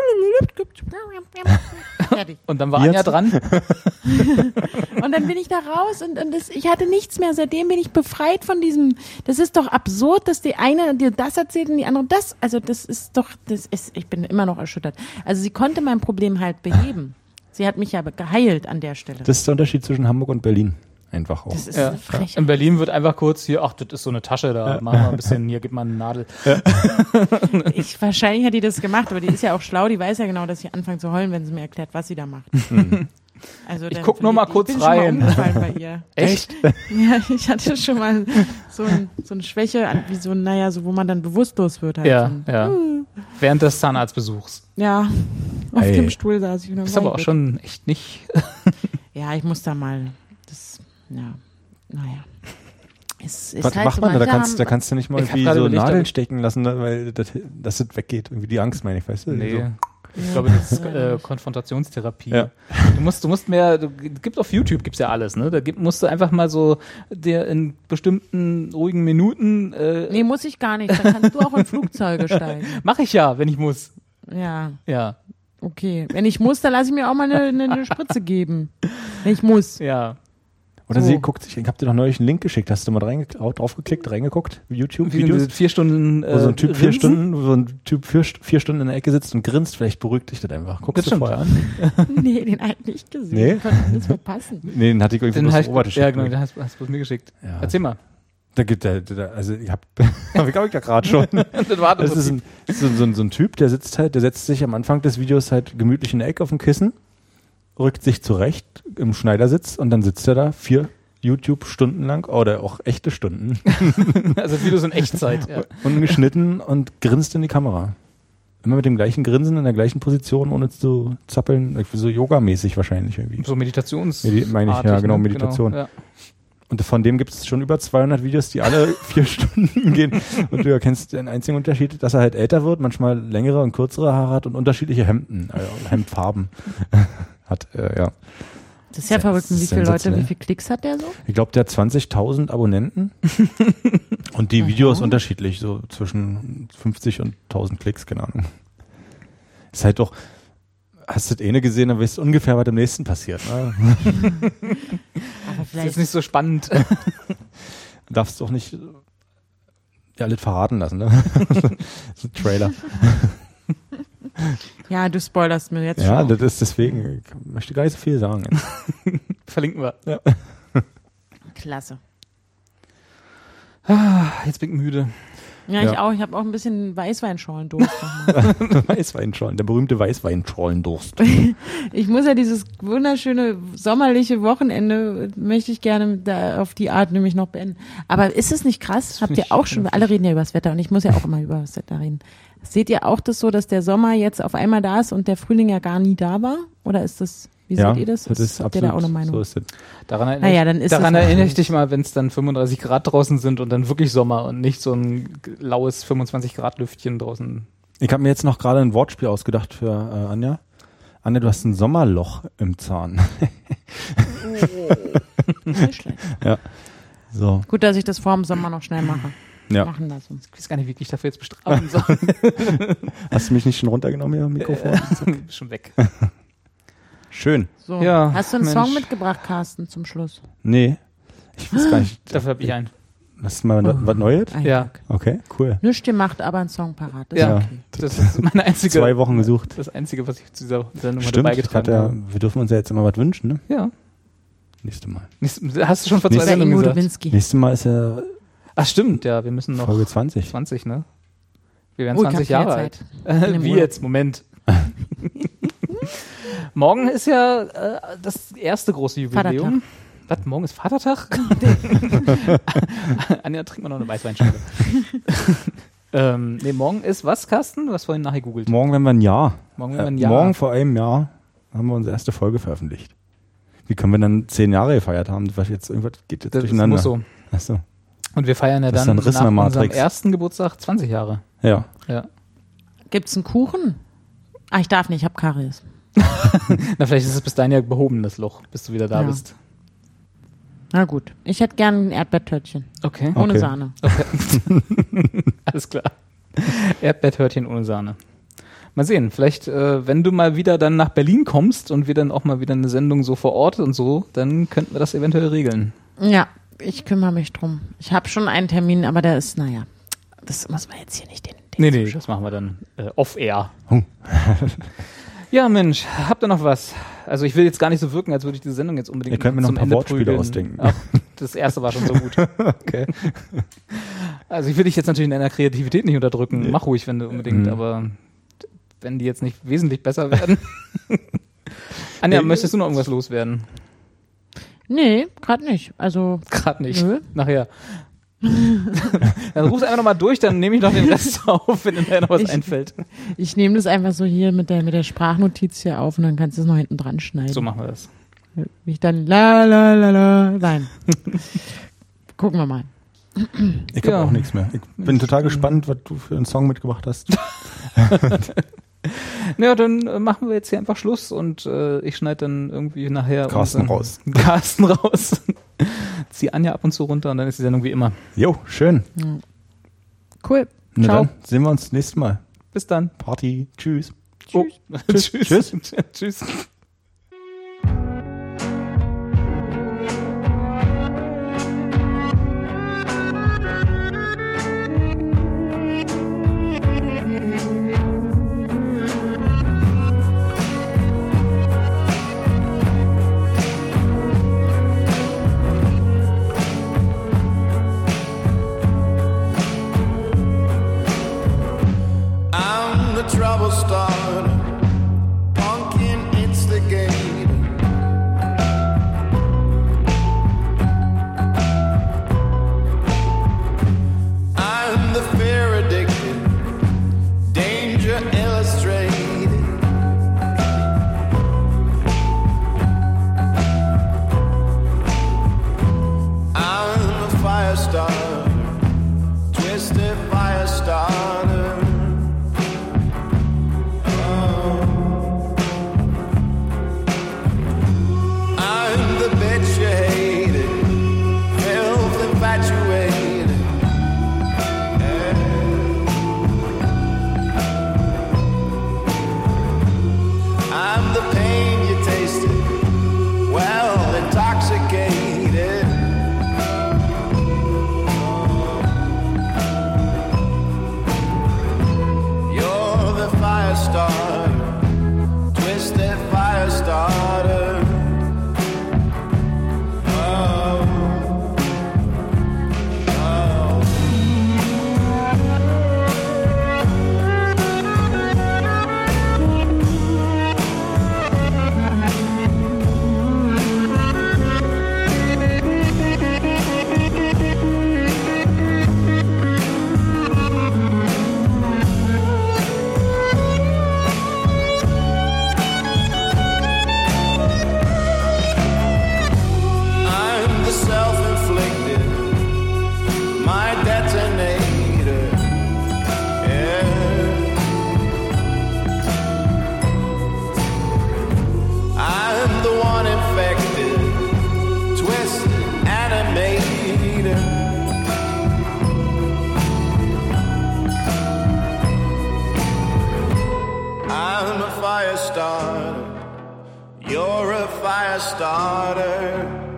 fertig. Und dann war Jetzt? Anja dran. Und dann bin ich da raus und, und das, ich hatte nichts mehr. Seitdem bin ich befreit von diesem. Das ist doch absurd, dass die eine dir das erzählt und die andere das. Also das ist doch, das ist, ich bin immer noch erschüttert. Also sie konnte mein Problem halt beheben. Sie hat mich ja geheilt an der Stelle. Das ist der Unterschied zwischen Hamburg und Berlin. Einfach auch. Das ist Ja. eine Frechheit. In Berlin wird einfach kurz hier, ach, das ist so eine Tasche, da machen wir ein bisschen, hier, gib mal eine Nadel. Ich, wahrscheinlich hat die das gemacht, aber die ist ja auch schlau. Die weiß ja genau, dass sie anfängt zu heulen, wenn sie mir erklärt, was sie da macht. Also Ich dann guck nur mal verliert- kurz ich bin rein. Schon mal umgefallen bei ihr. Echt? Ja, ich hatte schon mal so, ein, so eine Schwäche, an- wie so, naja, so, wo man dann bewusstlos wird halt. Ja, So, ja. Während des Zahnarztbesuchs. ja, auf Ey. dem Stuhl saß ich. Und dann Ist war aber ich auch weg. schon echt nicht. Ja, ich muss da mal, das, ja, naja. Es ist Was halt macht so, man da? Da manche kannst, haben- da kannst du nicht mal Ich hab irgendwie gerade so überlegt, Nadeln ob- stecken lassen, ne, weil das, dass das weggeht. Irgendwie die Angst, meine ich, weißt du? Nee. So. Ich glaube, das ist äh, Konfrontationstherapie. Ja. Du musst, du musst mehr, du, gibt auf YouTube gibt's ja alles, ne? Da gibt, musst du einfach mal so dir in bestimmten ruhigen Minuten, äh, Nee, muss ich gar nicht. Dann kannst du auch in Flugzeuge steigen. mach ich ja, wenn ich muss. Ja, Ja, okay. Wenn ich muss, dann lasse ich mir auch mal eine, eine, eine Spritze geben. Wenn ich muss. ja. Oder So. sie guckt sich, ich hab dir doch neulich einen Link geschickt, hast du mal reinge draufgeklickt, reingeguckt, Wie YouTube-Videos? diese vier Stunden, äh, Wo so ein Typ vier Rinsen? Stunden, wo so ein Typ vier, vier Stunden in der Ecke sitzt und grinst, vielleicht beruhigt dich das einfach. Guckst Das du stimmt. vorher an? Nee, den habe ich nicht gesehen. Nee? Ich konnte alles verpassen. Nee, den hatte ich irgendwie Den bloß hast, Robert geschickt. ja, genau, den hast, hast du mir geschickt. Ja. Erzähl mal. Da gibt der, der, also ich hab, hab ich glaube ich ja gerade schon. Das war Das ist ein, so, so, ein, so ein Typ, der sitzt halt, der setzt sich am Anfang des Videos halt gemütlich in der Ecke auf dem Kissen rückt sich zurecht im Schneidersitz und dann sitzt er da vier YouTube-Stunden lang oder auch echte Stunden. Also Videos in Echtzeit. Ja. Und geschnitten und grinst in die Kamera. Immer mit dem gleichen Grinsen in der gleichen Position, ohne zu zappeln. So yogamäßig wahrscheinlich irgendwie. So Meditations. Medi- meine ich, ja, genau, ne? Meditation. Genau, ja. Und von dem gibt es schon über zweihundert Videos, die alle vier Stunden gehen. Und du erkennst den einzigen Unterschied, dass er halt älter wird, manchmal längere und kürzere Haare hat und unterschiedliche Hemden, also Hemdfarben hat. Äh, ja. Das ist ja verrückt. Und wie viele Leute, sensationell. wie viele Klicks hat der so? Ich glaube, der hat zwanzigtausend Abonnenten. Und die Videos unterschiedlich, so zwischen fünfzig und tausend Klicks, keine Ahnung. Ist halt doch, hast du das eine gesehen, dann weißt du ungefähr, was im nächsten passiert. Ne? Aber Das ist vielleicht jetzt nicht so spannend. Du darfst doch nicht ja, alles verraten lassen, ne? So ein Trailer. ja, du spoilerst mir jetzt Ja, schon. das ist deswegen, ich möchte gar nicht so viel sagen. Jetzt. Verlinken wir. Ja. Klasse. Ah, jetzt bin ich müde. Ja, ich Ja. auch. Ich habe auch ein bisschen Weißweinschorlen-Durst. Weißweinschorlen, der berühmte Weißweinschorlendurst. Ich muss ja dieses wunderschöne sommerliche Wochenende, möchte ich gerne da auf die Art nämlich noch beenden. Aber ist es nicht krass? Habt find ihr ich auch schon, alle reden ja über das Wetter und ich muss ja auch immer über das Wetter reden. Seht ihr auch das so, dass der Sommer jetzt auf einmal da ist und der Frühling ja gar nie da war? Oder ist das, wie Ja, seht ihr das? das ist Habt ihr da auch absolut, eine Meinung? so ist es. Daran erinnere, Naja, ich, dann ist daran es erinnere ich wahrscheinlich. dich mal, wenn es dann fünfunddreißig Grad draußen sind und dann wirklich Sommer und nicht so ein laues fünfundzwanzig Grad Lüftchen draußen. Ich habe mir jetzt noch gerade ein Wortspiel ausgedacht für äh, Anja. Anja, du hast ein Sommerloch im Zahn. Nicht schlecht. Ja. So. Gut, dass ich das vor dem Sommer noch schnell mache. Ja. Machen lassen. Ich weiß gar nicht, wie ich dafür jetzt bestrafen soll. Hast du mich nicht schon runtergenommen hier am Mikrofon? Schon weg. Schön. So. Ja, Hast du einen Mensch. Song mitgebracht, Carsten, zum Schluss? Nee. Ich weiß gar nicht. Dafür habe ich einen. Hast du mal was, was Neues? Ein Ja. Glück. Okay, cool. Nichts gemacht, aber einen Song parat. Das Ja. ist okay. Das ist meine einzige, Zwei Wochen gesucht. das Einzige, was ich zu dieser Sendung heute Stimmt, ich beigetragen hatte ja, habe. wir dürfen uns ja jetzt immer was wünschen, ne? Ja. Nächste Mal. Hast du schon vor zwei Nächste- Bei Sendungen Ingo gesagt? Dubinski. Nächste Mal ist ja Ach stimmt, ja, wir müssen noch Folge zwanzig. zwanzig, ne? Wir werden Oh, ich hab zwanzig keine Jahre Zeit. alt. bin im Wie Urlaub. jetzt? Moment. Morgen ist ja äh, das erste große Jubiläum. Was? Morgen ist Vatertag? Anja, trink mal noch eine Weißweinschale. ähm, nee, morgen ist was, Carsten? Du hast vorhin nachgegoogelt. Morgen, wenn wir ein Jahr. Morgen, wenn wir ein Äh, Jahr. morgen vor einem Jahr haben wir unsere erste Folge veröffentlicht. Wie können wir dann zehn Jahre gefeiert haben? Was jetzt irgendwas geht jetzt Das durcheinander. muss so. Achso. Und wir feiern ja Das ist dann ein Riss nach in der unserem Matrix. ersten Geburtstag zwanzig Jahre. Ja. Ja. Gibt's einen Kuchen? Ah, ich darf nicht, ich habe Karies. Na, vielleicht ist es bis dahin ja behoben, das Loch, bis du wieder da Ja. bist. Na gut. Ich hätte gern ein Erdbeertörtchen. Okay. Ohne Okay. Sahne. Alles klar. Erdbeertörtchen ohne Sahne. Mal sehen, vielleicht, äh, wenn du mal wieder dann nach Berlin kommst und wir dann auch mal wieder eine Sendung so vor Ort und so, dann könnten wir das eventuell regeln. Ja, ich kümmere mich drum. Ich habe schon einen Termin, aber der ist, naja, das muss man jetzt hier nicht den. den Nee, nee, das machen wir dann äh, off-air. Hm. Ja, Mensch, habt ihr noch was? Also ich will jetzt gar nicht so wirken, als würde ich die Sendung jetzt unbedingt Ihr könnt mir noch zum ein paar Ende Wortspiele prügeln. ausdenken. Ach, das erste war schon so gut. Okay. Also ich will dich jetzt natürlich in deiner Kreativität nicht unterdrücken. Nee. Mach ruhig, wenn du unbedingt, Mhm. aber wenn die jetzt nicht wesentlich besser werden. Anja, Nee. möchtest du noch irgendwas loswerden? Nee, gerade nicht. Also, Gerade nicht. Nö. Nachher. Dann rufst einfach nochmal durch, dann nehme ich noch den Rest auf, wenn dir noch was Ich- einfällt. ich nehme das einfach so hier mit der, mit der Sprachnotiz hier auf und dann kannst du es noch hinten dran schneiden. So machen wir das. Wie ich dann la la la la. Nein. Gucken wir mal. Ich habe Ja. auch nichts mehr. Ich bin total gespannt, was du für einen Song mitgebracht hast. Ja, dann äh, machen wir jetzt hier einfach Schluss und äh, ich schneide dann irgendwie nachher Carsten unseren- raus. Carsten raus. Zieh Anja ab und zu runter und dann ist die Sendung wie immer. Jo, schön. Cool. Na Ciao. dann sehen wir uns nächstes Mal. Bis dann. Party. Tschüss. Oh. Tschüss. Tschüss. Tschüss. I'm the trouble starter, pumpkin, it's the starter.